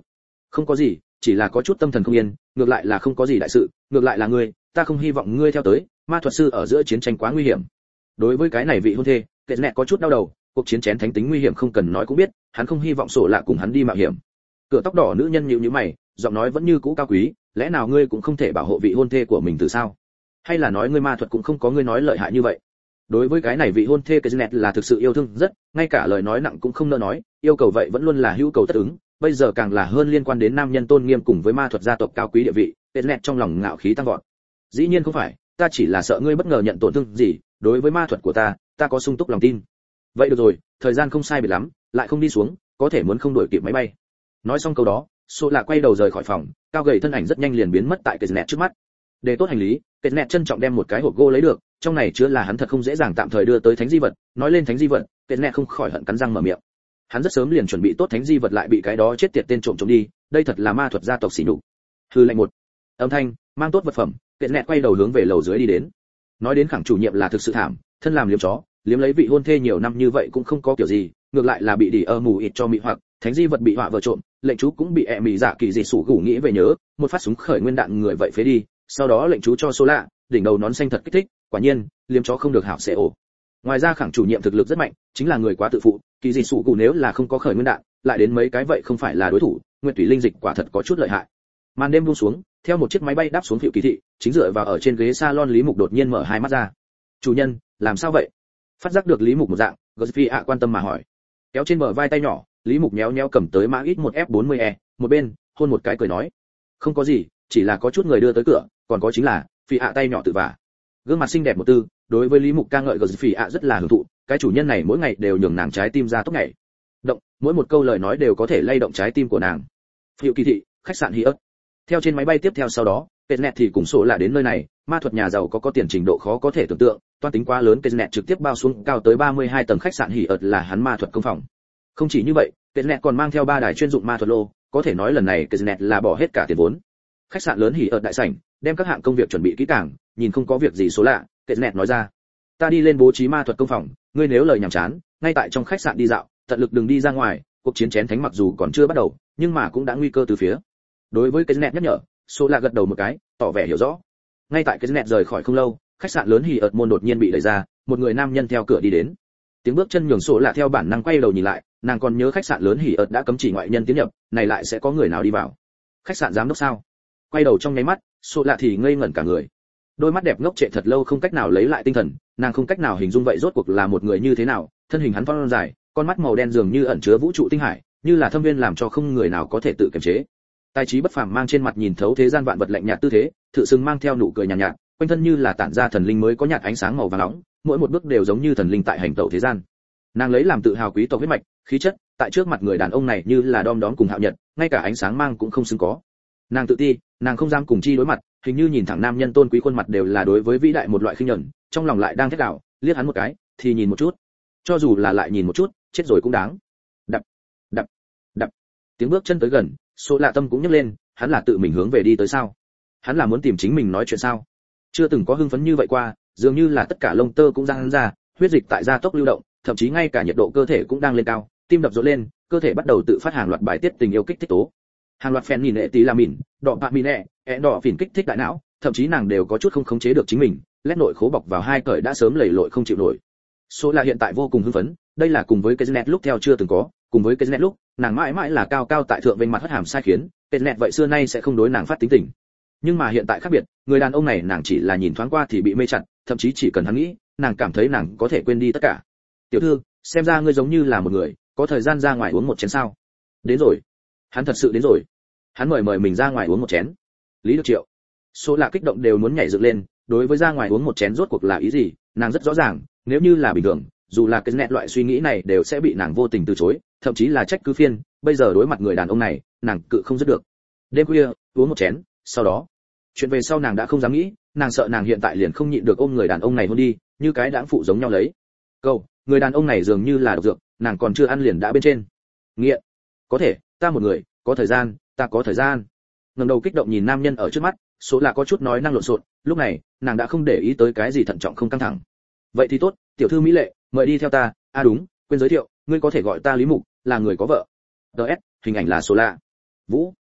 Không có gì, chỉ là có chút tâm thần không yên, ngược lại là không có gì đại sự, ngược lại là ngươi, ta không hy vọng ngươi theo tới, ma thuật sư ở giữa chiến tranh quá nguy hiểm. Đối với cái này vị hôn thê, Kệt Nẹt có chút đau đầu, cuộc chiến chén thánh tính nguy hiểm không cần nói cũng biết, hắn không hy vọng sổ lạ cùng hắn đi mạo hiểm. Cửa tóc đỏ nữ nhân nhíu nhíu mày, giọng nói vẫn như cũ cao quý, lẽ nào ngươi cũng không thể bảo hộ vị hôn thê của mình từ sao? Hay là nói ngươi ma thuật cũng không có ngươi nói lợi hại như vậy? Đối với cái này vị hôn thê Kệt Nẹt là thực sự yêu thương rất, ngay cả lời nói nặng cũng không nỡ nói, yêu cầu vậy vẫn luôn là hữu cầu tất ứng, bây giờ càng là hơn liên quan đến nam nhân tôn nghiêm cùng với ma thuật gia tộc cao quý địa vị, Kệt Nẹt trong lòng ngạo khí tăng vọt. Dĩ nhiên không phải, ta chỉ là sợ ngươi bất ngờ nhận tổn thương gì, đối với ma thuật của ta, ta có sung túc lòng tin. Vậy được rồi, thời gian không sai biệt lắm, lại không đi xuống, có thể muốn không đuổi kịp máy bay. Nói xong câu đó, Sô Lạ quay đầu rời khỏi phòng, cao gầy thân ảnh rất nhanh liền biến mất tại Kệt Nẹt trước mắt. Để tốt hành lý, Kệt Nẹt trân trọng đem một cái hộp gỗ lấy được, trong này chứa là hắn thật không dễ dàng tạm thời đưa tới thánh di vật. Nói lên thánh di vật, Kệt Nẹt không khỏi hận cắn răng mở miệng. Hắn rất sớm liền chuẩn bị tốt thánh di vật lại bị cái đó chết tiệt tên trộm trộm đi, đây thật là ma thuật gia tộc xỉ nhục. Hư lệnh một. Âm thanh, mang tốt vật phẩm, Kệt Nẹt quay đầu hướng về lầu dưới đi đến. Nói đến khẳng chủ nhiệm là thực sự thảm, thân làm liếm chó, liếm lấy vị hôn thê nhiều năm như vậy cũng không có kiểu gì, ngược lại là bị đỉ ơ mù ịt cho mị hoặc, thánh di vật bị họa vợ trộm, lệnh chú cũng bị ẹ mị dạ kỳ dị sủ gủ nghĩ về nhớ, một phát súng khởi nguyên đạn người vậy phế đi, sau đó lệnh chú cho số lạ, đỉnh đầu nón xanh thật kích thích, quả nhiên, liếm chó không được hảo sẽ ổ. Ngoài ra khẳng chủ nhiệm thực lực rất mạnh, chính là người quá tự phụ, kỳ dị sủ gủ nếu là không có khởi nguyên đạn, lại đến mấy cái vậy không phải là đối thủ, Nguyệt Thủy Linh Dịch quả thật có chút lợi hại. Màn đêm buông xuống, theo một chiếc máy bay đáp xuống phiệu kỳ thị, chính dựa vào ở trên ghế salon Lý Mục đột nhiên mở hai mắt ra. "Chủ nhân, làm sao vậy?" Phát giác được Lý Mục một dạng, Gosphi ạ quan tâm mà hỏi. Kéo trên bờ vai tay nhỏ, Lý Mục méo méo cầm tới mã ít một F bốn mươi E, một bên, hôn một cái cười nói: "Không có gì, chỉ là có chút người đưa tới cửa, còn có chính là, Phi ạ tay nhỏ tự vả." Gương mặt xinh đẹp một tư, đối với Lý Mục ca ngợi Gosphi ạ rất là hưởng thụ, cái chủ nhân này mỗi ngày đều nhường nàng trái tim ra tốc nhảy. Động, mỗi một câu lời nói đều có thể lay động trái tim của nàng. Phiệu kỳ thị, khách sạn Hy ớt. Theo trên máy bay tiếp theo sau đó, Kệt Nẹt thì cùng số là đến nơi này, ma thuật nhà giàu có có tiền trình độ khó có thể tưởng tượng, toan tính quá lớn, Kệt Nẹt trực tiếp bao xuống cao tới ba mươi hai tầng khách sạn Hy ớt là hắn ma thuật công phòng. Không chỉ như vậy, Kệt Nẹt còn mang theo ba đài chuyên dụng ma thuật lô, có thể nói lần này Kệt Nẹt là bỏ hết cả tiền vốn. Khách sạn lớn Hy ớt đại sảnh, đem các hạng công việc chuẩn bị kỹ càng, nhìn không có việc gì số lạ, Kệt Nẹt nói ra: "Ta đi lên bố trí ma thuật công phòng, ngươi nếu lời nhảm chán, ngay tại trong khách sạn đi dạo, tận lực đừng đi ra ngoài, cuộc chiến chén thánh mặc dù còn chưa bắt đầu, nhưng mà cũng đã nguy cơ từ phía." Đối với Kệt Nẹt nhắc nhở, số lạ gật đầu một cái, tỏ vẻ hiểu rõ. Ngay tại Kệt Nẹt rời khỏi không lâu, khách sạn lớn Hy ớt môn đột nhiên bị đẩy ra, một người nam nhân theo cửa đi đến. Tiếng bước chân nhường số lạ theo bản năng quay đầu nhìn lại, nàng còn nhớ khách sạn lớn Hy ớt đã cấm chỉ ngoại nhân tiến nhập, này lại sẽ có người nào đi vào? Khách sạn giám đốc sao? Quay đầu trong nháy mắt, số lạ thì ngây ngẩn cả người. Đôi mắt đẹp ngốc trệ thật lâu không cách nào lấy lại tinh thần, nàng không cách nào hình dung vậy rốt cuộc là một người như thế nào, thân hình hắn thon dài, con mắt màu đen dường như ẩn chứa vũ trụ tinh hải, như là thâm viên làm cho không người nào có thể tự kiềm chế. Tài trí bất phàm mang trên mặt nhìn thấu thế gian vạn vật lạnh nhạt tư thế, tự xưng mang theo nụ cười nhàn nhạt, nhạt, quanh thân như là tản ra thần linh mới có nhạt ánh sáng màu vàng nóng, mỗi một bước đều giống như thần linh tại hành tẩu thế gian. Nàng lấy làm tự hào quý tộc huyết mạch, khí chất, tại trước mặt người đàn ông này như là đom đóm cùng hạo nhật, ngay cả ánh sáng mang cũng không xứng có. Nàng tự ti, nàng không dám cùng chi đối mặt, hình như nhìn thẳng nam nhân tôn quý khuôn mặt đều là đối với vĩ đại một loại khinh nhẫn, trong lòng lại đang thét đảo, liếc hắn một cái, thì nhìn một chút. Cho dù là lại nhìn một chút, chết rồi cũng đáng. Đập, đập, đập. Tiếng bước chân tới gần, số lạ tâm cũng nhấc lên, hắn là tự mình hướng về đi tới sao? Hắn là muốn tìm chính mình nói chuyện sao? Chưa từng có hưng phấn như vậy qua, dường như là tất cả lông tơ cũng giãn ra, huyết dịch tại gia tốc lưu động, thậm chí ngay cả nhiệt độ cơ thể cũng đang lên cao, tim đập rộn lên, cơ thể bắt đầu tự phát hàng loạt bài tiết tình yêu kích thích tố. Hàng loạt phèn nhìn nệ tí là mìn, đỏ bạc mìn nệ, ẹ đỏ phìn kích thích đại não, thậm chí nàng đều có chút không khống chế được chính mình, lét nội khố bọc vào hai cởi đã sớm lầy lội không chịu nổi. Số là hiện tại vô cùng hưng phấn, đây là cùng với cái net lúc theo chưa từng có, cùng với cái net lúc, nàng mãi mãi là cao cao tại thượng bên mặt hất hàm sai khiến, cái net vậy xưa nay sẽ không đối nàng phát tính tình. Nhưng mà hiện tại khác biệt, người đàn ông này nàng chỉ là nhìn thoáng qua thì bị mê chặt, thậm chí chỉ cần hắn nghĩ, nàng cảm thấy nàng có thể quên đi tất cả. "Tiểu thư, xem ra ngươi giống như là một người, có thời gian ra ngoài uống một chén sao?" "Đến rồi." Hắn thật sự đến rồi. Hắn mời mời mình ra ngoài uống một chén. Lý Được Triệu. Số lạ kích động đều muốn nhảy dựng lên, đối với ra ngoài uống một chén rốt cuộc là ý gì, nàng rất rõ ràng, nếu như là bình thường, dù là cái nét loại suy nghĩ này đều sẽ bị nàng vô tình từ chối, thậm chí là trách cứ phiên, bây giờ đối mặt người đàn ông này, nàng cự không dứt được. Đêm khuya, uống một chén, sau đó, chuyện về sau nàng đã không dám nghĩ, nàng sợ nàng hiện tại liền không nhịn được ôm người đàn ông này hôn đi, như cái đãng phụ giống nhau lấy. Câu, người đàn ông này dường như là độc dược, nàng còn chưa ăn liền đã bên trên. Nghiện. Có thể, ta một người, có thời gian, ta có thời gian. Ngẩng đầu kích động nhìn nam nhân ở trước mắt, số là có chút nói năng lộn xộn, lúc này, nàng đã không để ý tới cái gì thận trọng không căng thẳng. Vậy thì tốt, tiểu thư mỹ lệ, mời đi theo ta. À đúng, quên giới thiệu, ngươi có thể gọi ta Lý Mục, là người có vợ. đê ét, hình ảnh là số lạ. Vũ.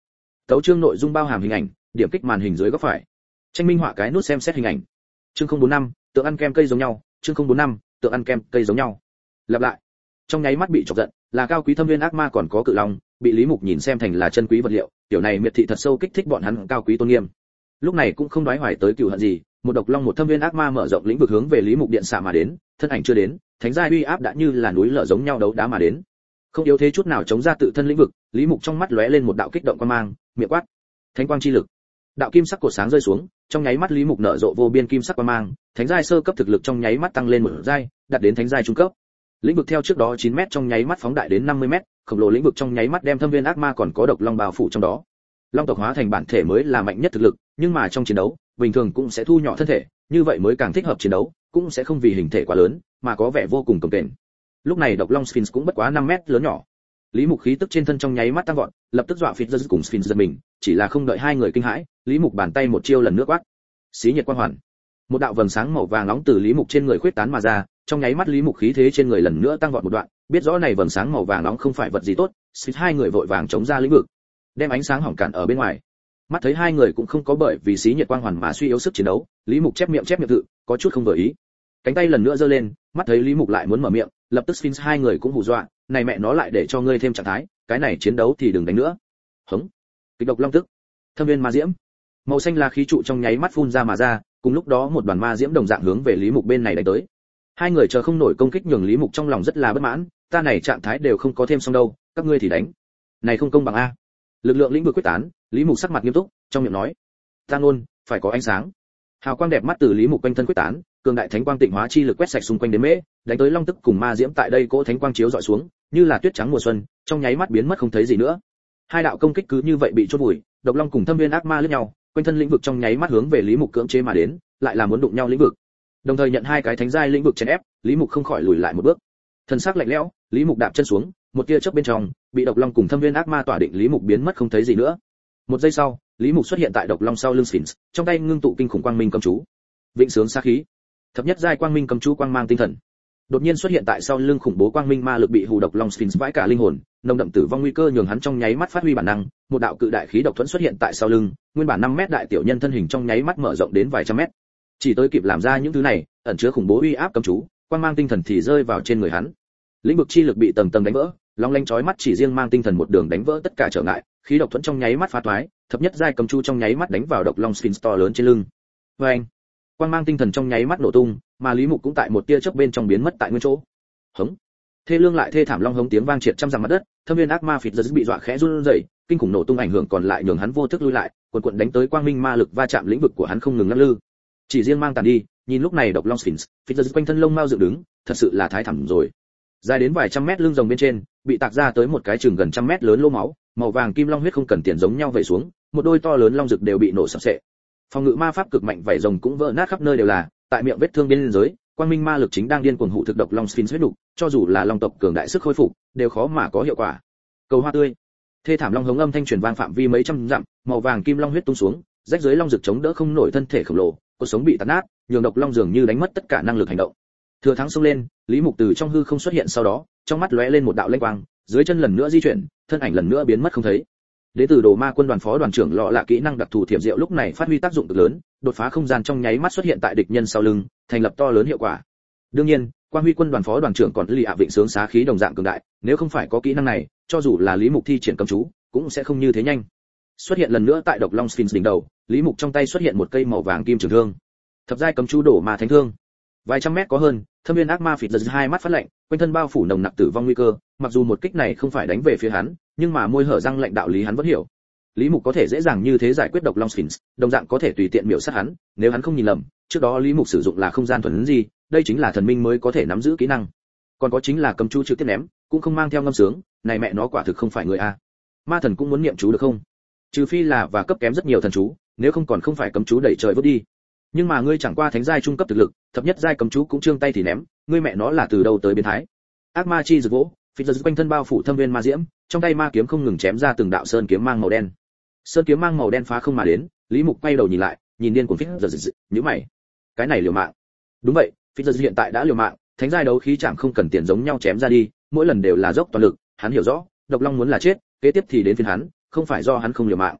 Tấu chương nội dung bao hàm hình ảnh, điểm kích màn hình dưới góc phải. Tranh minh họa cái nút xem xét hình ảnh. Chương không bốn năm, tượng ăn kem cây giống nhau, chương không bốn năm, tượng ăn kem cây giống nhau. Lặp lại. Trong nháy mắt bị chọc giận, là cao quý thâm viên ác ma còn có cự long, bị Lý Mục nhìn xem thành là chân quý vật liệu, tiểu này miệt thị thật sâu kích thích bọn hắn cao quý tôn nghiêm. Lúc này cũng không đoái hoài tới cừu hận gì, một độc long một thâm viên ác ma mở rộng lĩnh vực hướng về Lý Mục điện xạ mà đến, thân ảnh chưa đến, thánh giai uy áp đã như là núi lở giống nhau đấu đá mà đến. Không yếu thế chút nào chống ra tự thân lĩnh vực, Lý Mục trong mắt lóe lên một đạo kích động quan mang, miệng quát: "Thánh quang chi lực." Đạo kim sắc cột sáng rơi xuống, trong nháy mắt Lý Mục nở rộ vô biên kim sắc quang mang, thánh giai sơ cấp thực lực trong nháy mắt tăng lên một giai, đạt đến thánh giai trung cấp. Lĩnh vực theo trước đó chín mét trong nháy mắt phóng đại đến năm mươi mét, khổng lồ lĩnh vực trong nháy mắt đem thâm viên ác ma còn có độc long bao phủ trong đó. Long tộc hóa thành bản thể mới là mạnh nhất thực lực, nhưng mà trong chiến đấu, bình thường cũng sẽ thu nhỏ thân thể, như vậy mới càng thích hợp chiến đấu, cũng sẽ không vì hình thể quá lớn, mà có vẻ vô cùng cồng kềnh. Lúc này độc long Sphinx cũng bất quá năm mét lớn nhỏ. Lý Mục khí tức trên thân trong nháy mắt tăng vọt, lập tức dọa Phít cùng Sphinx giật mình, chỉ là không đợi hai người kinh hãi, Lý Mục bàn tay một chiêu lần nữa quát: "Xí nhiệt quang hoàn." Một đạo vầng sáng màu vàng nóng từ Lý Mục trên người khuếch tán mà ra, trong nháy mắt Lý Mục khí thế trên người lần nữa tăng vọt một đoạn, biết rõ này vầng sáng màu vàng nóng không phải vật gì tốt, Sphinx hai người vội vàng chống ra lĩnh vực, đem ánh sáng hỏng cản ở bên ngoài. Mắt thấy hai người cũng không có bởi vì xí nhiệt quang hoàn mà suy yếu sức chiến đấu, Lý Mục chép miệng chép miệng tự, có chút không vừa ý. Cánh tay lần nữa giơ lên, mắt thấy Lý Mục lại muốn mở miệng, lập tức Sphinx hai người cũng hù dọa, này mẹ nó lại để cho ngươi thêm trạng thái, cái này chiến đấu thì đừng đánh nữa. Hống. Kịch độc long tức. Thâm viên ma diễm. Màu xanh là khí trụ trong nháy mắt phun ra mà ra, cùng lúc đó một đoàn ma diễm đồng dạng hướng về Lý Mục bên này đánh tới. Hai người chờ không nổi công kích nhường Lý Mục trong lòng rất là bất mãn, ta này trạng thái đều không có thêm xong đâu, các ngươi thì đánh. Này không công bằng a. Lực lượng lĩnh vực quyết tán, Lý Mục sắc mặt nghiêm túc, trong miệng nói: "Ta luôn phải có ánh sáng." Hào quang đẹp mắt từ Lý Mục quanh thân quyết tán, cường đại thánh quang tịnh hóa chi lực quét sạch xung quanh đến mễ, đánh tới long tức cùng ma diễm tại đây cỗ thánh quang chiếu dọi xuống, như là tuyết trắng mùa xuân, trong nháy mắt biến mất không thấy gì nữa. Hai đạo công kích cứ như vậy bị chôn vùi, độc long cùng thâm viên ác ma lướt nhau, quanh thân lĩnh vực trong nháy mắt hướng về Lý Mục cưỡng chế mà đến, lại là muốn đụng nhau lĩnh vực. Đồng thời nhận hai cái thánh giai lĩnh vực chèn ép, Lý Mục không khỏi lùi lại một bước. Thân xác lạnh lẽo, Lý Mục đạp chân xuống, một tia chớp bên trong, bị độc long cùng thâm viên ác ma tỏa định Lý Mục biến mất không thấy gì nữa. Một giây sau, Lý Mục xuất hiện tại độc long sau lưng Sphinx, trong tay ngưng tụ kinh khủng quang minh cầm chú. Vĩnh sướng sát khí. Thập nhất giai quang minh cầm chú quang mang tinh thần. Đột nhiên xuất hiện tại sau lưng khủng bố quang minh ma lực bị hù độc long Sphinx vãi cả linh hồn, nồng đậm tử vong nguy cơ nhường hắn trong nháy mắt phát huy bản năng, một đạo cự đại khí độc thuẫn xuất hiện tại sau lưng, nguyên bản năm mét đại tiểu nhân thân hình trong nháy mắt mở rộng đến vài trăm mét. Chỉ tới kịp làm ra những thứ này, ẩn chứa khủng bố uy áp cầm chú, quang mang tinh thần thì rơi vào trên người hắn. Lĩnh vực chi lực bị tầng tầng đánh vỡ, long lanh chói mắt chỉ riêng mang tinh thần một đường đánh vỡ tất cả trở ngại, khí độc thuẫn trong nháy mắt phá toái, thập nhất giai cầm chú trong nháy mắt đánh vào độc long Sphinx to lớn trên lưng. Oeng! Quang mang tinh thần trong nháy mắt nổ tung, mà Lý Mục cũng tại một tia chớp bên trong biến mất tại nguyên chỗ. Hống! Thê lương lại thê thảm long hống tiếng vang triệt trăm dặm mặt đất, thâm viên ác ma Phít giật bị dọa khẽ run rẩy, kinh khủng nổ tung ảnh hưởng còn lại nhường hắn vô thức lui lại, cuồn cuộn đánh tới quang minh ma lực va chạm lĩnh vực của hắn không ngừng lắc lư. Chỉ riêng mang tàn đi, nhìn lúc này độc long Sphinx, Phít giật quanh thân lông mao dựng đứng, thật sự là thái thảm rồi. Dài đến vài trăm mét lưng rồng bên trên, bị tạc ra tới một cái chừng gần trăm mét lớn lỗ máu, màu vàng kim long huyết không cần tiền giống nhau vẩy xuống, một đôi to lớn long rực đều bị nổ sập sệ. Phòng ngự ma pháp cực mạnh vảy rồng cũng vỡ nát khắp nơi đều là, tại miệng vết thương bên dưới, quang minh ma lực chính đang điên cuồng hụ thực độc long Sphinx huyết đủ, cho dù là long tộc cường đại sức khôi phục, đều khó mà có hiệu quả. Cầu hoa tươi. Thê thảm long hống âm thanh truyền vang phạm vi mấy trăm dặm, màu vàng kim long huyết tung xuống, rách dưới long rực chống đỡ không nổi thân thể khổng lồ, cột sống bị tàn nát, nhường độc long dường như đánh mất tất cả năng lực hành động. Thừa thắng xông lên, Lý Mục từ trong hư không xuất hiện sau đó, trong mắt lóe lên một đạo lanh quang, dưới chân lần nữa di chuyển, thân ảnh lần nữa biến mất không thấy. Đế tử Đồ Ma quân đoàn phó đoàn trưởng lọ là kỹ năng đặc thù thiểm diệu lúc này phát huy tác dụng cực lớn, đột phá không gian trong nháy mắt xuất hiện tại địch nhân sau lưng, thành lập to lớn hiệu quả. Đương nhiên, Quang Huy quân đoàn phó đoàn trưởng còn lì ạ vịnh sướng xá khí đồng dạng cường đại, nếu không phải có kỹ năng này, cho dù là Lý Mục thi triển cấm chú, cũng sẽ không như thế nhanh. Xuất hiện lần nữa tại độc long Sphinx đỉnh đầu, Lý Mục trong tay xuất hiện một cây màu vàng kim trường thương. Thập giai cấm chú đổ ma thánh thương. Vài trăm mét có hơn, thâm viên ác ma Phít giật hai mắt phát lạnh, quanh thân bao phủ nồng nặc tử vong nguy cơ, mặc dù một kích này không phải đánh về phía hắn, nhưng mà môi hở răng lạnh đạo lý hắn vẫn hiểu. Lý Mục có thể dễ dàng như thế giải quyết độc long Sphinx, đồng dạng có thể tùy tiện miểu sát hắn, nếu hắn không nhìn lầm, trước đó Lý Mục sử dụng là không gian thuần ấn gì, đây chính là thần minh mới có thể nắm giữ kỹ năng. Còn có chính là cấm chú trực tiếp ném, cũng không mang theo ngâm sướng, này mẹ nó quả thực không phải người a. Ma thần cũng muốn niệm chú được không? Trừ phi là và cấp kém rất nhiều thần chú, nếu không còn không phải cấm chú đẩy trời vút đi. Nhưng mà ngươi chẳng qua thánh giai trung cấp thực lực, thập nhất giai cấm chú cũng trương tay thì ném, ngươi mẹ nó là từ đâu tới biến thái? Ác ma chi rực vỗ, Phít giật quanh thân bao phủ thâm viên ma diễm, trong tay ma kiếm không ngừng chém ra từng đạo sơn kiếm mang màu đen. Sơn kiếm mang màu đen phá không mà đến, Lý Mục quay đầu nhìn lại, nhìn điên cuồng Phít giật, nhíu mày. Cái này liều mạng. Đúng vậy, Phít giật hiện tại đã liều mạng, thánh giai đấu khí chạm không cần tiền giống nhau chém ra đi, mỗi lần đều là dốc toàn lực, hắn hiểu rõ, độc long muốn là chết, kế tiếp thì đến phiên hắn, không phải do hắn không liều mạng.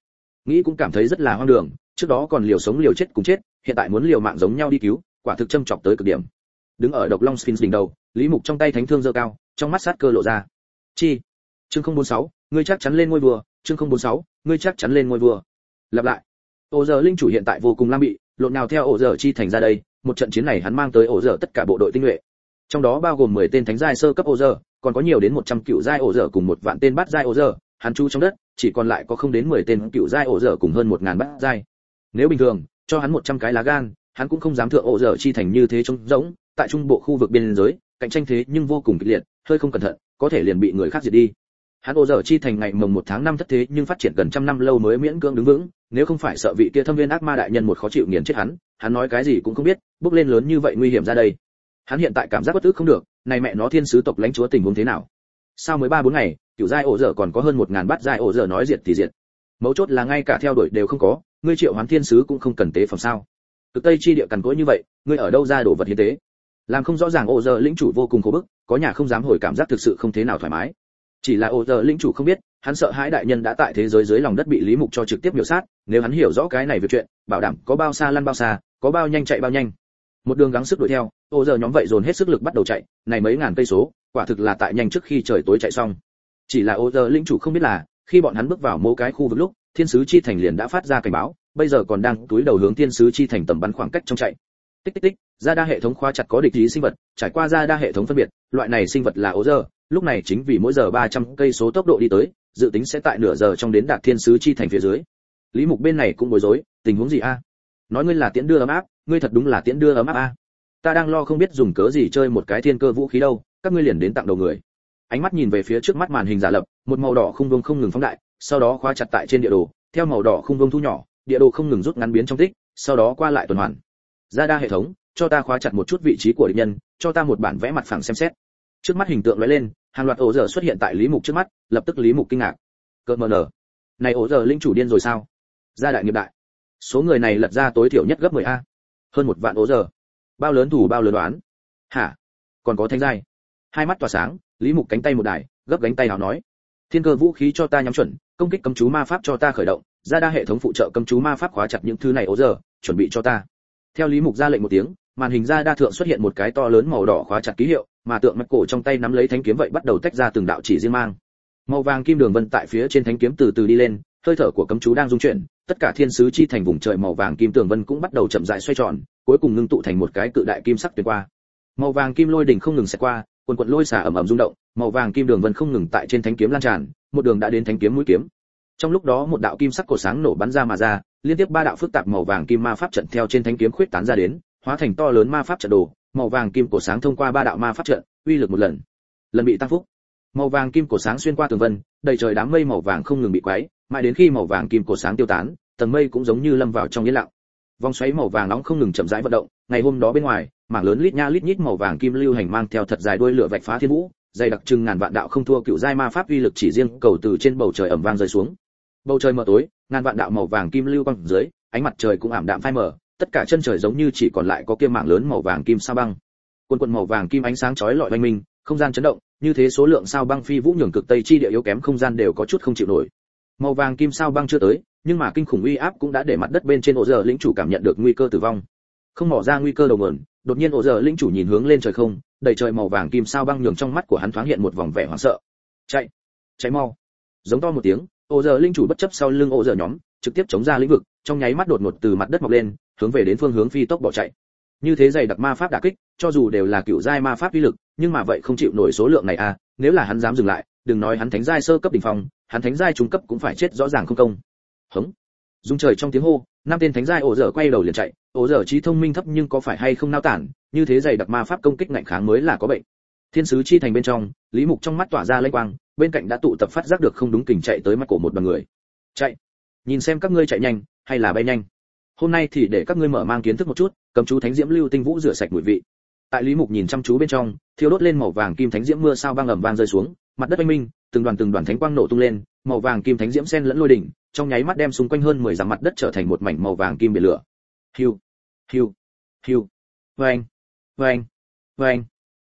nghĩ cũng cảm thấy rất là hoang đường, trước đó còn liều sống liều chết cùng chết, hiện tại muốn liều mạng giống nhau đi cứu, quả thực châm chọc tới cực điểm. Đứng ở độc long sphinx đỉnh đầu, Lý Mục trong tay thánh thương giơ cao, trong mắt sát cơ lộ ra. Chi. Chương không bốn sáu, ngươi chắc chắn lên ngôi vua. Chương không bốn sáu, ngươi chắc chắn lên ngôi vua. Lặp lại. Ổ giờ linh chủ hiện tại vô cùng lam bị, lộn nào theo ổ giờ chi thành ra đây, một trận chiến này hắn mang tới ổ giờ tất cả bộ đội tinh nhuệ. Trong đó bao gồm mười tên thánh giai sơ cấp ổ giờ, còn có nhiều đến một trăm cựu giai ổ giờ cùng một vạn tên bát giai ổ giờ, hắn chu trong đất, chỉ còn lại có không đến mười tên cựu giai ổ giờ cùng hơn một ngàn bát giai. Nếu bình thường, cho hắn một trăm cái lá gan, hắn cũng không dám thượng ổ giờ chi thành như thế trống rỗng, tại trung bộ khu vực biên giới, cạnh tranh thế nhưng vô cùng kịch liệt, hơi không cẩn thận, có thể liền bị người khác diệt đi. Hắn ổ giờ chi thành ngày mồng một tháng năm thất thế nhưng phát triển gần trăm năm lâu mới miễn cưỡng đứng vững, nếu không phải sợ vị kia thâm viên ác ma đại nhân một khó chịu nghiền chết hắn, hắn nói cái gì cũng không biết, bước lên lớn như vậy nguy hiểm ra đây. Hắn hiện tại cảm giác bất tức không được, này mẹ nó thiên sứ tộc lãnh chúa tình huống thế nào? Sao mới ba bốn ngày, cựu giai ổ giờ còn có hơn một ngàn bát giai ổ giờ nói diệt thì diệt. Mấu chốt là ngay cả theo đuổi đều không có, ngươi triệu hoán thiên sứ cũng không cần tế phẩm sao? Cực Tây chi địa cằn cỗi như vậy, ngươi ở đâu ra đồ vật hiến tế? Làm không rõ ràng ổ giờ lĩnh chủ vô cùng khổ bức, có nhà không dám hồi cảm giác thực sự không thế nào thoải mái. Chỉ là ổ giờ lĩnh chủ không biết, hắn sợ hãi đại nhân đã tại thế giới dưới lòng đất bị Lý Mục cho trực tiếp miểu sát, nếu hắn hiểu rõ cái này việc chuyện, bảo đảm có bao xa lăn bao xa, có bao nhanh chạy bao nhanh. Một đường gắng sức đuổi theo, ổ giờ nhóm vậy dồn hết sức lực bắt đầu chạy, này mấy ngàn cây số, quả thực là tại nhanh trước khi trời tối chạy xong. Chỉ là ổ giờ lĩnh chủ không biết là, khi bọn hắn bước vào mỗi cái khu vực lúc, thiên sứ chi thành liền đã phát ra cảnh báo, bây giờ còn đang túi đầu hướng thiên sứ chi thành tầm bắn khoảng cách trong chạy. Tích tích tích, ra đa hệ thống khóa chặt có địch ý sinh vật, trải qua ra đa hệ thống phân biệt, loại này sinh vật là ổ giờ, lúc này chính vì mỗi giờ ba trăm cây số tốc độ đi tới, dự tính sẽ tại nửa giờ trong đến đạt thiên sứ chi thành phía dưới. Lý Mục bên này cũng bối rối, tình huống gì a? Nói ngươi là tiễn đưa ấm áp, ngươi thật đúng là tiễn đưa ấm áp a. Ta đang lo không biết dùng cớ gì chơi một cái thiên cơ vũ khí đâu, các ngươi liền đến tặng đầu người. Ánh mắt nhìn về phía trước mắt màn hình giả lập, một màu đỏ khung vuông không ngừng phóng đại, sau đó khóa chặt tại trên địa đồ, theo màu đỏ khung vuông thu nhỏ, địa đồ không ngừng rút ngắn biến trong tích, sau đó qua lại tuần hoàn. Ra đa hệ thống, cho ta khóa chặt một chút vị trí của địch nhân, cho ta một bản vẽ mặt phẳng xem xét. Trước mắt hình tượng lóe lên, hàng loạt ổ giờ xuất hiện tại Lý Mục trước mắt, lập tức Lý Mục kinh ngạc. Cơn mờ nở. Này ổ giờ linh chủ điên rồi sao? Gia đại nghiệp đại. Số người này lật ra tối thiểu nhất gấp mười a. Hơn một vạn ổ giờ. Bao lớn thủ bao lớn đoán. Hả? Còn có thanh giai. Hai mắt tỏa sáng, Lý Mục cánh tay một đài, gấp cánh tay nào nói. Thiên cơ vũ khí cho ta nhắm chuẩn, công kích cấm chú ma pháp cho ta khởi động, ra đa hệ thống phụ trợ cấm chú ma pháp khóa chặt những thứ này ổ giờ, chuẩn bị cho ta. Theo Lý Mục ra lệnh một tiếng, màn hình ra đa thượng xuất hiện một cái to lớn màu đỏ khóa chặt ký hiệu, mà tượng mạch cổ trong tay nắm lấy thánh kiếm vậy bắt đầu tách ra từng đạo chỉ riêng mang. Màu vàng kim đường vân tại phía trên thánh kiếm từ từ đi lên, hơi thở của cấm chú đang dung chuyển, tất cả thiên sứ chi thành vùng trời màu vàng kim tường vân cũng bắt đầu chậm rãi xoay tròn, cuối cùng ngưng tụ thành một cái cự đại kim sắc tuyệt qua. Màu vàng kim lôi đỉnh không ngừng xẹt qua, quần quần lôi xả ầm ầm rung động, màu vàng kim đường vân không ngừng tại trên thánh kiếm lan tràn, một đường đã đến thánh kiếm mũi kiếm. Trong lúc đó một đạo kim sắc cổ sáng nổ bắn ra mà ra, liên tiếp ba đạo phức tạp màu vàng kim ma pháp trận theo trên thánh kiếm khuyết tán ra đến, hóa thành to lớn ma pháp trận đồ, màu vàng kim cổ sáng thông qua ba đạo ma pháp trận, uy lực một lần, lần bị tăng phúc. Màu vàng kim cổ sáng xuyên qua tường vân, đầy trời đám mây màu vàng không ngừng bị quấy, mãi đến khi màu vàng kim cổ sáng tiêu tán, tầng mây cũng giống như lâm vào trong yên lặng. Vòng xoáy màu vàng nóng không ngừng chậm rãi vận động, ngày hôm đó bên ngoài, mảng lớn lít nha lít nhít màu vàng kim lưu hành mang theo thật dài đuôi lửa vạch phá thiên vũ, dày đặc trưng ngàn vạn đạo không thua cựu giai ma pháp uy lực chỉ riêng cầu từ trên bầu trời ầm vang rơi xuống. Bầu trời mờ tối, ngàn vạn đạo màu vàng kim lưu quang dưới, ánh mặt trời cũng ảm đạm phai mờ, tất cả chân trời giống như chỉ còn lại có kia mảng lớn màu vàng kim sao băng. Quần quần màu vàng kim ánh sáng chói lọi oanh minh, không gian chấn động, như thế số lượng sao băng phi vũ nhường cực tây chi địa yếu kém không gian đều có chút không chịu nổi. Màu vàng kim sao băng chưa tới, nhưng mà kinh khủng uy áp cũng đã để mặt đất bên trên ổ giờ lĩnh chủ cảm nhận được nguy cơ tử vong. Không mò ra nguy cơ đầu nguồn, đột nhiên ổ giờ lĩnh chủ nhìn hướng lên trời không, đầy trời màu vàng kim sao băng nhường trong mắt của hắn thoáng hiện một vòng vẻ hoảng sợ. Chạy, chạy mau! Giống to một tiếng, ổ giờ lĩnh chủ bất chấp sau lưng ổ giờ nhóm, trực tiếp chống ra lĩnh vực, trong nháy mắt đột ngột từ mặt đất mọc lên, hướng về đến phương hướng phi tốc bỏ chạy. Như thế dày đặc ma pháp đả kích, cho dù đều là cựu giai ma pháp uy lực, nhưng mà vậy không chịu nổi số lượng này à, nếu là hắn dám dừng lại, đừng nói hắn thánh giai sơ cấp đỉnh phong, hắn thánh giai trung cấp cũng phải chết rõ ràng không công. Hống. Dung trời trong tiếng hô, năm tên thánh giai ổ dở quay đầu liền chạy, ổ dở trí thông minh thấp nhưng có phải hay không nao tản, như thế dày đặc ma pháp công kích ngạnh kháng mới là có bệnh. Thiên sứ chi thành bên trong, Lý Mục trong mắt tỏa ra lanh quang, bên cạnh đã tụ tập phát giác được không đúng kình chạy tới mắt cổ một đoàn người. Chạy. Nhìn xem các ngươi chạy nhanh hay là bay nhanh. Hôm nay thì để các ngươi mở mang kiến thức một chút, cầm chú thánh diễm lưu tinh vũ rửa sạch mùi vị. Tại Lý Mục nhìn chăm chú bên trong, thiêu đốt lên màu vàng kim thánh diễm mưa sao băng ầm vang rơi xuống, mặt đất oanh minh, từng đoàn từng đoàn thánh quang nổ tung lên, màu vàng kim thánh diễm xen lẫn lôi đỉnh, trong nháy mắt đem xung quanh hơn mười dặm mặt đất trở thành một mảnh màu vàng kim biển lửa. Hiu, hiu, hiu. Vâng, vâng, vâng.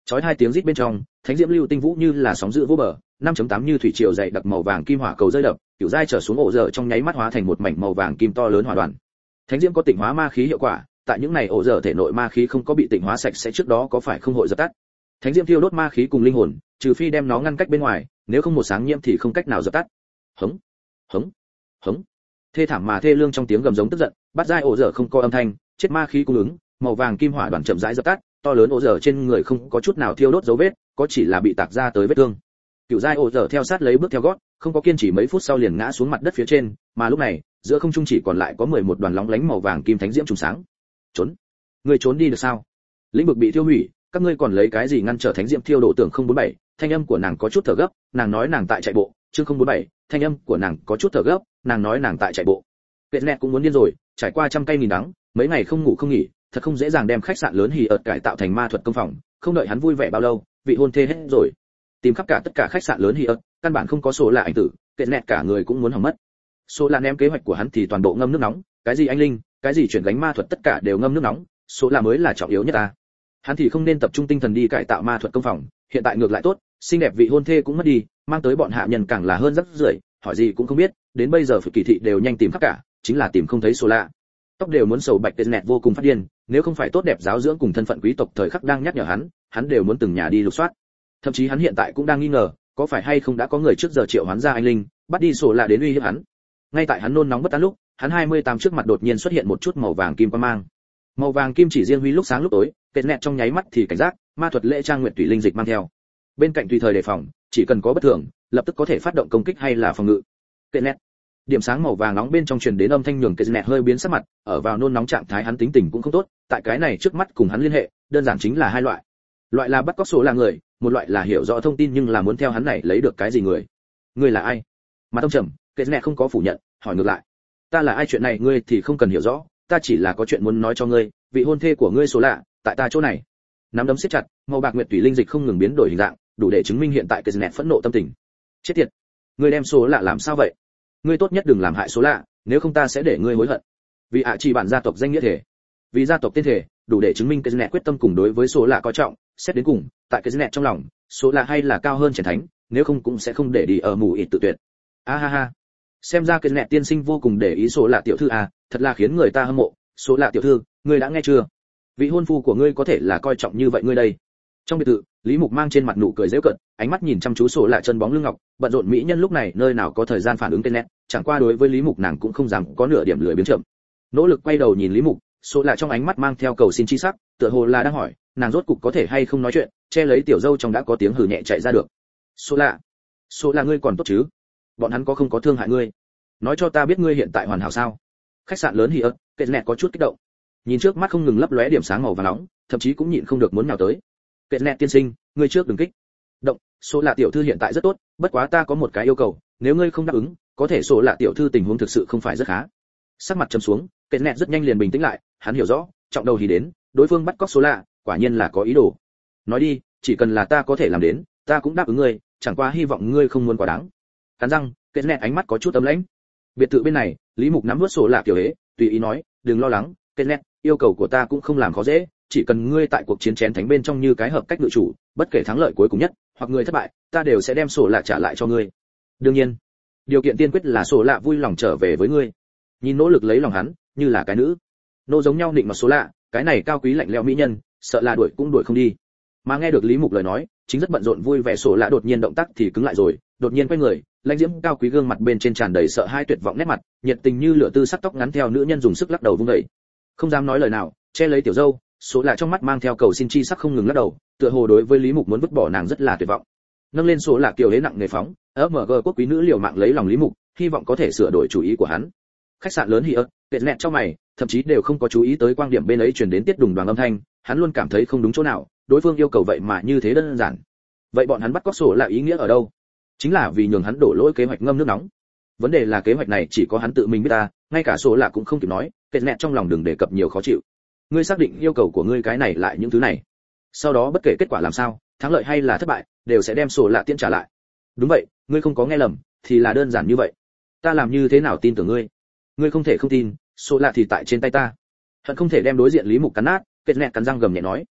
chói hai tiếng rít bên trong, thánh diễm lưu tinh vũ như là sóng dữ vô bờ, năm chấm tám như thủy triều dày đặc màu vàng kim hỏa cầu rơi đập, kiểu dai trở xuống ổ dở trong nháy mắt hóa thành một mảnh màu vàng kim to lớn hỏa đoàn. Thánh diễm có tịnh hóa ma khí hiệu quả, tại những này ổ dở thể nội ma khí không có bị tịnh hóa sạch sẽ trước đó có phải không hội dập tắt. Thánh diễm thiêu đốt ma khí cùng linh hồn, trừ phi đem nó ngăn cách bên ngoài, nếu không một sáng nhiễm thì không cách nào dập tắt. Hống, hống, hống. Thê thảm mà thê lương trong tiếng gầm giống tức giận, bắt dai ổ dở không có âm thanh, chết ma khí cung ứng, màu vàng kim hỏa đoàn chậm rãi dập tắt, to lớn ổ dở trên người không có chút nào thiêu đốt dấu vết, có chỉ là bị tạc ra tới vết thương. Cựu giai ổ dở theo sát lấy bước theo gót, không có kiên trì mấy phút sau liền ngã xuống mặt đất phía trên, mà lúc này, giữa không trung chỉ còn lại có mười một đoàn lóng lánh màu vàng kim thánh diễm trùng sáng. Trốn, ngươi trốn đi được sao? Lĩnh vực bị thiêu hủy, các ngươi còn lấy cái gì ngăn trở thánh diễm thiêu đổ tưởng không bốn bảy, thanh âm của nàng có chút thở gấp, nàng nói nàng tại chạy bộ, chương không bốn bảy, thanh âm của nàng có chút thở gấp, nàng nói nàng tại chạy bộ. Kệ nẹt cũng muốn điên rồi, trải qua trăm cây nghìn đắng, mấy ngày không ngủ không nghỉ, thật không dễ dàng đem khách sạn lớn hì ợt cải tạo thành ma thuật công phòng, không đợi hắn vui vẻ bao lâu, vị hôn thê hết rồi. Tìm khắp cả tất cả khách sạn lớn hì ợt, căn bản không có số là ảnh tử, Kệ nẹt cả người cũng muốn hỏng mất. Số là ném kế hoạch của hắn thì toàn bộ ngâm nước nóng, cái gì anh linh, cái gì chuyển gánh ma thuật tất cả đều ngâm nước nóng, số là mới là trọng yếu nhất ta. Hắn thì không nên tập trung tinh thần đi cải tạo ma thuật công phòng, hiện tại ngược lại tốt, xinh đẹp vị hôn thê cũng mất đi, mang tới bọn hạ nhân càng là hơn rất rưởi, hỏi gì cũng không biết, đến bây giờ phụ kỳ thị đều nhanh tìm khắp cả, chính là tìm không thấy số lạ. Tóc đều muốn sầu bạch tên nẹt vô cùng phát điên, nếu không phải tốt đẹp giáo dưỡng cùng thân phận quý tộc thời khắc đang nhắc nhở hắn, hắn đều muốn từng nhà đi lục soát. Thậm chí hắn hiện tại cũng đang nghi ngờ, có phải hay không đã có người trước giờ triệu hoán ra anh linh, bắt đi số lạ đến uy hiếp hắn. Ngay tại hắn nôn nóng bất an lúc, hắn hai mươi tám trước mặt đột nhiên xuất hiện một chút màu vàng kim quang mang. Màu vàng kim chỉ riêng huy lúc sáng lúc tối, tên nẹt trong nháy mắt thì cảnh giác, ma thuật lễ trang nguyện tùy linh dịch mang theo. Bên cạnh tùy thời đề phòng, chỉ cần có bất thường, lập tức có thể phát động công kích hay là phòng ngự. Tên nẹt điểm sáng màu vàng nóng bên trong truyền đến âm thanh nhường cái nẹt hơi biến sắc mặt, ở vào nôn nóng trạng thái hắn tính tình cũng không tốt, tại cái này trước mắt cùng hắn liên hệ đơn giản chính là hai loại. Loại là bắt cóc số là người, một loại là hiểu rõ thông tin nhưng là muốn theo hắn này lấy được cái gì người. Ngươi là ai? Mà tông trầm, cái nẹt không có phủ nhận, hỏi ngược lại. Ta là ai chuyện này ngươi thì không cần hiểu rõ, ta chỉ là có chuyện muốn nói cho ngươi, vị hôn thê của ngươi số lạ, tại ta chỗ này. Nắm đấm siết chặt, màu bạc nguyệt tùy linh dịch không ngừng biến đổi hình dạng, đủ để chứng minh hiện tại cái nẹt phẫn nộ tâm tình. Chết tiệt, ngươi đem số lạ làm sao vậy? Ngươi tốt nhất đừng làm hại số lạ, nếu không ta sẽ để ngươi hối hận. Vì ạ chỉ bản gia tộc danh nghĩa thể, vì gia tộc tên thể, đủ để chứng minh cái nẹt quyết tâm cùng đối với số lạ coi trọng, xét đến cùng, tại cái nẹt trong lòng, số lạ hay là cao hơn triển thánh, nếu không cũng sẽ không để đi ở mù ịt tự tuyệt. A ha ha. Xem ra cái nẹt tiên sinh vô cùng để ý số lạ tiểu thư à, thật là khiến người ta hâm mộ. Số lạ tiểu thư, ngươi đã nghe chưa? Vị hôn phu của ngươi có thể là coi trọng như vậy ngươi đây. Trong biệt thự, Lý Mục mang trên mặt nụ cười giễu cợt, ánh mắt nhìn chăm chú số lạ chân bóng lưng ngọc, bận rộn mỹ nhân lúc này nơi nào có thời gian phản ứng tên nét, chẳng qua đối với Lý Mục nàng cũng không dám có nửa điểm lười biếng chậm. Nỗ lực quay đầu nhìn Lý Mục, số lạ trong ánh mắt mang theo cầu xin chi sắc, tựa hồ là đang hỏi, nàng rốt cục có thể hay không nói chuyện, che lấy tiểu dâu trong đã có tiếng hừ nhẹ chạy ra được. Số lạ, số lạ ngươi còn tốt chứ? Bọn hắn có không có thương hại ngươi? Nói cho ta biết ngươi hiện tại hoàn hảo sao? Khách sạn lớn hì ớt, Kệ nẹt có chút kích động. Nhìn trước mắt không ngừng lấp lóe điểm sáng màu vàng nóng, thậm chí cũng nhịn không được muốn nhào tới. Kệ nẹt tiên sinh, ngươi trước đừng kích động, số lạ tiểu thư hiện tại rất tốt, bất quá ta có một cái yêu cầu, nếu ngươi không đáp ứng, có thể số lạ tiểu thư tình huống thực sự không phải rất khá. Sắc mặt trầm xuống, Kệ nẹt rất nhanh liền bình tĩnh lại, hắn hiểu rõ, trọng đầu thì đến, đối phương bắt cóc số lạ, quả nhiên là có ý đồ. Nói đi, chỉ cần là ta có thể làm đến, ta cũng đáp ứng ngươi, chẳng qua hy vọng ngươi không muốn quá đáng. Cắn răng, Kệ nẹt ánh mắt có chút ấm lãnh. Biệt thự bên này, Lý Mục nắm vớt số lạ tiểu hế, tùy ý nói, đừng lo lắng, Kệ nẹt, yêu cầu của ta cũng không làm khó dễ, chỉ cần ngươi tại cuộc chiến chén thánh bên trong như cái hợp cách ngự chủ, bất kể thắng lợi cuối cùng nhất hoặc người thất bại, ta đều sẽ đem sổ lạ trả lại cho ngươi. Đương nhiên, điều kiện tiên quyết là sổ lạ vui lòng trở về với ngươi. Nhìn nỗ lực lấy lòng hắn, như là cái nữ nô giống nhau định mà số lạ, cái này cao quý lạnh lẽo mỹ nhân, sợ là đuổi cũng đuổi không đi. Mà nghe được Lý Mục lời nói, chính rất bận rộn vui vẻ sổ lạ đột nhiên động tác thì cứng lại rồi, đột nhiên quay người, lãnh diễm cao quý gương mặt bên trên tràn đầy sợ hãi tuyệt vọng nét mặt, nhiệt tình như lửa tư sắc tóc ngắn theo nữ nhân dùng sức lắc đầu vung dậy, không dám nói lời nào, che lấy tiểu dâu, số lạ trong mắt mang theo cầu xin chi sắc không ngừng lắc đầu, tựa hồ đối với Lý Mục muốn vứt bỏ nàng rất là tuyệt vọng. Nâng lên số lạ kiều hế nặng nề phóng, ép em giê quốc quý nữ liều mạng lấy lòng Lý Mục, hy vọng có thể sửa đổi chủ ý của hắn. Khách sạn lớn hì ớt, Kệ nẹt trong mày, thậm chí đều không có chú ý tới quang điểm bên ấy truyền đến tiết đùng đoàn âm thanh, hắn luôn cảm thấy không đúng chỗ nào, đối phương yêu cầu vậy mà như thế đơn giản. Vậy bọn hắn bắt cóc sổ là ý nghĩa ở đâu? Chính là vì nhường hắn đổ lỗi kế hoạch ngâm nước nóng. Vấn đề là kế hoạch này chỉ có hắn tự mình biết ta, ngay cả sổ là cũng không kịp nói, Kệ nẹt trong lòng đừng đề cập nhiều khó chịu. Ngươi xác định yêu cầu của ngươi cái này lại những thứ này, sau đó bất kể kết quả làm sao, thắng lợi hay là thất bại, đều sẽ đem sổ lạ tiễn trả lại. Đúng vậy, ngươi không có nghe lầm, thì là đơn giản như vậy. Ta làm như thế nào tin tưởng ngươi? Ngươi không thể không tin, sổ lạ thì tại trên tay ta. Hận không thể đem đối diện Lý Mục cắn nát, Kệ nẹt cắn răng gầm nhẹ nói.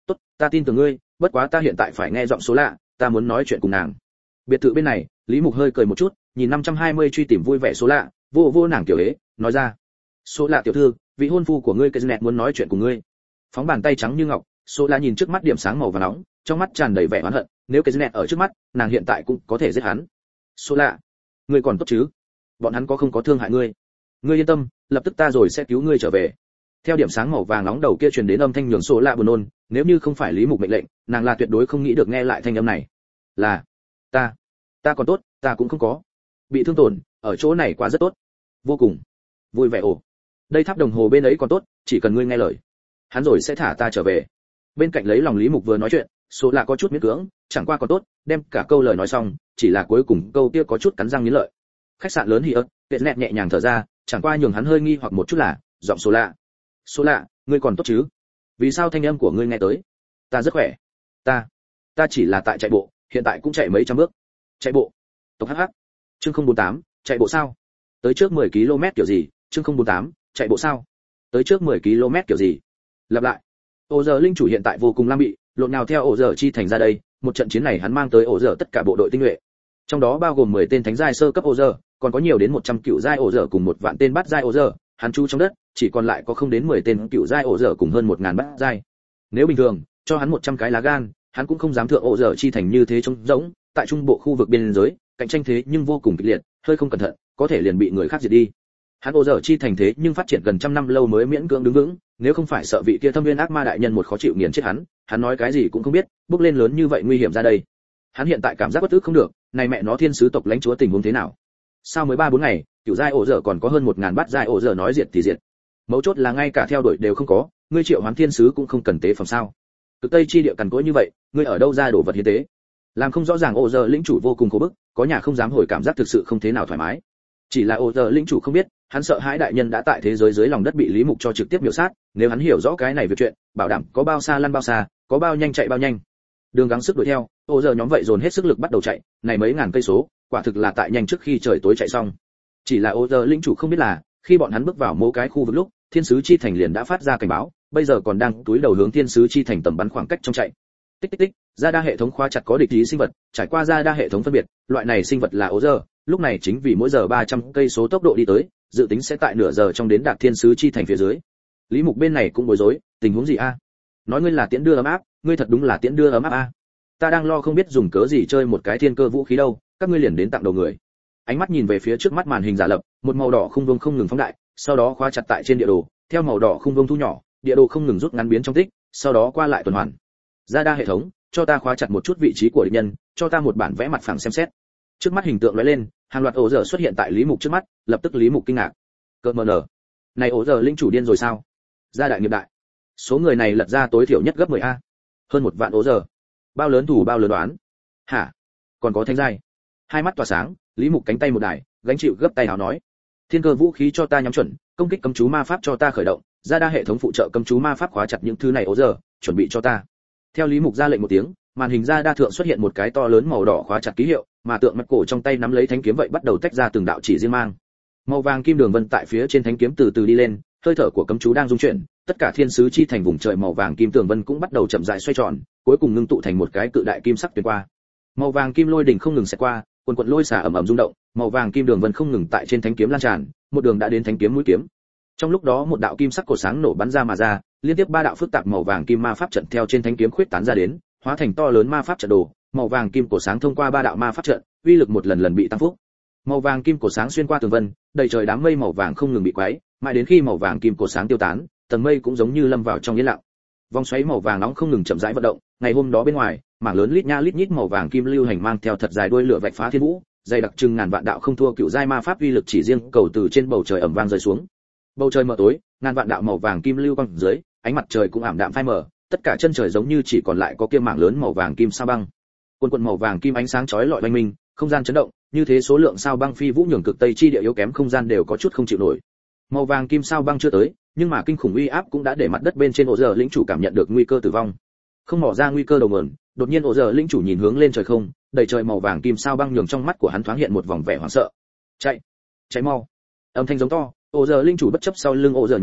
tốt, ta tin tưởng ngươi, bất quá ta hiện tại phải nghe giọng số lạ, ta muốn nói chuyện cùng nàng. Biệt thự bên này, Lý Mục hơi cười một chút, nhìn năm trăm hai mươi truy tìm vui vẻ số lạ, vô vô nàng tiểu hế, nói ra: "Số lạ tiểu thư, vị hôn phu của ngươi Kenneth muốn nói chuyện cùng ngươi." Phóng bàn tay trắng như ngọc, số lạ nhìn trước mắt điểm sáng màu vàng nóng, trong mắt tràn đầy vẻ oán hận, nếu Kenneth ở trước mắt, nàng hiện tại cũng có thể giết hắn. "Số lạ, ngươi còn tốt chứ? Bọn hắn có không có thương hại ngươi? Ngươi yên tâm, lập tức ta rồi sẽ cứu ngươi trở về." Theo điểm sáng màu vàng nóng đầu kia truyền đến âm thanh nhường số lạ buồn nôn, nếu như không phải Lý Mục mệnh lệnh, nàng là tuyệt đối không nghĩ được nghe lại thanh âm này. "Là, ta, ta còn tốt, ta cũng không có bị thương tổn, ở chỗ này quá rất tốt, vô cùng vui vẻ." Ồ, đây tháp đồng hồ bên ấy còn tốt, chỉ cần ngươi nghe lời, hắn rồi sẽ thả ta trở về. Bên cạnh lấy lòng Lý Mục vừa nói chuyện, số lạ có chút miễn cưỡng, chẳng qua còn tốt, đem cả câu lời nói xong, chỉ là cuối cùng câu kia có chút cắn răng nghiến lợi. Khách sạn lớn hì ớt, Tuyệt Nẹt nhẹ nhàng thở ra, chẳng qua nhường hắn hơi nghi hoặc một chút là, giọng số lạ. "Số lạ, ngươi còn tốt chứ? Vì sao thanh âm của ngươi nghe tới?" "Ta rất khỏe. Ta, ta chỉ là tại chạy bộ, hiện tại cũng chạy mấy trăm bước." "Chạy bộ?" Tộc hắc hắc. Chương không bốn tám, chạy bộ sao? Tới trước mười ki lô mét kiểu gì? Chương không bốn tám, chạy bộ sao? Tới trước mười ki lô mét kiểu gì? Lặp lại. Ổ giờ linh chủ hiện tại vô cùng lam bị, lộn nào theo ổ giờ chi thành ra đây, một trận chiến này hắn mang tới ổ giờ tất cả bộ đội tinh nhuệ. Trong đó bao gồm mười tên thánh giai sơ cấp ổ giờ, còn có nhiều đến một trăm cựu giai ổ giờ cùng một vạn tên bát giai ổ giờ, hắn chú trong đất, chỉ còn lại có không đến mười tên cựu giai ổ giờ cùng hơn một ngàn bát giai. Nếu bình thường, cho hắn một trăm cái lá gan, hắn cũng không dám thượng ổ giờ chi thành như thế trống rỗng, tại trung bộ khu vực biên giới, cạnh tranh thế nhưng vô cùng kịch liệt, hơi không cẩn thận, có thể liền bị người khác diệt đi. Hắn ổ giờ chi thành thế nhưng phát triển gần trăm năm lâu mới miễn cưỡng đứng vững, nếu không phải sợ vị kia thâm viên ác ma đại nhân một khó chịu nghiền chết hắn, hắn nói cái gì cũng không biết, bước lên lớn như vậy nguy hiểm ra đây. Hắn hiện tại cảm giác bất tức không được, này mẹ nó thiên sứ tộc lãnh chúa tình huống thế nào? Sao mới ba bốn ngày, cựu giai ổ giờ còn có hơn một ngàn bát giai ổ giờ nói diệt thì diệt. Mấu chốt là ngay cả theo đuổi đều không có, ngươi triệu hoán thiên sứ cũng không cần tế phẩm sao? Cực Tây chi địa cằn cỗi như vậy, ngươi ở đâu ra đồ vật hiến tế? Làm không rõ ràng ổ giờ lĩnh chủ vô cùng khổ bức, có nhà không dám hồi cảm giác thực sự không thế nào thoải mái. Chỉ là ổ giờ lĩnh chủ không biết, hắn sợ hãi đại nhân đã tại thế giới dưới lòng đất bị Lý Mục cho trực tiếp miểu sát, nếu hắn hiểu rõ cái này việc chuyện, bảo đảm có bao xa lăn bao xa, có bao nhanh chạy bao nhanh. Đường gắng sức đuổi theo, ổ giờ nhóm vậy dồn hết sức lực bắt đầu chạy, này mấy ngàn cây số, quả thực là tại nhanh trước khi trời tối chạy xong. Chỉ là ổ giờ lĩnh chủ không biết là, khi bọn hắn bước vào mỗi cái khu vực lúc, thiên sứ chi thành liền đã phát ra cảnh báo, bây giờ còn đang túi đầu hướng thiên sứ chi thành tầm bắn khoảng cách trong chạy. Tích tích tích, ra đa hệ thống khóa chặt có địch ý sinh vật, trải qua ra đa hệ thống phân biệt, loại này sinh vật là ổ giờ, lúc này chính vì mỗi giờ ba trăm cây số tốc độ đi tới, dự tính sẽ tại nửa giờ trong đến đạt thiên sứ chi thành phía dưới. Lý Mục bên này cũng bối rối, tình huống gì a? Nói ngươi là tiễn đưa ấm áp, ngươi thật đúng là tiễn đưa ấm áp a. Ta đang lo không biết dùng cớ gì chơi một cái thiên cơ vũ khí đâu, các ngươi liền đến tặng đầu người. Ánh mắt nhìn về phía trước mắt màn hình giả lập, một màu đỏ khung vuông không ngừng phóng đại, sau đó khóa chặt tại trên địa đồ, theo màu đỏ khung vuông thu nhỏ, địa đồ không ngừng rút ngắn biến trong tích, sau đó qua lại tuần hoàn. Ra đa hệ thống, cho ta khóa chặt một chút vị trí của địch nhân, cho ta một bản vẽ mặt phẳng xem xét. Trước mắt hình tượng lóe lên, hàng loạt ổ giờ xuất hiện tại Lý Mục trước mắt, lập tức Lý Mục kinh ngạc. Cơn mờ nở, này ổ giờ linh chủ điên rồi sao? Gia đại nghiệp đại, số người này lật ra tối thiểu nhất gấp mười a, hơn một vạn ổ giờ. Bao lớn thủ bao lớn đoán? Hả? Còn có thánh giai? Hai mắt tỏa sáng, Lý Mục cánh tay một đài, gánh chịu gấp tay áo nói: thiên cơ vũ khí cho ta nhắm chuẩn, công kích cấm chú ma pháp cho ta khởi động, gia đa hệ thống phụ trợ cấm chú ma pháp khóa chặt những thứ này ổ giờ, chuẩn bị cho ta. Theo Lý Mục ra lệnh một tiếng, màn hình gia đa thượng xuất hiện một cái to lớn màu đỏ khóa chặt ký hiệu, mà tượng mặt cổ trong tay nắm lấy thánh kiếm vậy bắt đầu tách ra từng đạo chỉ riêng mang. Màu vàng kim đường vân tại phía trên thánh kiếm từ từ đi lên, hơi thở của cấm chú đang dung chuyển, tất cả thiên sứ chi thành vùng trời màu vàng kim tường vân cũng bắt đầu chậm rãi xoay tròn, cuối cùng ngưng tụ thành một cái cự đại kim sắc tuyến qua. Màu vàng kim lôi đỉnh không ngừng xẹt qua, quần quần lôi xả ầm ầm rung động, màu vàng kim đường vân không ngừng tại trên thánh kiếm lan tràn, một đường đã đến thánh kiếm mũi kiếm. Trong lúc đó một đạo kim sắc cổ sáng nổ bắn ra mà ra, liên tiếp ba đạo phức tạp màu vàng kim ma pháp trận theo trên thánh kiếm khuyết tán ra đến, hóa thành to lớn ma pháp trận đồ, màu vàng kim cổ sáng thông qua ba đạo ma pháp trận, uy lực một lần lần bị tăng phúc. Màu vàng kim cổ sáng xuyên qua tường vân, đầy trời đám mây màu vàng không ngừng bị quấy, mãi đến khi màu vàng kim cổ sáng tiêu tán, tầng mây cũng giống như lâm vào trong yên lặng. Vòng xoáy màu vàng nóng không ngừng chậm rãi vận động, ngày hôm đó bên ngoài, mảng lớn lít nha lít nhít màu vàng kim lưu hành mang theo thật dài đuôi lửa vạch phá thiên vũ, dày đặc trưng ngàn vạn đạo không thua cựu giai ma pháp uy lực chỉ riêng cầu từ trên bầu trời ầm vang rơi xuống. Bầu trời mờ tối, ngàn vạn đạo màu vàng kim lưu quang dưới, ánh mặt trời cũng ảm đạm phai mờ, tất cả chân trời giống như chỉ còn lại có kia mảng lớn màu vàng kim sao băng. Quần quần màu vàng kim ánh sáng chói lọi oanh minh, không gian chấn động, như thế số lượng sao băng phi vũ nhường cực tây chi địa yếu kém không gian đều có chút không chịu nổi. Màu vàng kim sao băng chưa tới, nhưng mà kinh khủng uy áp cũng đã để mặt đất bên trên ổ giờ lĩnh chủ cảm nhận được nguy cơ tử vong. Không mò ra nguy cơ đầu nguồn, đột nhiên ổ giờ lĩnh chủ nhìn hướng lên trời không, đầy trời màu vàng kim sao băng nhường trong mắt của hắn thoáng hiện một vòng vẻ hoảng sợ. Chạy, chạy mau! Âm thanh giống to, ổ giờ lĩnh chủ bất chấp sau lưng ổ giờ nhóm,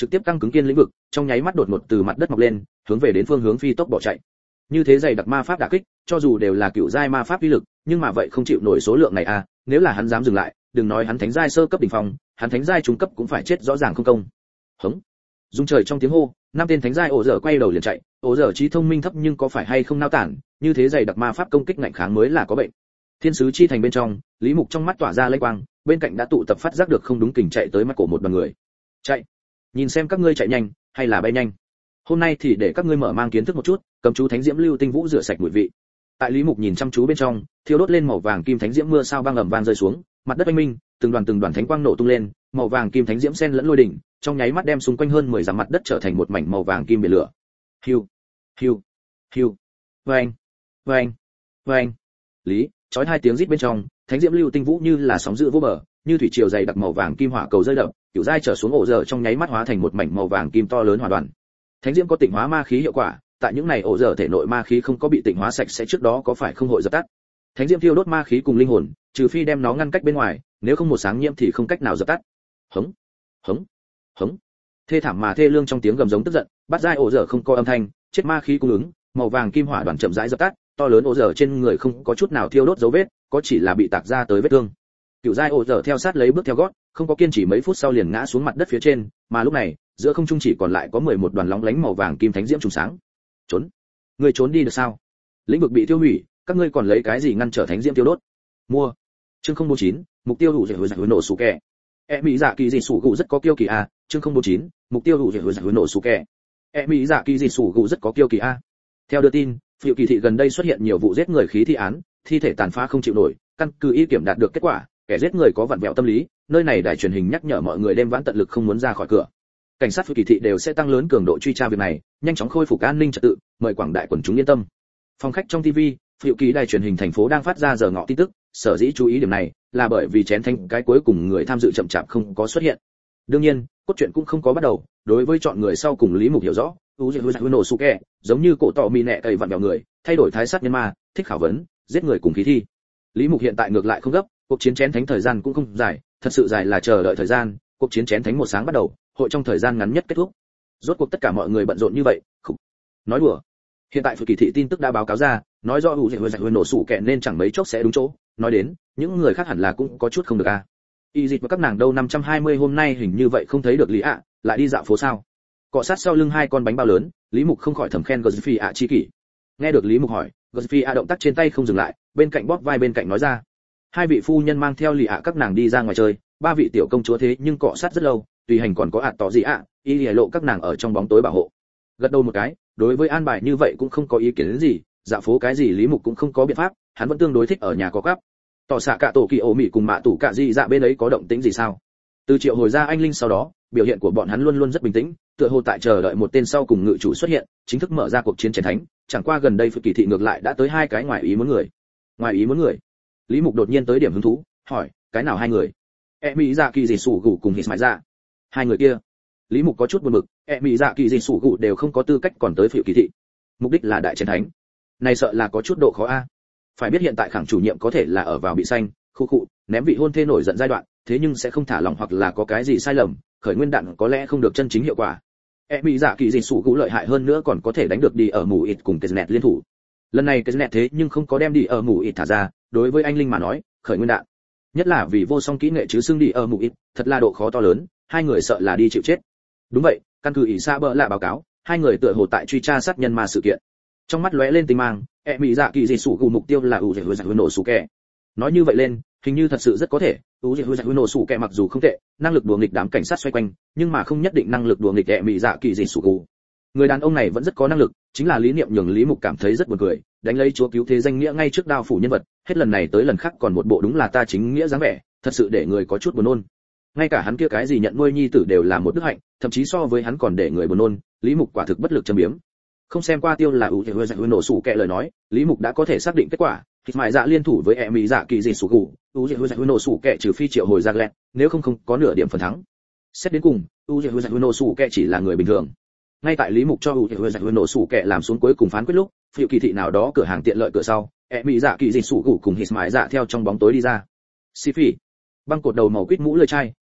trực tiếp tăng cứng kiên lĩnh vực, trong nháy mắt đột ngột từ mặt đất mọc lên, hướng về đến phương hướng phi tốc bỏ chạy. Như thế dày đặc ma pháp đả kích, cho dù đều là cựu giai ma pháp uy lực, nhưng mà vậy không chịu nổi số lượng này à, nếu là hắn dám dừng lại, đừng nói hắn thánh giai sơ cấp đỉnh phong, hắn thánh giai trung cấp cũng phải chết rõ ràng không công. Hững. Dung trời trong tiếng hô, năm tên thánh giai ổ dở quay đầu liền chạy, ổ dở trí thông minh thấp nhưng có phải hay không nao tản, như thế dày đặc ma pháp công kích ngạnh kháng mới là có bệnh. Thiên sứ chi thành bên trong, Lý Mục trong mắt tỏa ra lênh quang, bên cạnh đã tụ tập phát giác được không đúng kình chạy tới mắt cổ một đoàn người. Chạy, nhìn xem các ngươi chạy nhanh hay là bay nhanh. Hôm nay thì để các ngươi mở mang kiến thức một chút, cầm chú thánh diễm lưu tinh vũ rửa sạch mùi vị. Tại Lý Mục nhìn chăm chú bên trong, thiêu đốt lên màu vàng kim thánh diễm mưa sao băng ầm vang rơi xuống, mặt đất oanh minh, từng đoàn từng đoàn thánh quang nổ tung lên, màu vàng kim thánh diễm xen lẫn lôi đỉnh, trong nháy mắt đem xung quanh hơn mười dặm mặt đất trở thành một mảnh màu vàng kim biển lửa. Hiu, hiu, hiu, vang, vang, vang. Lý, chói hai tiếng rít bên trong, thánh diễm lưu tinh vũ như là sóng dữ vô bờ, như thủy triều dày đặc màu vàng kim hỏa cầu rơi đập, kiểu dai trở xuống ổ dở trong nháy mắt hóa thành một mảnh màu vàng kim to lớn hỏa đoàn. Thánh diễm có tịnh hóa ma khí hiệu quả, tại những này ổ dở thể nội ma khí không có bị tịnh hóa sạch sẽ trước đó có phải không hội dập tắt. Thánh diễm thiêu đốt ma khí cùng linh hồn, trừ phi đem nó ngăn cách bên ngoài, nếu không một sáng nhiễm thì không cách nào dập tắt. Hống, hống, hống. Thê thảm mà thê lương trong tiếng gầm giống tức giận, bắt giai ổ dở không có âm thanh, chết ma khí cung ứng, màu vàng kim hỏa đoàn chậm rãi dập tắt, to lớn ổ dở trên người không có chút nào thiêu đốt dấu vết, có chỉ là bị tạc ra tới vết thương. Cựu giai ổ dở theo sát lấy bước theo gót, không có kiên trì mấy phút sau liền ngã xuống mặt đất phía trên, mà lúc này, giữa không trung chỉ còn lại có mười một đoàn lóng lánh màu vàng kim thánh diễm trùng sáng. Trốn, ngươi trốn đi được sao? Lĩnh vực bị tiêu hủy, các ngươi còn lấy cái gì ngăn trở thánh diễm tiêu đốt? Mua. Chương không bốn chín, mục tiêu đủ dễ hồi giải hồi nổ sủ kẹ. E mỹ dạ kỳ dị sủ gù rất có kiêu kỳ a, chương không bốn chín, mục tiêu đủ dễ hồi giải hồi nổ sủ kẹ. E mỹ dạ kỳ dị sủ gù rất có kiêu kỳ a. Theo đưa tin, phiêu kỳ thị gần đây xuất hiện nhiều vụ giết người khí thi án, thi thể tàn phá không chịu nổi, căn cứ y kiểm đạt được kết quả, kẻ giết người có vặn vẹo tâm lý, nơi này đài truyền hình nhắc nhở mọi người đêm vãn tận lực không muốn ra khỏi cửa. Cảnh sát phiêu kỳ thị đều sẽ tăng lớn cường độ truy tra việc này, nhanh chóng khôi phục an ninh trật tự, mời quảng đại quần chúng yên tâm. Phòng khách trong ti vi, phiêu kỳ đài truyền hình thành phố đang phát ra giờ ngọ tin tức, sở dĩ chú ý điểm này là bởi vì chén thanh cái cuối cùng người tham dự chậm chạp không có xuất hiện. Đương nhiên, cốt truyện cũng không có bắt đầu, đối với chọn người sau cùng Lý Mục hiểu rõ, Uzunosuke, giống như cổ tọ mì nẹ cầy vặn vẹo người, thay đổi thái sát nhân ma, thích khảo vấn, giết người cùng khí thi. Lý Mục hiện tại ngược lại không gấp, cuộc chiến chén thánh thời gian cũng không dài, thật sự dài là chờ đợi thời gian, cuộc chiến chén thánh một sáng bắt đầu, hội trong thời gian ngắn nhất kết thúc. Rốt cuộc tất cả mọi người bận rộn như vậy, không. Nói đùa. Hiện tại Phù Kỳ thị tin tức đã báo cáo ra, nói rõ Uzunosuke nên chẳng mấy chốc sẽ đúng chỗ, nói đến, những người khác hẳn là cũng có chút không được a. À. Y dịch và các nàng đâu năm trăm hai mươi hôm nay hình như vậy không thấy được Lý ạ, lại đi dạo phố sao? Cọ sát sau lưng hai con bánh bao lớn, Lý Mục không khỏi thầm khen Gozfi ạ chi kỷ. Nghe được Lý Mục hỏi, Gozfi ạ động tác trên tay không dừng lại, bên cạnh bóp vai bên cạnh nói ra. Hai vị phu nhân mang theo Lý ạ các nàng đi ra ngoài chơi, ba vị tiểu công chúa thế nhưng cọ sát rất lâu, tùy hành còn có ạ tỏ gì ạ, y lìa lộ các nàng ở trong bóng tối bảo hộ. Gật đầu một cái, đối với an bài như vậy cũng không có ý kiến đến gì, dạo phố cái gì Lý Mục cũng không có biện pháp, hắn vẫn tương đối thích ở nhà có cắp. Tỏ xạ cả tổ kỳ ổ mị cùng mạ tủ cả gì dạ bên ấy có động tĩnh gì sao? Từ triệu hồi ra anh linh sau đó, biểu hiện của bọn hắn luôn luôn rất bình tĩnh, tựa hồ tại chờ đợi một tên sau cùng ngự chủ xuất hiện, chính thức mở ra cuộc chiến chén thánh, chẳng qua gần đây Phật Kỳ thị ngược lại đã tới hai cái ngoài ý muốn người. Ngoài ý muốn người? Lý Mục đột nhiên tới điểm hứng thú, hỏi, cái nào hai người? E mỹ dạ kỳ gì sủ gù cùng hít mại dạ. Hai người kia. Lý Mục có chút buồn bực, E mỹ dạ kỳ gì sủ gù đều không có tư cách còn tới Phật Kỳ thị. Mục đích là đại chén thánh. Này sợ là có chút độ khó a. Phải biết hiện tại khẳng chủ nhiệm có thể là ở vào bị xanh, khu khụ, ném vị hôn thê nổi giận giai đoạn, thế nhưng sẽ không thả lòng hoặc là có cái gì sai lầm, khởi nguyên đạn có lẽ không được chân chính hiệu quả. E bị giả kỳ dị sủ cũ lợi hại hơn nữa còn có thể đánh được đi ở mù ít cùng Kesnet liên thủ. Lần này Kesnet thế nhưng không có đem đi ở mù ít thả ra, đối với anh linh mà nói, khởi nguyên đạn. Nhất là vì vô song kỹ nghệ chứ xưng đi ở mù ít, thật là độ khó to lớn, hai người sợ là đi chịu chết. Đúng vậy, căn cứ ỷ xa bỡ lạ báo cáo, hai người tựa hồ tại truy tra sát nhân ma sự kiện. Trong mắt lóe lên tinh mang, e mỹ dạ kỳ dị sủ gù mục tiêu là u dạy hứa dạy hứa nổ sủ kẹ. Nói như vậy lên, hình như thật sự rất có thể, u dạy hứa dạy hứa nổ sủ kẹ mặc dù không tệ, năng lực đùa nghịch đám cảnh sát xoay quanh, nhưng mà không nhất định năng lực đùa nghịch e mỹ dạ kỳ dị sủ gù. Người đàn ông này vẫn rất có năng lực, chính là lý niệm nhường Lý Mục cảm thấy rất buồn cười, đánh lấy chúa cứu thế danh nghĩa ngay trước đao phủ nhân vật, hết lần này tới lần khác còn một bộ đúng là ta chính nghĩa dáng vẻ, thật sự để người có chút buồn nôn. Ngay cả hắn kia cái gì nhận nuôi nhi tử đều là một đức hạnh, thậm chí so với hắn còn để người buồn nôn, Lý Mục quả thực bất lực châm biếm. Không xem qua tiêu là ủ thể hơi dạy hơi nổ sủ kẹ lời nói, Lý Mục đã có thể xác định kết quả, thịt mại dạ liên thủ với e mỹ dạ kỳ dị sủ gù, ủ thể hơi dạy hơi nổ sủ kẹ trừ phi triệu hồi ra lẹt, nếu không không có nửa điểm phần thắng. Xét đến cùng, ủ thể hơi dạy hơi nổ sủ kẹ chỉ là người bình thường. Ngay tại Lý Mục cho ủ thể hơi dạy hơi nổ sủ kẹ làm xuống cuối cùng phán quyết lúc, phiêu kỳ thị nào đó cửa hàng tiện lợi cửa sau, e mỹ dạ kỳ dị sủ gù cùng thịt mại dạ theo trong bóng tối đi ra. Xì phỉ, băng cột đầu màu quýt mũ lưỡi chai,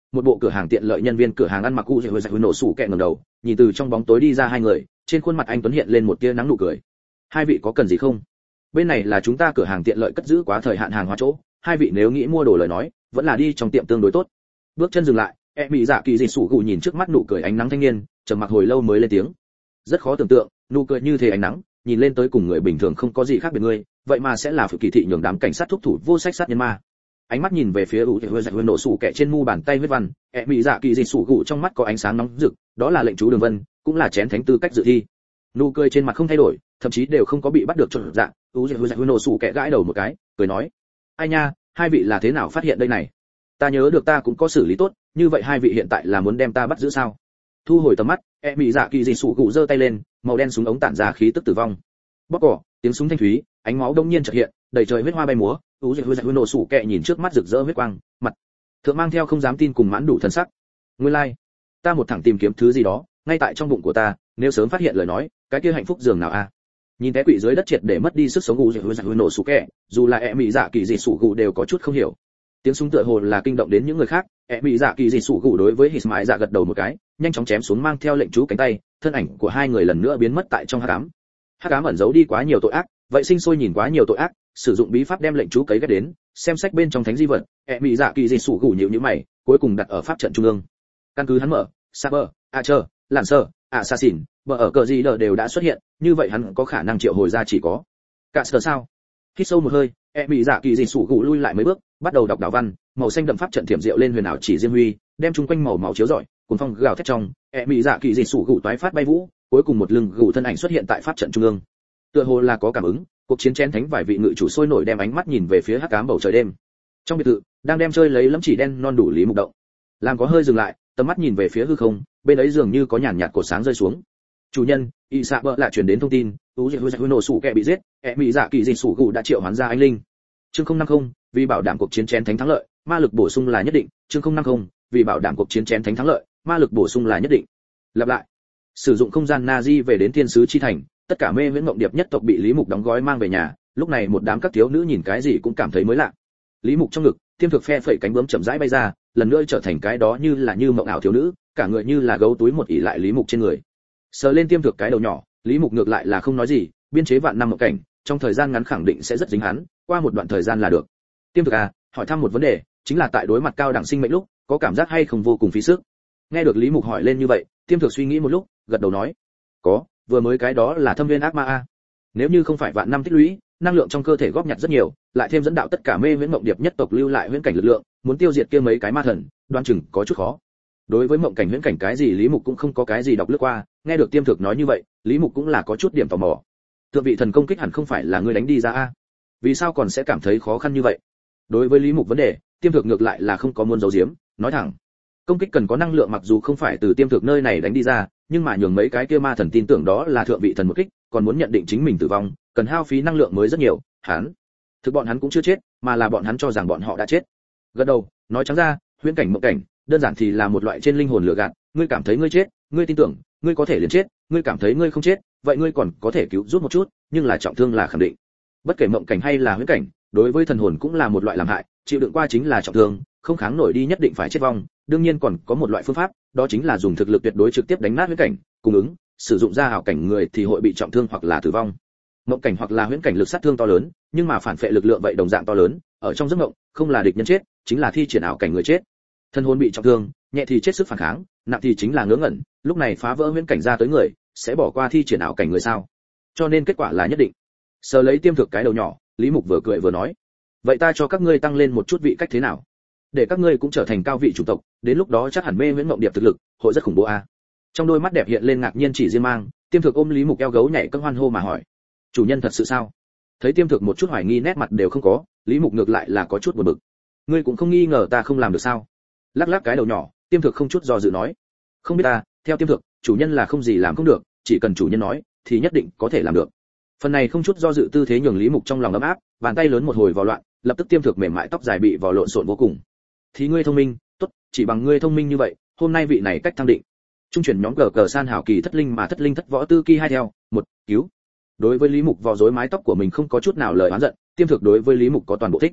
một bộ cửa hàng tiện lợi nhân viên cửa hàng ăn mặc cụ dễ hơi dạy nổ sủ kẹ ngẩng đầu, nhìn từ trong bóng tối đi ra hai người, trên khuôn mặt anh tuấn hiện lên một tia nắng nụ cười. Hai vị có cần gì không? Bên này là chúng ta cửa hàng tiện lợi cất giữ quá thời hạn hàng hóa chỗ, hai vị nếu nghĩ mua đồ lời nói, vẫn là đi trong tiệm tương đối tốt. Bước chân dừng lại, e mỹ dạ kỳ dị sủ gù nhìn trước mắt nụ cười ánh nắng thanh niên, trầm mặc hồi lâu mới lên tiếng. Rất khó tưởng tượng, nụ cười như thế ánh nắng, nhìn lên tới cùng người bình thường không có gì khác biệt ngươi, vậy mà sẽ là phụ kỳ thị nhường đám cảnh sát thúc thủ vô sách sát nhân ma. Ánh mắt nhìn về phía ủ hơi dạy nổ sủ kẹ trên mu bàn tay huyết văn, e mỹ dạ kỳ dị sủ gù trong mắt có ánh sáng nóng rực, đó là lệnh chú đường vân, cũng là chén thánh tư cách dự thi. Nụ cười trên mặt không thay đổi, thậm chí đều không có bị bắt được trộn dạng. ủ hơi dạy nổ sủ kẹ gãi đầu một cái, cười nói: ai nha, hai vị là thế nào phát hiện đây này? Ta nhớ được ta cũng có xử lý tốt, như vậy hai vị hiện tại là muốn đem ta bắt giữ sao? Thu hồi tầm mắt, e mỹ dạ kỳ dị sủ gù giơ tay lên, màu đen súng ống tản ra khí tức tử vong. Bóp cỏ, tiếng súng thanh thúy, ánh máu đông nhiên chợt hiện, đầy trời huyết hoa bay múa. ủ hơi dạy nổ sủ kẹ nhìn trước mắt rực rỡ huyết quang, mặt thượng mang theo không dám tin cùng mãn đủ thần sắc. Nguyên lai, like, ta một thẳng tìm kiếm thứ gì đó, ngay tại trong bụng của ta, nếu sớm phát hiện lời nói, cái kia hạnh phúc dường nào a? À? Nhìn té quỵ dưới đất triệt để mất đi sức sống ủ hơi dạy nổ sủ kẹ, dù là e mỹ dạ kỳ dị sủ gù đều có chút không hiểu. Tiếng súng tựa hồ là kinh động đến những người khác, e mỹ dạ kỳ dị sủ gù đối với Hismail dạ gật đầu một cái, nhanh chóng chém xuống mang theo lệnh chú cánh tay, thân ảnh của hai người lần nữa biến mất tại trong hắc ám. Hắc ám ẩn giấu đi quá nhiều tội ác, vậy sinh sôi nhìn quá nhiều tội ác, sử dụng bí pháp đem lệnh chú cấy ghép đến, xem sách bên trong thánh di vật, e mỹ dạ kỳ dị sủ gù nhíu nhíu mày, cuối cùng đặt ở pháp trận trung ương. Căn cứ hắn mở, Saber, Archer, Lancer, Assassin, bờ ở cờ gì đờ đều đã xuất hiện, như vậy hắn có khả năng triệu hồi ra chỉ có cả sở sao? Hít sâu một hơi, e mỹ dạ kỳ dị sủ gù lui lại mấy bước, bắt đầu đọc đạo văn, màu xanh đậm pháp trận thiểm diệu lên huyền ảo chỉ diêm huy, đem chung quanh màu máu chiếu rọi, cuốn phong gào thét trong, e mỹ dạ kỳ dị sủ gù toái phát bay vũ, cuối cùng một lưng gù thân ảnh xuất hiện tại pháp trận trung ương. Tựa hồ là có cảm ứng, cuộc chiến chén thánh vài vị ngự chủ sôi nổi đem ánh mắt nhìn về phía hắc ám bầu trời đêm. Trong biệt thự, đang đem chơi lấy lẫm chỉ đen non đủ Lý Mục Động. Làm có hơi dừng lại, tầm mắt nhìn về phía hư không, bên ấy dường như có nhàn nhạt cột sáng rơi xuống. Chủ nhân, y xạ bợ lại truyền đến thông tin, tú diệt hư nổ sủ kẻ bị giết, e mỹ dạ kỳ dị sủ gù đã triệu hoán ra anh linh. Chương không năm không, vì bảo đảm cuộc chiến chén thánh thắng lợi, ma lực bổ sung là nhất định. Chương không năm không, vì bảo đảm cuộc chiến chén thánh thắng lợi, ma lực bổ sung là nhất định. Lặp lại. Sử dụng không gian Nazi về đến thiên sứ chi thành, tất cả mê viễn mộng điệp nhất tộc bị Lý Mục đóng gói mang về nhà, lúc này một đám các thiếu nữ nhìn cái gì cũng cảm thấy mới lạ. Lý Mục trong ngực, tiêm thực phe phẩy cánh bướm chậm rãi bay ra, lần nữa trở thành cái đó như là như mộng ảo thiếu nữ, cả người như là gấu túi một ỉ lại Lý Mục trên người. Sờ lên tiêm thực cái đầu nhỏ, Lý Mục ngược lại là không nói gì, biên chế vạn năm mộng cảnh, trong thời gian ngắn khẳng định sẽ rất dính hắn, qua một đoạn thời gian là được. Tiêm thực à, hỏi thăm một vấn đề, chính là tại đối mặt cao đẳng sinh mệnh lúc, có cảm giác hay không vô cùng phí sức. Nghe được Lý Mục hỏi lên như vậy, tiêm thực suy nghĩ một lúc, gật đầu nói, có, vừa mới cái đó là thâm viên ác ma a. Nếu như không phải vạn năm tích lũy, năng lượng trong cơ thể góp nhặt rất nhiều, lại thêm dẫn đạo tất cả mê viễn mộng điệp nhất tộc lưu lại huyễn cảnh lực lượng, muốn tiêu diệt kia mấy cái ma thần, đoán chừng có chút khó. Đối với mộng cảnh huyễn cảnh cái gì Lý Mục cũng không có cái gì đọc lướt qua, nghe được tiêm thực nói như vậy, Lý Mục cũng là có chút điểm tò mò. Thượng vị thần công kích hẳn không phải là ngươi đánh đi ra a, vì sao còn sẽ cảm thấy khó khăn như vậy? Đối với Lý Mục vấn đề, tiêm thực ngược lại là không có muốn giấu giếm, nói thẳng. Công kích cần có năng lượng mặc dù không phải từ tiêm thực nơi này đánh đi ra, nhưng mà nhường mấy cái kia ma thần tin tưởng đó là thượng vị thần một kích, còn muốn nhận định chính mình tử vong, cần hao phí năng lượng mới rất nhiều. Hắn, thực bọn hắn cũng chưa chết, mà là bọn hắn cho rằng bọn họ đã chết. Gật đầu, nói trắng ra, huyễn cảnh mộng cảnh, đơn giản thì là một loại trên linh hồn lừa gạt, ngươi cảm thấy ngươi chết, ngươi tin tưởng, ngươi có thể liền chết, ngươi cảm thấy ngươi không chết, vậy ngươi còn có thể cứu giúp một chút, nhưng là trọng thương là khẳng định. Bất kể mộng cảnh hay là huyễn cảnh, đối với thần hồn cũng là một loại làm hại, chịu đựng qua chính là trọng thương, không kháng nổi đi nhất định phải chết vong. Đương nhiên còn có một loại phương pháp, đó chính là dùng thực lực tuyệt đối trực tiếp đánh nát huyễn cảnh, cung ứng, sử dụng ra ảo cảnh người thì hội bị trọng thương hoặc là tử vong. Mộng cảnh hoặc là huyễn cảnh lực sát thương to lớn, nhưng mà phản phệ lực lượng vậy đồng dạng to lớn, ở trong giấc mộng, không là địch nhân chết, chính là thi triển ảo cảnh người chết. Thân hồn bị trọng thương, nhẹ thì chết sức phản kháng, nặng thì chính là ngớ ngẩn, lúc này phá vỡ huyễn cảnh ra tới người, sẽ bỏ qua thi triển ảo cảnh người sao? Cho nên kết quả là nhất định. Sờ lấy tiêm thực cái đầu nhỏ, Lý Mục vừa cười vừa nói, vậy ta cho các ngươi tăng lên một chút vị cách thế nào? Để các ngươi cũng trở thành cao vị chủng tộc, đến lúc đó chắc hẳn mê viễn mộng điệp thực lực, hội rất khủng bố a. Trong đôi mắt đẹp hiện lên ngạc nhiên chỉ riêng mang, tiêm thực ôm Lý Mục eo gấu nhảy cân hoan hô mà hỏi, chủ nhân thật sự sao? Thấy tiêm thực một chút hoài nghi nét mặt đều không có, Lý Mục ngược lại là có chút buồn bực. Ngươi cũng không nghi ngờ ta không làm được sao? Lắc lắc cái đầu nhỏ, tiêm thực không chút do dự nói, không biết ta, theo tiêm thực, chủ nhân là không gì làm không được, chỉ cần chủ nhân nói, thì nhất định có thể làm được. Phần này không chút do dự tư thế nhường Lý Mục trong lòng ấm áp, bàn tay lớn một hồi vào loạn, lập tức tiêm thực mềm mại tóc dài bị vò lộn xộn vô cùng. Thì ngươi thông minh, tốt, chỉ bằng ngươi thông minh như vậy, hôm nay vị này cách thăng định. Trung chuyển nhóm cờ cờ san hảo kỳ thất linh mà thất linh thất võ tư kỳ hai theo, một, cứu. Đối với Lý Mục vò rối mái tóc của mình không có chút nào lời oán giận, tiêm thực đối với Lý Mục có toàn bộ thích.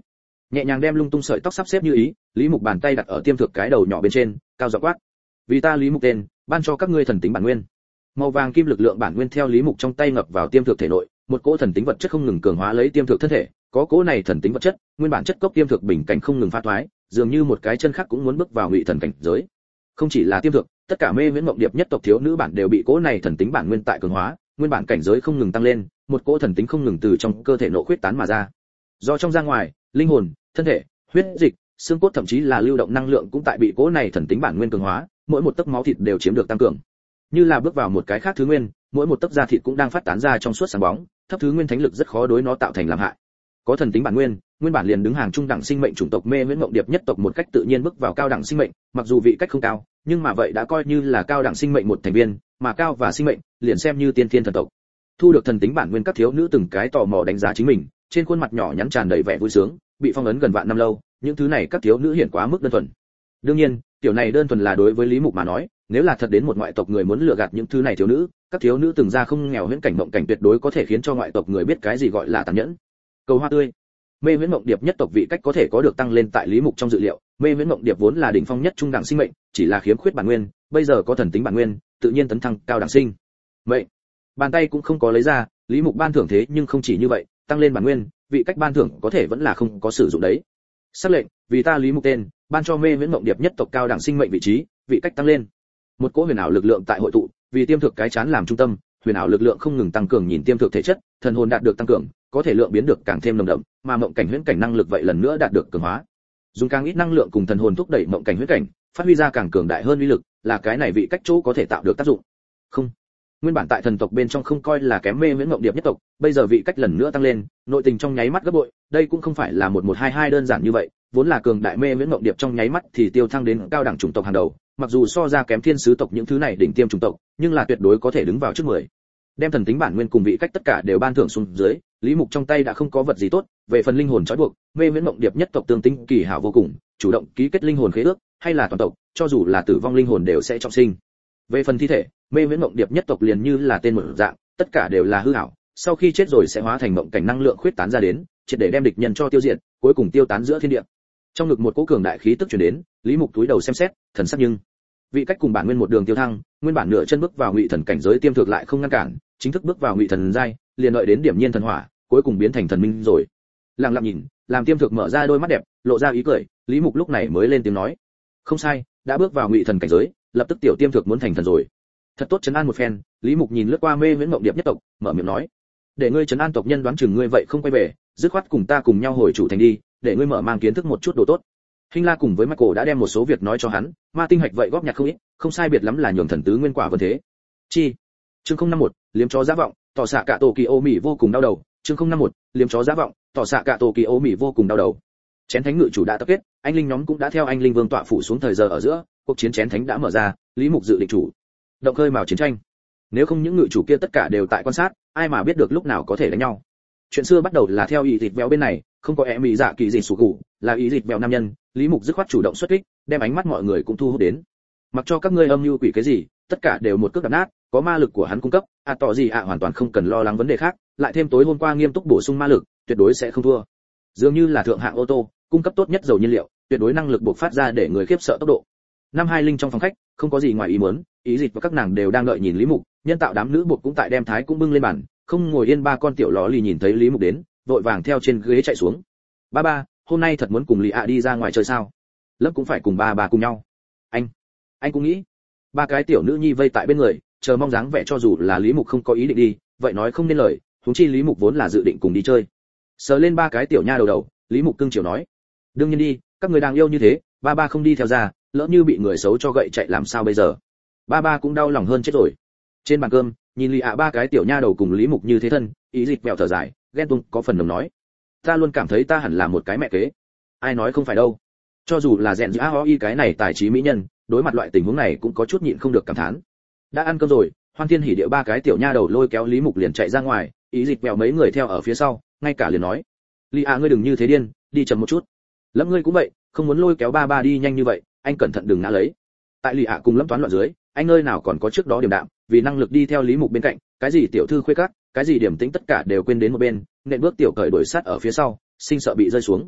nhẹ nhàng đem lung tung sợi tóc sắp xếp như ý, Lý Mục bàn tay đặt ở tiêm thược cái đầu nhỏ bên trên, cao giọng quát: vì ta Lý Mục tên, ban cho các ngươi thần tính bản nguyên. Màu vàng kim lực lượng bản nguyên theo Lý Mục trong tay ngập vào tiêm thược thể nội, một cỗ thần tính vật chất không ngừng cường hóa lấy tiêm thược thân thể, có cỗ này thần tính vật chất, nguyên bản chất cốc tiêm thược bình cảnh không ngừng phá thoái, dường như một cái chân khác cũng muốn bước vào ngụy thần cảnh giới. Không chỉ là tiêm thược, tất cả mê viễn mộng điệp nhất tộc thiếu nữ bản đều bị cỗ này thần tính bản nguyên tại cường hóa, nguyên bản cảnh giới không ngừng tăng lên, một cỗ thần tính không ngừng từ trong cơ thể nộ khuyết tán mà ra. Do trong ra ngoài, linh hồn, thân thể, huyết dịch, xương cốt thậm chí là lưu động năng lượng cũng tại bị cỗ này thần tính bản nguyên cường hóa, mỗi một tấc máu thịt đều chiếm được tăng cường. Như là bước vào một cái khác thứ nguyên, mỗi một tấc da thịt cũng đang phát tán ra trong suốt sáng bóng, thấp thứ nguyên thánh lực rất khó đối nó tạo thành làm hại. Có thần tính bản nguyên, nguyên bản liền đứng hàng trung đẳng sinh mệnh chủng tộc mê viễn mộng điệp nhất tộc một cách tự nhiên bước vào cao đẳng sinh mệnh, mặc dù vị cách không cao, nhưng mà vậy đã coi như là cao đẳng sinh mệnh một thành viên, mà cao và sinh mệnh liền xem như tiên thiên thần tộc. Thu được thần tính bản nguyên các thiếu nữ từng cái tò mò đánh giá chính mình, trên khuôn mặt nhỏ nhắn tràn đầy vẻ vui sướng, bị phong ấn gần vạn năm lâu, những thứ này các thiếu nữ hiển quá mức đơn thuần. Đương nhiên, tiểu này đơn thuần là đối với Lý Mục mà nói, nếu là thật đến một ngoại tộc người muốn lừa gạt những thứ này thiếu nữ, các thiếu nữ từng ra không nghèo huyễn cảnh mộng cảnh tuyệt đối có thể khiến cho ngoại tộc người biết cái gì gọi là tàn nhẫn. Cầu hoa tươi. Mê viễn mộng điệp nhất tộc vị cách có thể có được tăng lên tại Lý Mục trong dự liệu, mê viễn mộng điệp vốn là đỉnh phong nhất trung đẳng sinh mệnh, chỉ là khiếm khuyết bản nguyên, bây giờ có thần tính bản nguyên, tự nhiên tấn thăng cao đẳng sinh mệnh. Bàn tay cũng không có lấy ra, Lý Mục ban thưởng thế nhưng không chỉ như vậy, tăng lên bản nguyên, vị cách ban thưởng có thể vẫn là không có sử dụng đấy. Sắc lệnh, vì ta Lý Mục tên, ban cho mê viễn mộng điệp nhất tộc cao đẳng sinh mệnh vị trí, vị cách tăng lên. Một cỗ huyền ảo lực lượng tại hội tụ, vì tiêm thực cái chán làm trung tâm, huyền ảo lực lượng không ngừng tăng cường nhìn tiêm thực thể chất, thần hồn đạt được tăng cường, có thể lượng biến được càng thêm nồng đậm, mà mộng cảnh huyễn cảnh năng lực vậy lần nữa đạt được cường hóa. Dùng càng ít năng lượng cùng thần hồn thúc đẩy mộng cảnh huyễn cảnh, phát huy ra càng cường đại hơn uy lực, là cái này vị cách chỗ có thể tạo được tác dụng. Không, nguyên bản tại thần tộc bên trong không coi là kém mê viễn mộng điệp nhất tộc, bây giờ vị cách lần nữa tăng lên, nội tình trong nháy mắt gấp bội, đây cũng không phải là một một hai hai đơn giản như vậy, vốn là cường đại mê viễn mộng điệp trong nháy mắt thì tiêu thăng đến cao đẳng chủng tộc hàng đầu, mặc dù so ra kém thiên sứ tộc những thứ này đỉnh tiêm chủng tộc, nhưng là tuyệt đối có thể đứng vào trước mười. Đem thần tính bản nguyên cùng vị cách tất cả đều ban thưởng xuống dưới, Lý Mục trong tay đã không có vật gì tốt, về phần linh hồn trói buộc, mê viễn mộng điệp nhất tộc tương tính kỳ hảo vô cùng, chủ động ký kết linh hồn khế ước, hay là toàn tộc, cho dù là tử vong linh hồn đều sẽ trọng sinh. Về phần thi thể, mê viễn mộng điệp nhất tộc liền như là tên một dạng, tất cả đều là hư ảo, sau khi chết rồi sẽ hóa thành mộng cảnh năng lượng khuyết tán ra đến, triệt để đem địch nhân cho tiêu diệt, cuối cùng tiêu tán giữa thiên địa. Trong ngực một cỗ cường đại khí tức truyền đến, Lý Mục túi đầu xem xét, thần sắc nhưng vị cách cùng bản nguyên một đường tiêu thăng, nguyên bản nửa chân bước vào ngụy thần cảnh giới tiêm thực lại không ngăn cản, chính thức bước vào ngụy thần giai, liền đợi đến điểm nhiên thần hỏa, cuối cùng biến thành thần minh rồi. Lặng lặng nhìn, làm tiêm thực mở ra đôi mắt đẹp, lộ ra ý cười, Lý Mục lúc này mới lên tiếng nói: "Không sai, đã bước vào ngụy thần cảnh giới, lập tức tiểu tiêm thực muốn thành thần rồi." Thật tốt trấn an một phen, Lý Mục nhìn lướt qua mê viễn mộng điệp nhất tộc, mở miệng nói: "Để ngươi trấn an tộc nhân đoán chừng ngươi vậy không quay về, dứt khoát cùng ta cùng nhau hồi chủ thành đi, để ngươi mở mang kiến thức một chút đồ tốt." Hinh La cùng với Michael đã đem một số việc nói cho hắn, ma tinh hạch vậy góp nhặt không ít, không sai biệt lắm là nhường thần tứ nguyên quả vân thế. Chi. Chương không năm mốt, liếm chó giá vọng, tỏ xạ cả tổ kỳ ô mỉ vô cùng đau đầu. Chương không năm mốt, liếm chó giá vọng, tỏ xạ cả tổ kỳ ô mỉ vô cùng đau đầu. Chén thánh ngự chủ đã tập kết, anh linh nhóm cũng đã theo anh linh vương tọa phủ xuống thời giờ ở giữa, cuộc chiến chén thánh đã mở ra, Lý Mục dự định chủ động khơi mào chiến tranh. Nếu không những ngự chủ kia tất cả đều tại quan sát, ai mà biết được lúc nào có thể đánh nhau. Chuyện xưa bắt đầu là theo ý thịt béo bên này, không có em mỹ dạ kỳ gì sủ cụ, là ý thịt béo nam nhân, Lý Mục dứt khoát chủ động xuất kích, đem ánh mắt mọi người cũng thu hút đến. Mặc cho các ngươi âm mưu quỷ cái gì, tất cả đều một cước đập nát, có ma lực của hắn cung cấp, à tỏ gì ạ à, hoàn toàn không cần lo lắng vấn đề khác, lại thêm tối hôm qua nghiêm túc bổ sung ma lực, tuyệt đối sẽ không thua. Dường như là thượng hạng ô tô, cung cấp tốt nhất dầu nhiên liệu, tuyệt đối năng lực bộc phát ra để người khiếp sợ tốc độ. Năm hai linh trong phòng khách, không có gì ngoài ý muốn, ý dịch và các nàng đều đang đợi nhìn Lý Mục, nhân tạo đám nữ buộc cũng tại đem thái cũng bưng lên bàn, không ngồi yên ba con tiểu ló lì nhìn thấy Lý Mục đến, vội vàng theo trên ghế chạy xuống. Ba ba, hôm nay thật muốn cùng Lý ạ đi ra ngoài chơi sao? Lớp cũng phải cùng ba ba cùng nhau. Anh, anh cũng nghĩ. Ba cái tiểu nữ nhi vây tại bên người, chờ mong dáng vẻ cho dù là Lý Mục không có ý định đi, vậy nói không nên lời, huống chi Lý Mục vốn là dự định cùng đi chơi. Sờ lên ba cái tiểu nha đầu đầu, Lý Mục cưng chiều nói: "Đương nhiên đi, các người đang yêu như thế, ba ba không đi theo ra, lỡ như bị người xấu cho gậy chạy làm sao bây giờ?" Ba ba cũng đau lòng hơn chết rồi. Trên bàn cơm, nhìn Lý ạ ba cái tiểu nha đầu cùng Lý Mục như thế thân, ý dịch vẹo thở dài, ghen tung có phần nồng nói: "Ta luôn cảm thấy ta hẳn là một cái mẹ kế." Ai nói không phải đâu. Cho dù là rèn giữa hoi cái này tài trí mỹ nhân, đối mặt loại tình huống này cũng có chút nhịn không được cảm thán. Đã ăn cơm rồi, Hoan Thiên hỉ điệu ba cái tiểu nha đầu lôi kéo Lý Mục liền chạy ra ngoài, ý dịch vẹo mấy người theo ở phía sau, ngay cả liền nói: "Lý ạ ngươi đừng như thế điên, đi chậm một chút." Lâm ngươi cũng vậy, không muốn lôi kéo ba ba đi nhanh như vậy, anh cẩn thận đừng ngã lấy. Tại Lý ạ cùng Lâm toán loạn dưới, anh ơi nào còn có trước đó điểm đạm, vì năng lực đi theo Lý Mục bên cạnh, cái gì tiểu thư khuê các, cái gì điểm tĩnh tất cả đều quên đến một bên, nện bước tiểu cởi đuổi sát ở phía sau, sinh sợ bị rơi xuống.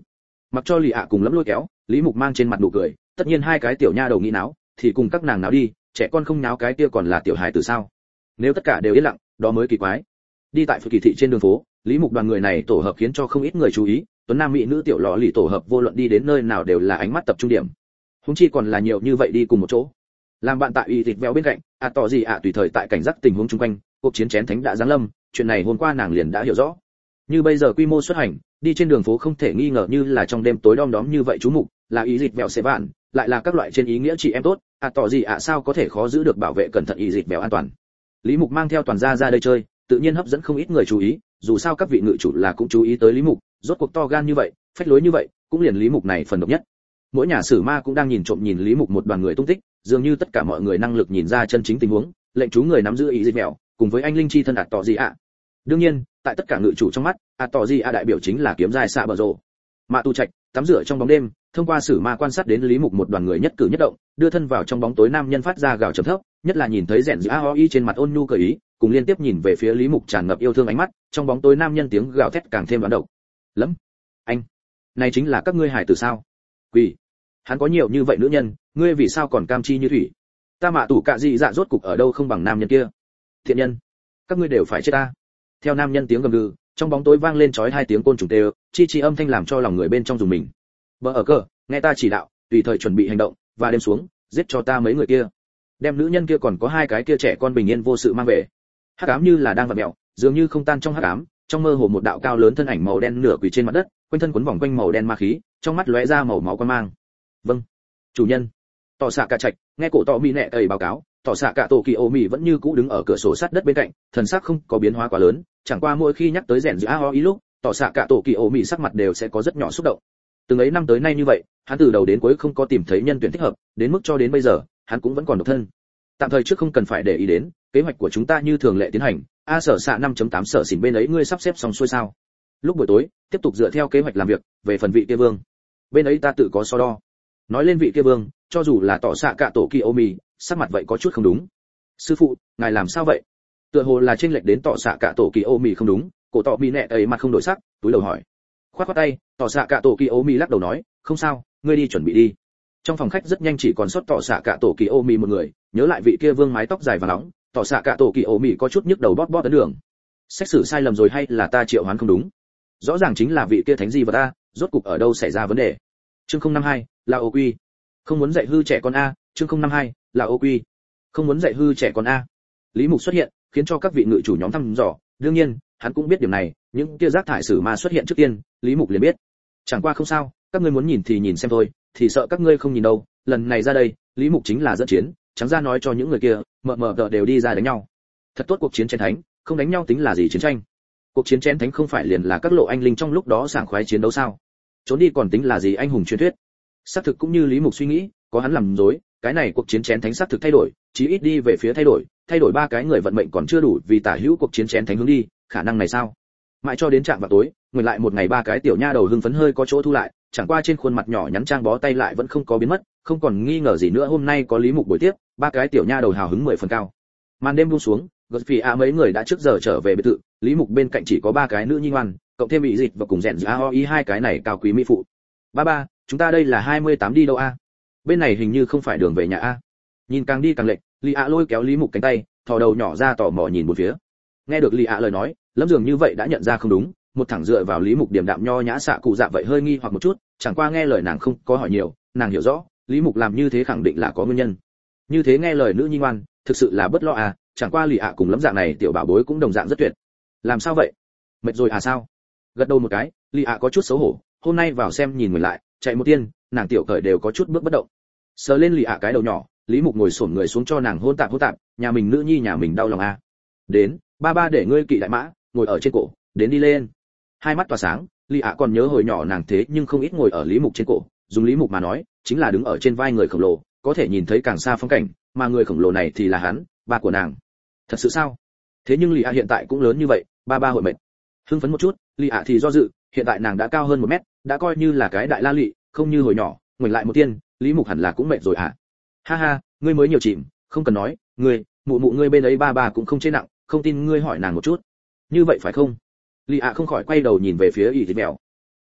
Mặc cho lì ạ cùng lẫm lôi kéo, Lý Mục mang trên mặt nụ cười, tất nhiên hai cái tiểu nha đầu nghĩ náo, thì cùng các nàng náo đi, trẻ con không náo cái kia còn là tiểu hài tử sao? Nếu tất cả đều yên lặng, đó mới kỳ quái. Đi tại Phật Kỳ thị trên đường phố, Lý Mục đoàn người này tổ hợp khiến cho không ít người chú ý, tuấn nam mỹ nữ tiểu lọ lì tổ hợp vô luận đi đến nơi nào đều là ánh mắt tập trung điểm. Huống chi còn là nhiều như vậy đi cùng một chỗ. Làm bạn tại y thịt véo bên cạnh, à tỏ gì ạ tùy thời tại cảnh giác tình huống xung quanh, cuộc chiến chén thánh đã giáng lâm, chuyện này hôm qua nàng liền đã hiểu rõ. Như bây giờ quy mô xuất hành, đi trên đường phố không thể nghi ngờ như là trong đêm tối đom đóm như vậy chú mục, là ý dịch vẹo sẽ vạn, lại là các loại trên ý nghĩa chị em tốt, à tỏ gì ạ sao có thể khó giữ được bảo vệ cẩn thận ý dịch vẹo an toàn. Lý Mục mang theo toàn gia ra đây chơi, tự nhiên hấp dẫn không ít người chú ý, dù sao các vị ngự chủ là cũng chú ý tới Lý Mục, rốt cuộc to gan như vậy, phách lối như vậy, cũng liền Lý Mục này phần độc nhất. Mỗi nhà sử ma cũng đang nhìn trộm nhìn Lý Mục một đoàn người tung tích, dường như tất cả mọi người năng lực nhìn ra chân chính tình huống, lệnh chú người nắm giữ ý dịch vẹo, cùng với anh linh chi thân ạt tỏ gì ạ. Đương nhiên, tại tất cả ngự chủ trong mắt, ạt tỏ gì ạ đại biểu chính là kiếm dài xạ bờ rồ. Mạ Tu Trạch tắm rửa trong bóng đêm, thông qua sử ma quan sát đến Lý Mục một đoàn người nhất cử nhất động, đưa thân vào trong bóng tối nam nhân phát ra gào trầm thấp, nhất là nhìn thấy rèn giữa a o i trên mặt ôn nhu cười ý, cùng liên tiếp nhìn về phía Lý Mục tràn ngập yêu thương ánh mắt, trong bóng tối nam nhân tiếng gào thét càng thêm đoán độc. Lắm, anh, này chính là các ngươi hải tử sao? Quỷ, hắn có nhiều như vậy nữ nhân, ngươi vì sao còn cam chi như thủy? Ta Mạ Tủ Cạ Dị Dạ rốt cục ở đâu không bằng nam nhân kia? Thiện nhân, các ngươi đều phải chết ta. Theo nam nhân tiếng gầm gừ, trong bóng tối vang lên chói hai tiếng côn trùng tê, chi chi âm thanh làm cho lòng người bên trong dùng mình. Bờ ở cờ, nghe ta chỉ đạo, tùy thời chuẩn bị hành động, và đêm xuống, giết cho ta mấy người kia. Đem nữ nhân kia còn có hai cái kia trẻ con bình yên vô sự mang về. Hắc ám như là đang vặn mèo, dường như không tan trong hắc ám, trong mơ hồ một đạo cao lớn thân ảnh màu đen nửa quỳ trên mặt đất, quanh thân quấn vòng quanh màu đen ma khí, trong mắt lóe ra màu máu quan mang. Vâng, chủ nhân. Tỏ xạ cả trạch, nghe cổ tỏ mi nẹ ầy báo cáo, tỏ xạ cả tổ kỳ ô mì vẫn như cũ đứng ở cửa sổ sát đất bên cạnh, thần sắc không có biến hóa quá lớn, chẳng qua mỗi khi nhắc tới rèn giữa a o ý lúc, tỏ xạ cả tổ kỳ ô mì sắc mặt đều sẽ có rất nhỏ xúc động. Từng ấy năm tới nay như vậy, hắn từ đầu đến cuối không có tìm thấy nhân tuyển thích hợp, đến mức cho đến bây giờ, hắn cũng vẫn còn độc thân. Tạm thời trước không cần phải để ý đến, kế hoạch của chúng ta như thường lệ tiến hành, a sở xạ năm chấm tám sở xỉn bên ấy ngươi sắp xếp xong xuôi sao? Lúc buổi tối, tiếp tục dựa theo kế hoạch làm việc, về phần vị kia vương, bên ấy ta tự có so đo. Nói lên vị kia vương, cho dù là tỏ xạ cả tổ kỳ ô mì, sắc mặt vậy có chút không đúng. Sư phụ, ngài làm sao vậy? Tựa hồ là chênh lệch đến tỏ xạ cả tổ kỳ ô mì không đúng, cổ tỏ mì nẹ ấy mặt không đổi sắc, túi đầu hỏi. Khoát khoát tay, tỏ xạ cả tổ kỳ ô mì lắc đầu nói, không sao, ngươi đi chuẩn bị đi. Trong phòng khách rất nhanh chỉ còn sót tỏ xạ cả tổ kỳ ô mì một người, nhớ lại vị kia vương mái tóc dài và nóng, tỏ xạ cả tổ kỳ ô mì có chút nhức đầu bóp bóp tấn đường. Xét xử sai lầm rồi hay là ta triệu hoán không đúng? Rõ ràng chính là vị kia thánh gì vật ta, rốt cục ở đâu xảy ra vấn đề? Chương không năm hai, là ô quy. Không muốn dạy hư trẻ con a, chương không năm hai, là ô quy. Không muốn dạy hư trẻ con a. Lý Mục xuất hiện, khiến cho các vị ngự chủ nhóm thăm dò, đương nhiên, hắn cũng biết điểm này, những kia rác thải sử ma xuất hiện trước tiên, Lý Mục liền biết. Chẳng qua không sao, các ngươi muốn nhìn thì nhìn xem thôi, thì sợ các ngươi không nhìn đâu, lần này ra đây, Lý Mục chính là dẫn chiến, trắng ra nói cho những người kia, mờ mờ tờ đều đi ra đánh nhau. Thật tốt cuộc chiến chén thánh, không đánh nhau tính là gì chiến tranh. Cuộc chiến chén thánh không phải liền là các lộ anh linh trong lúc đó sảng khoái chiến đấu sao? Trốn đi còn tính là gì anh hùng truyền thuyết? Xác thực cũng như Lý Mục suy nghĩ, có hắn làm dối, cái này cuộc chiến chén thánh xác thực thay đổi, chí ít đi về phía thay đổi, thay đổi ba cái người vận mệnh còn chưa đủ vì tả hữu cuộc chiến chén thánh hướng đi, khả năng này sao? Mãi cho đến trạm vào tối, ngồi lại một ngày ba cái tiểu nha đầu hưng phấn hơi có chỗ thu lại, chẳng qua trên khuôn mặt nhỏ nhắn trang bó tay lại vẫn không có biến mất, không còn nghi ngờ gì nữa hôm nay có Lý Mục buổi tiếp, ba cái tiểu nha đầu hào hứng mười phần cao. Màn đêm buông xuống, Godfrey a mấy người đã trước giờ trở về biệt thự, Lý Mục bên cạnh chỉ có ba cái nữ nhi ngoan, cộng thêm bị dịch và cùng rèn a o i hai cái này cao quý mỹ phụ. Ba ba, chúng ta đây là hai mươi tám đi đâu a? Bên này hình như không phải đường về nhà a. Nhìn càng đi càng lệch, Lý ạ lôi kéo Lý Mục cánh tay, thò đầu nhỏ ra tò mò nhìn một phía. Nghe được Lý ạ lời nói, Lâm Dường như vậy đã nhận ra không đúng, một thẳng dựa vào Lý Mục điềm đạm nho nhã xạ cụ dạ vậy hơi nghi hoặc một chút, chẳng qua nghe lời nàng không có hỏi nhiều, nàng hiểu rõ, Lý Mục làm như thế khẳng định là có nguyên nhân. Như thế nghe lời nữ nhi ngoan, thực sự là bất lo à, chẳng qua Lý ạ cùng Lâm dạng này tiểu bảo bối cũng đồng dạng rất tuyệt. Làm sao vậy? Mệt rồi à sao? Gật đầu một cái, Lý ạ có chút xấu hổ, hôm nay vào xem nhìn người lại, chạy một tiên, nàng tiểu cởi đều có chút bước bất động. Sờ lên Lý ạ cái đầu nhỏ, Lý Mục ngồi xổm người xuống cho nàng hôn tạm hôn tạm, nhà mình nữ nhi nhà mình đau lòng à. Đến, ba ba để ngươi kỵ đại mã, ngồi ở trên cổ, đến đi lên. Hai mắt tỏa sáng, Lý ạ còn nhớ hồi nhỏ nàng thế nhưng không ít ngồi ở Lý Mục trên cổ, dùng Lý Mục mà nói, chính là đứng ở trên vai người khổng lồ, có thể nhìn thấy càng xa phong cảnh, mà người khổng lồ này thì là hắn, ba của nàng. Thật sự sao? Thế nhưng Lý ạ hiện tại cũng lớn như vậy, ba ba hội mệt. Hưng phấn một chút, Lý ạ thì do dự, hiện tại nàng đã cao hơn một mét, đã coi như là cái đại la lị, không như hồi nhỏ, ngoảnh lại một tiên, Lý Mục hẳn là cũng mệt rồi à? Ha ha, ngươi mới nhiều chìm, không cần nói, ngươi, mụ mụ ngươi bên ấy ba ba cũng không chế nặng, không tin ngươi hỏi nàng một chút. Như vậy phải không? Lý ạ không khỏi quay đầu nhìn về phía Y Thịt Mèo.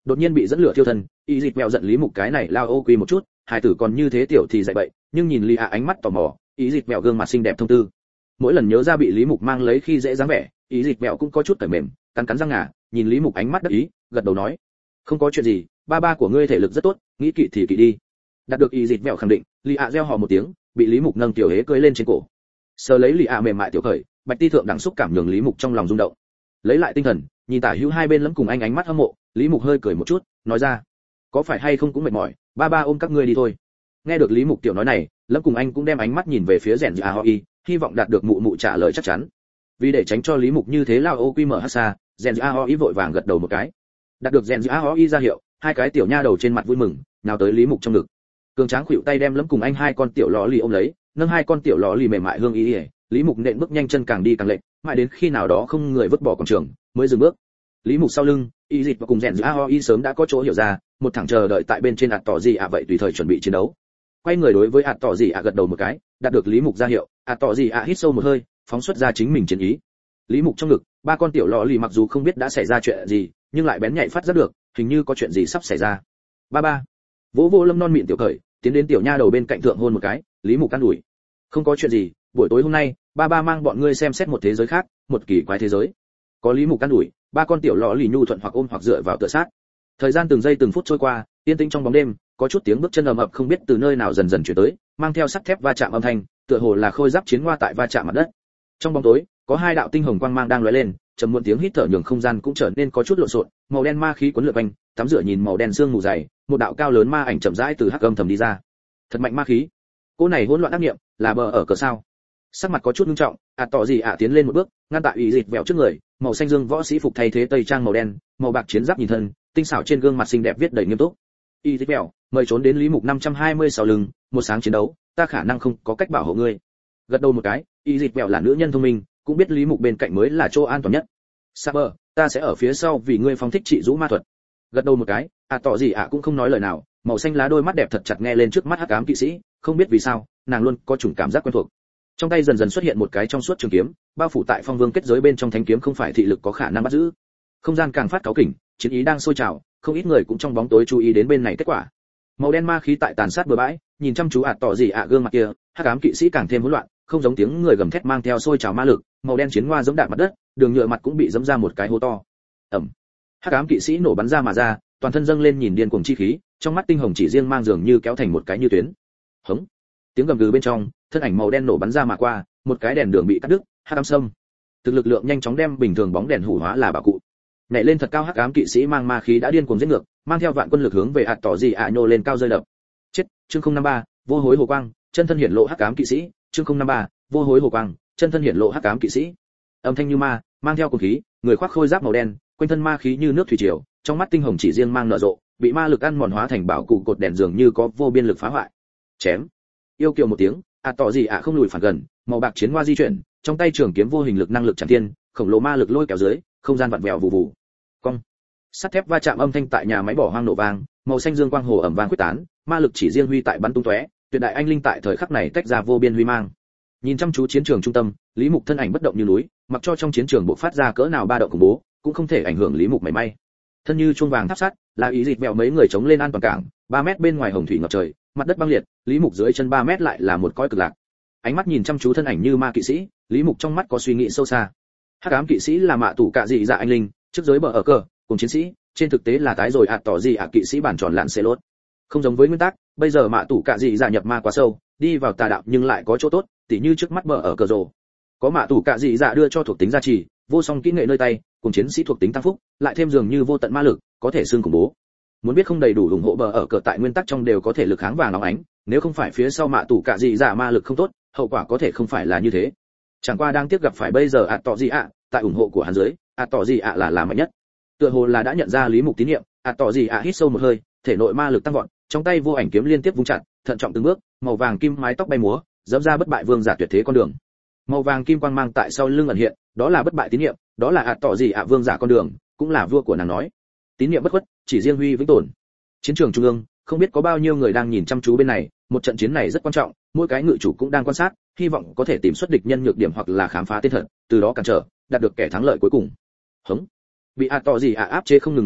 đột nhiên bị dẫn lửa thiêu thân, y dịch mèo giận Lý Mục cái này lao ô quy một chút, hai tử còn như thế tiểu thì dạy bậy, nhưng nhìn Lý Hạ ánh mắt tò mò, y dịch mèo gương mặt xinh đẹp thông tư. Mỗi lần nhớ ra bị Lý Mục mang lấy khi dễ dáng vẻ, y dịch mèo cũng có chút cởi mềm, cắn cắn răng ngà, nhìn Lý Mục ánh mắt đắc ý, gật đầu nói: "Không có chuyện gì, ba ba của ngươi thể lực rất tốt, nghĩ kỵ thì kỵ đi." Đạt được y dịch mèo khẳng định, Lý Hạ reo hò một tiếng, bị Lý Mục nâng tiểu hế cưỡi lên trên cổ. Sờ lấy Lý Hạ mềm mại tiểu khởi, bạch ti thượng đẳng xúc cảm nhường Lý Mục trong lòng rung động. Lấy lại tinh thần, nhìn tả hữu hai bên lẫm cùng anh ánh mắt hâm mộ, Lý Mục hơi cười một chút, nói ra: "Có phải hay không cũng mệt mỏi, ba ba ôm các ngươi đi thôi." Nghe được Lý Mục tiểu nói này, Lâm cùng anh cũng đem ánh mắt nhìn về phía Rèn A Hoi, hy vọng đạt được mụ mụ trả lời chắc chắn. Vì để tránh cho Lý Mục như thế lao ô quy mở hát xa, Rèn A Hoi vội vàng gật đầu một cái. Đạt được Rèn A Hoi ra hiệu, hai cái tiểu nha đầu trên mặt vui mừng, nào tới Lý Mục trong ngực. Cường tráng khuỵu tay đem Lâm cùng anh hai con tiểu lọ lì ôm lấy, nâng hai con tiểu lọ lì mềm mại hương ý, ý. Lý Mục nện bước nhanh chân càng đi càng lệch, mãi đến khi nào đó không người vứt bỏ quảng trường, mới dừng bước. Lý Mục sau lưng, y dịch và cùng Rèn A Hoi sớm đã có chỗ hiểu ra, một thẳng chờ đợi tại bên trên ạt tỏ gì ạ vậy tùy thời chuẩn bị chiến đấu. Quay người đối với ạt tỏ gì ạ gật đầu một cái, đạt được Lý Mục ra hiệu, ạt tỏ gì ạ hít sâu một hơi, phóng xuất ra chính mình chiến ý. Lý Mục trong ngực, ba con tiểu lọ lì mặc dù không biết đã xảy ra chuyện gì, nhưng lại bén nhạy phát giác được, hình như có chuyện gì sắp xảy ra. Ba ba. Vỗ vỗ Lâm non mịn tiểu khởi, tiến đến tiểu nha đầu bên cạnh thượng hôn một cái, Lý Mục căn đuổi. Không có chuyện gì, buổi tối hôm nay, ba ba mang bọn ngươi xem xét một thế giới khác, một kỳ quái thế giới. Có Lý Mục căn đuổi, ba con tiểu lọ lì nhu thuận hoặc ôm hoặc dựa vào tựa sát. Thời gian từng giây từng phút trôi qua, yên tĩnh trong bóng đêm, có chút tiếng bước chân ầm ầm không biết từ nơi nào dần dần chuyển tới, mang theo sắt thép va chạm âm thanh, tựa hồ là khôi giáp chiến hoa tại va chạm mặt đất. Trong bóng tối, có hai đạo tinh hồng quang mang đang lóe lên, trầm muộn tiếng hít thở nhường không gian cũng trở nên có chút lộn xộn, màu đen ma khí cuốn lượn quanh, tắm rửa nhìn màu đen xương mù dày, một đạo cao lớn ma ảnh chậm rãi từ hắc âm thầm đi ra. Thật mạnh ma khí. Cô này hỗn loạn ác niệm, là bờ ở cờ sao? Sắc mặt có chút nghiêm trọng, ạ tỏ gì ạ tiến lên một bước, ngăn tại ủy dịch vẹo trước người, màu xanh dương võ sĩ phục thay thế tây trang màu đen, màu bạc chiến giáp nhìn thân, tinh xảo trên gương mặt xinh đẹp viết đầy nghiêm túc. Y dịch vẹo, mời trốn đến Lý Mục năm trăm hai mươi sau lưng, một sáng chiến đấu, ta khả năng không có cách bảo hộ ngươi. Gật đầu một cái, Y dịch vẹo là nữ nhân thông minh, cũng biết Lý Mục bên cạnh mới là chỗ an toàn nhất. Saber, ta sẽ ở phía sau vì ngươi phóng thích trị rũ ma thuật. Gật đầu một cái, ạ tỏ gì ạ cũng không nói lời nào, màu xanh lá đôi mắt đẹp thật chặt nghe lên trước mắt hắc ám kỵ sĩ, không biết vì sao, nàng luôn có chủng cảm giác quen thuộc. Trong tay dần dần xuất hiện một cái trong suốt trường kiếm, bao phủ tại phong vương kết giới bên trong thánh kiếm không phải thị lực có khả năng bắt giữ. Không gian càng phát cáu kỉnh, chiến ý đang sôi trào, không ít người cũng trong bóng tối chú ý đến bên này kết quả. Màu đen ma khí tại tàn sát bừa bãi, nhìn chăm chú ạt tỏ gì ạ gương mặt kia, hắc ám kỵ sĩ càng thêm hỗn loạn, không giống tiếng người gầm thét mang theo sôi trào ma lực, màu đen chiến hoa giống đạp mặt đất, đường nhựa mặt cũng bị dẫm ra một cái hố to. Ầm. Hắc ám kỵ sĩ nổ bắn ra mà ra, toàn thân dâng lên nhìn điên cuồng chi khí, trong mắt tinh hồng chỉ riêng mang dường như kéo thành một cái như tuyến. Hống. Tiếng gầm gừ bên trong, thân ảnh màu đen nổ bắn ra mà qua, một cái đèn đường bị cắt đứt, hắc ám sâm. Thực lực lượng nhanh chóng đem bình thường bóng đèn hủ hóa là bảo cụ. Nhảy lên thật cao hắc ám kỵ sĩ mang ma khí đã điên cuồng giết ngược, mang theo vạn quân lực hướng về ạt tỏ gì ạ nhô lên cao rơi đập. Chết, chương không năm ba, vô hối hồ quang, chân thân hiển lộ hắc ám kỵ sĩ, chương không năm ba, vô hối hồ quang, chân thân hiển lộ hắc ám kỵ sĩ. Âm thanh như ma, mang theo cuồng khí, người khoác khôi giáp màu đen, quanh thân ma khí như nước thủy triều, trong mắt tinh hồng chỉ riêng mang nở rộ, bị ma lực ăn mòn hóa thành bảo cụ cột đèn dường như có vô biên lực phá hoại. Chém. Yêu kiều một tiếng, ạ tỏ gì ạ không lùi phản gần, màu bạc chiến hoa di chuyển, trong tay trường kiếm vô hình lực năng lực chẳng thiên, khổng lồ ma lực lôi kéo dưới, không gian vặn vẹo vù vù. Cong. Sắt thép va chạm âm thanh tại nhà máy bỏ hoang nổ vang, màu xanh dương quang hồ ẩm vang quyết tán, ma lực chỉ riêng huy tại bắn tung tóe, tuyệt đại anh linh tại thời khắc này tách ra vô biên huy mang. Nhìn chăm chú chiến trường trung tâm, Lý Mục thân ảnh bất động như núi, mặc cho trong chiến trường bộc phát ra cỡ nào ba động khủng bố, cũng không thể ảnh hưởng Lý Mục mảy may. Thân như chuông vàng tháp sắt, là ý dịch mèo mấy người chống lên an toàn cảng, ba mét bên ngoài hồng thủy ngập trời, mặt đất băng liệt, Lý Mục dưới chân ba mét lại là một cõi cực lạc. Ánh mắt nhìn chăm chú thân ảnh như ma kỵ sĩ, Lý Mục trong mắt có suy nghĩ sâu xa. Hắc ám kỵ sĩ là mạ tủ cạ dị dạ anh linh, trước giới bờ ở cờ, cùng chiến sĩ, trên thực tế là tái rồi ạt tỏ gì ạ kỵ sĩ bản tròn lạn xê lốt. Không giống với nguyên tắc, bây giờ mạ tủ cạ dị dạ nhập ma quá sâu, đi vào tà đạo nhưng lại có chỗ tốt, tỉ như trước mắt bờ ở cờ rồ. Có mạ tủ cạ dị dạ đưa cho thuộc tính gia trì, vô song kỹ nghệ nơi tay, cùng chiến sĩ thuộc tính tăng phúc, lại thêm dường như vô tận ma lực, có thể xương khủng bố. Muốn biết không đầy đủ ủng hộ bờ ở cờ tại nguyên tắc trong đều có thể lực kháng vàng óng ánh, nếu không phải phía sau mạ tủ cạ dị dạ ma lực không tốt, hậu quả có thể không phải là như thế. Chẳng qua đang tiếc gặp phải bây giờ ạt tỏ gì ạ, tại ủng hộ của hắn dưới, ạt tỏ gì ạ là là mạnh nhất. Tựa hồ là đã nhận ra Lý Mục tín nhiệm, ạt tỏ gì ạ hít sâu một hơi, thể nội ma lực tăng vọt, trong tay vô ảnh kiếm liên tiếp vung chặt, thận trọng từng bước, màu vàng kim mái tóc bay múa, dẫm ra bất bại vương giả tuyệt thế con đường. Màu vàng kim quang mang tại sau lưng ẩn hiện, đó là bất bại tín nhiệm, đó là ạt tỏ gì ạ vương giả con đường, cũng là vua của nàng nói. Tín nhiệm bất khuất, chỉ riêng huy vĩnh tồn. Chiến trường trung ương, không biết có bao nhiêu người đang nhìn chăm chú bên này, một trận chiến này rất quan trọng, mỗi cái ngự chủ cũng đang quan sát, hy vọng có thể tìm xuất địch nhân nhược điểm hoặc là khám phá tên thật, từ đó cản trở, đạt được kẻ thắng lợi cuối cùng. Hống. Bị ạt tỏ gì ạ áp chế không ngừng lùi lại,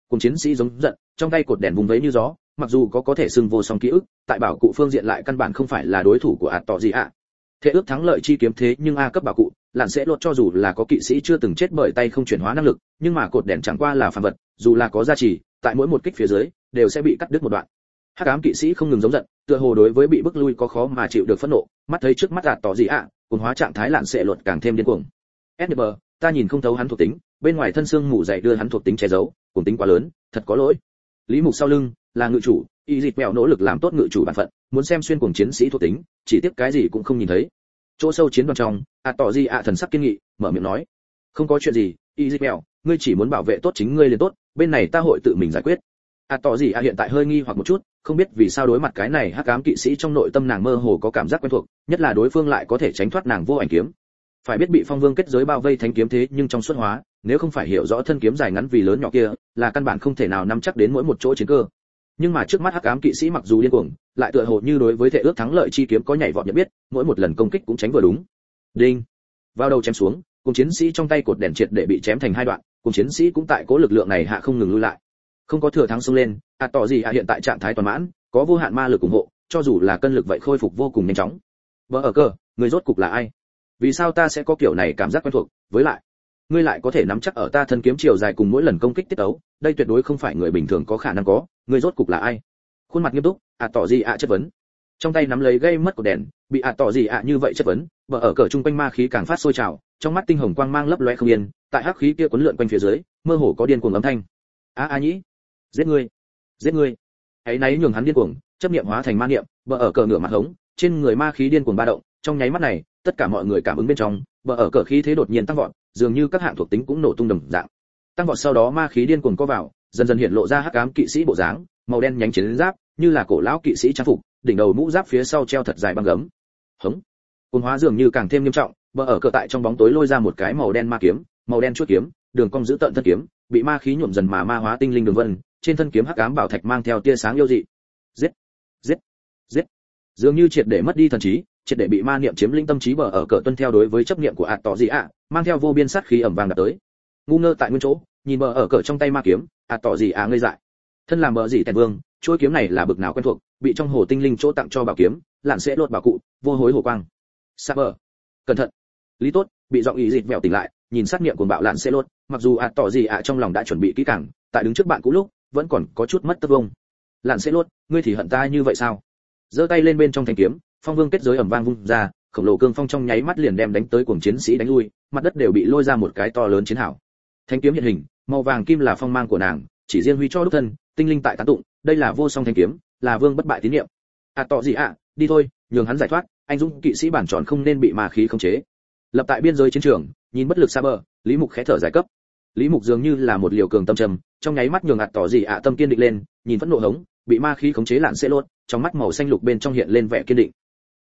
Cùng chiến sĩ giống giận, trong tay cột đèn vùng vẫy như gió, mặc dù có có thể xưng vô song ký ức, tại bảo cụ phương diện lại căn bản không phải là đối thủ của ạt tỏ gì ạ. Thế ước thắng lợi chi kiếm thế nhưng a cấp bảo cụ, lạn sẽ lột cho dù là có kỵ sĩ chưa từng chết bởi tay không chuyển hóa năng lực, nhưng mà cột đèn chẳng qua là phàm vật, dù là có gia trì, tại mỗi một kích phía dưới đều sẽ bị cắt đứt một đoạn. Hắc ám kỵ sĩ không ngừng giống giận, tựa hồ đối với bị bức lui có khó mà chịu được phẫn nộ, mắt thấy trước mắt ạt tỏ gì ạ, cuồng hóa trạng thái lạn sẽ lột càng thêm điên cuồng. ét en bê, ta nhìn không thấu hắn thuộc tính, bên ngoài thân xương mù dày đưa hắn thuộc tính che giấu, cuồng tính quá lớn, thật có lỗi. Lý Mục sau lưng là ngự chủ, y dịch mèo nỗ lực làm tốt ngự chủ bản phận, muốn xem xuyên cuồng chiến sĩ thuộc tính, chỉ tiếc cái gì cũng không nhìn thấy. Chỗ sâu chiến đoàn trong, ạt tỏ gì ạ thần sắc kiên nghị, mở miệng nói, không có chuyện gì, y dịch mèo, ngươi chỉ muốn bảo vệ tốt chính ngươi liền tốt, bên này ta hội tự mình giải quyết. ạt tỏ gì ạ hiện tại hơi nghi hoặc một chút, không biết vì sao đối mặt cái này hắc ám kỵ sĩ trong nội tâm nàng mơ hồ có cảm giác quen thuộc, nhất là đối phương lại có thể tránh thoát nàng vô ảnh kiếm. Phải biết bị phong vương kết giới bao vây thánh kiếm thế nhưng trong xuất hóa, nếu không phải hiểu rõ thân kiếm dài ngắn vì lớn nhỏ kia, là căn bản không thể nào nắm chắc đến mỗi một chỗ chiến cơ. Nhưng mà trước mắt hắc ám kỵ sĩ mặc dù điên cuồng, lại tựa hồ như đối với thể ước thắng lợi chi kiếm có nhảy vọt nhận biết, mỗi một lần công kích cũng tránh vừa đúng. Đinh, vào đầu chém xuống, cùng chiến sĩ trong tay cột đèn triệt để bị chém thành hai đoạn, cùng chiến sĩ cũng tại cố lực lượng này hạ không ngừng lui lại. Không có thừa thắng xông lên, à tỏ gì à hiện tại trạng thái toàn mãn, có vô hạn ma lực ủng hộ, cho dù là cân lực vậy khôi phục vô cùng nhanh chóng. Vợ ở cơ, người rốt cục là ai? Vì sao ta sẽ có kiểu này cảm giác quen thuộc, với lại, ngươi lại có thể nắm chắc ở ta thân kiếm chiều dài cùng mỗi lần công kích tiết ấu, đây tuyệt đối không phải người bình thường có khả năng có, ngươi rốt cục là ai? Khuôn mặt nghiêm túc, à tỏ gì à chất vấn. Trong tay nắm lấy gây mất của đèn, bị à tỏ gì à như vậy chất vấn, vợ ở cờ trung quanh ma khí càng phát sôi trào, trong mắt tinh hồng quang mang lấp lóe không yên, tại hắc khí kia cuốn lượn quanh phía dưới, mơ hồ có điên cuồng âm thanh. A a nhĩ, giết ngươi, giết ngươi. Ấy nấy nhường hắn điên cuồng, chấp niệm hóa thành ma niệm, vợ ở cờ ngửa mặt hống, trên người ma khí điên cuồng ba động, trong nháy mắt này, tất cả mọi người cảm ứng bên trong, vợ ở cờ khí thế đột nhiên tăng vọt, dường như các hạng thuộc tính cũng nổ tung đồng dạng. Tăng vọt sau đó ma khí điên cuồng co vào, dần dần hiện lộ ra hắc ám kỵ sĩ bộ dáng, màu đen nhánh chiến giáp, như là cổ lão kỵ sĩ trang phục, đỉnh đầu mũ giáp phía sau treo thật dài băng gấm. Hống. Cuồng hóa dường như càng thêm nghiêm trọng, vợ ở cờ tại trong bóng tối lôi ra một cái màu đen ma kiếm, màu đen chuôi kiếm, đường cong giữ tận thân kiếm, bị ma khí nhuộm dần mà ma hóa tinh linh đường vân, trên thân kiếm hắc ám bảo thạch mang theo tia sáng yêu dị. Giết, giết, giết. Dường như triệt để mất đi thần trí, triệt để bị ma niệm chiếm lĩnh tâm trí bờ ở cờ tuân theo đối với chấp niệm của ạt tỏ gì ạ, mang theo vô biên sát khí ẩm vàng đập tới. Ngu ngơ tại nguyên chỗ, nhìn bờ ở cờ trong tay ma kiếm, ạt tỏ gì ạ ngây dại. Thân làm bờ gì tèn vương, chuôi kiếm này là bực nào quen thuộc, bị trong hồ tinh linh chỗ tặng cho bảo kiếm, lạn sẽ lột bảo cụ, vô hối hồ quang. Sa bờ, cẩn thận. Lý Tốt bị giọng ý dịch vẹo tỉnh lại, nhìn sát niệm cuồng bạo lạn sẽ lột, mặc dù ạt tỏ gì ạ trong lòng đã chuẩn bị kỹ càng, tại đứng trước bạn cũ lúc, vẫn còn có chút mất tất vông. Lạn sẽ lột, ngươi thì hận ta như vậy sao? Giơ tay lên bên trong thanh kiếm, phong vương kết giới ầm vang vung ra, khổng lồ cương phong trong nháy mắt liền đem đánh tới cuồng chiến sĩ đánh lui, mặt đất đều bị lôi ra một cái to lớn chiến hào. Thanh kiếm hiện hình, màu vàng kim là phong mang của nàng, chỉ riêng huy cho đúc thân, tinh linh tại tán tụng, đây là vô song thanh kiếm, là vương bất bại tín niệm. À tọ gì ạ, đi thôi, nhường hắn giải thoát, anh dũng kỵ sĩ bản tròn không nên bị ma khí khống chế. Lập tại biên giới chiến trường, nhìn bất lực xa bờ, Lý Mục khẽ thở giải cấp. Lý Mục dường như là một liều cường tâm trầm, trong nháy mắt nhường ạt tỏ gì ạ tâm kiên định lên, nhìn phẫn nộ hống, bị ma khí khống chế lạn sẽ lốt, trong mắt màu xanh lục bên trong hiện lên vẻ kiên định,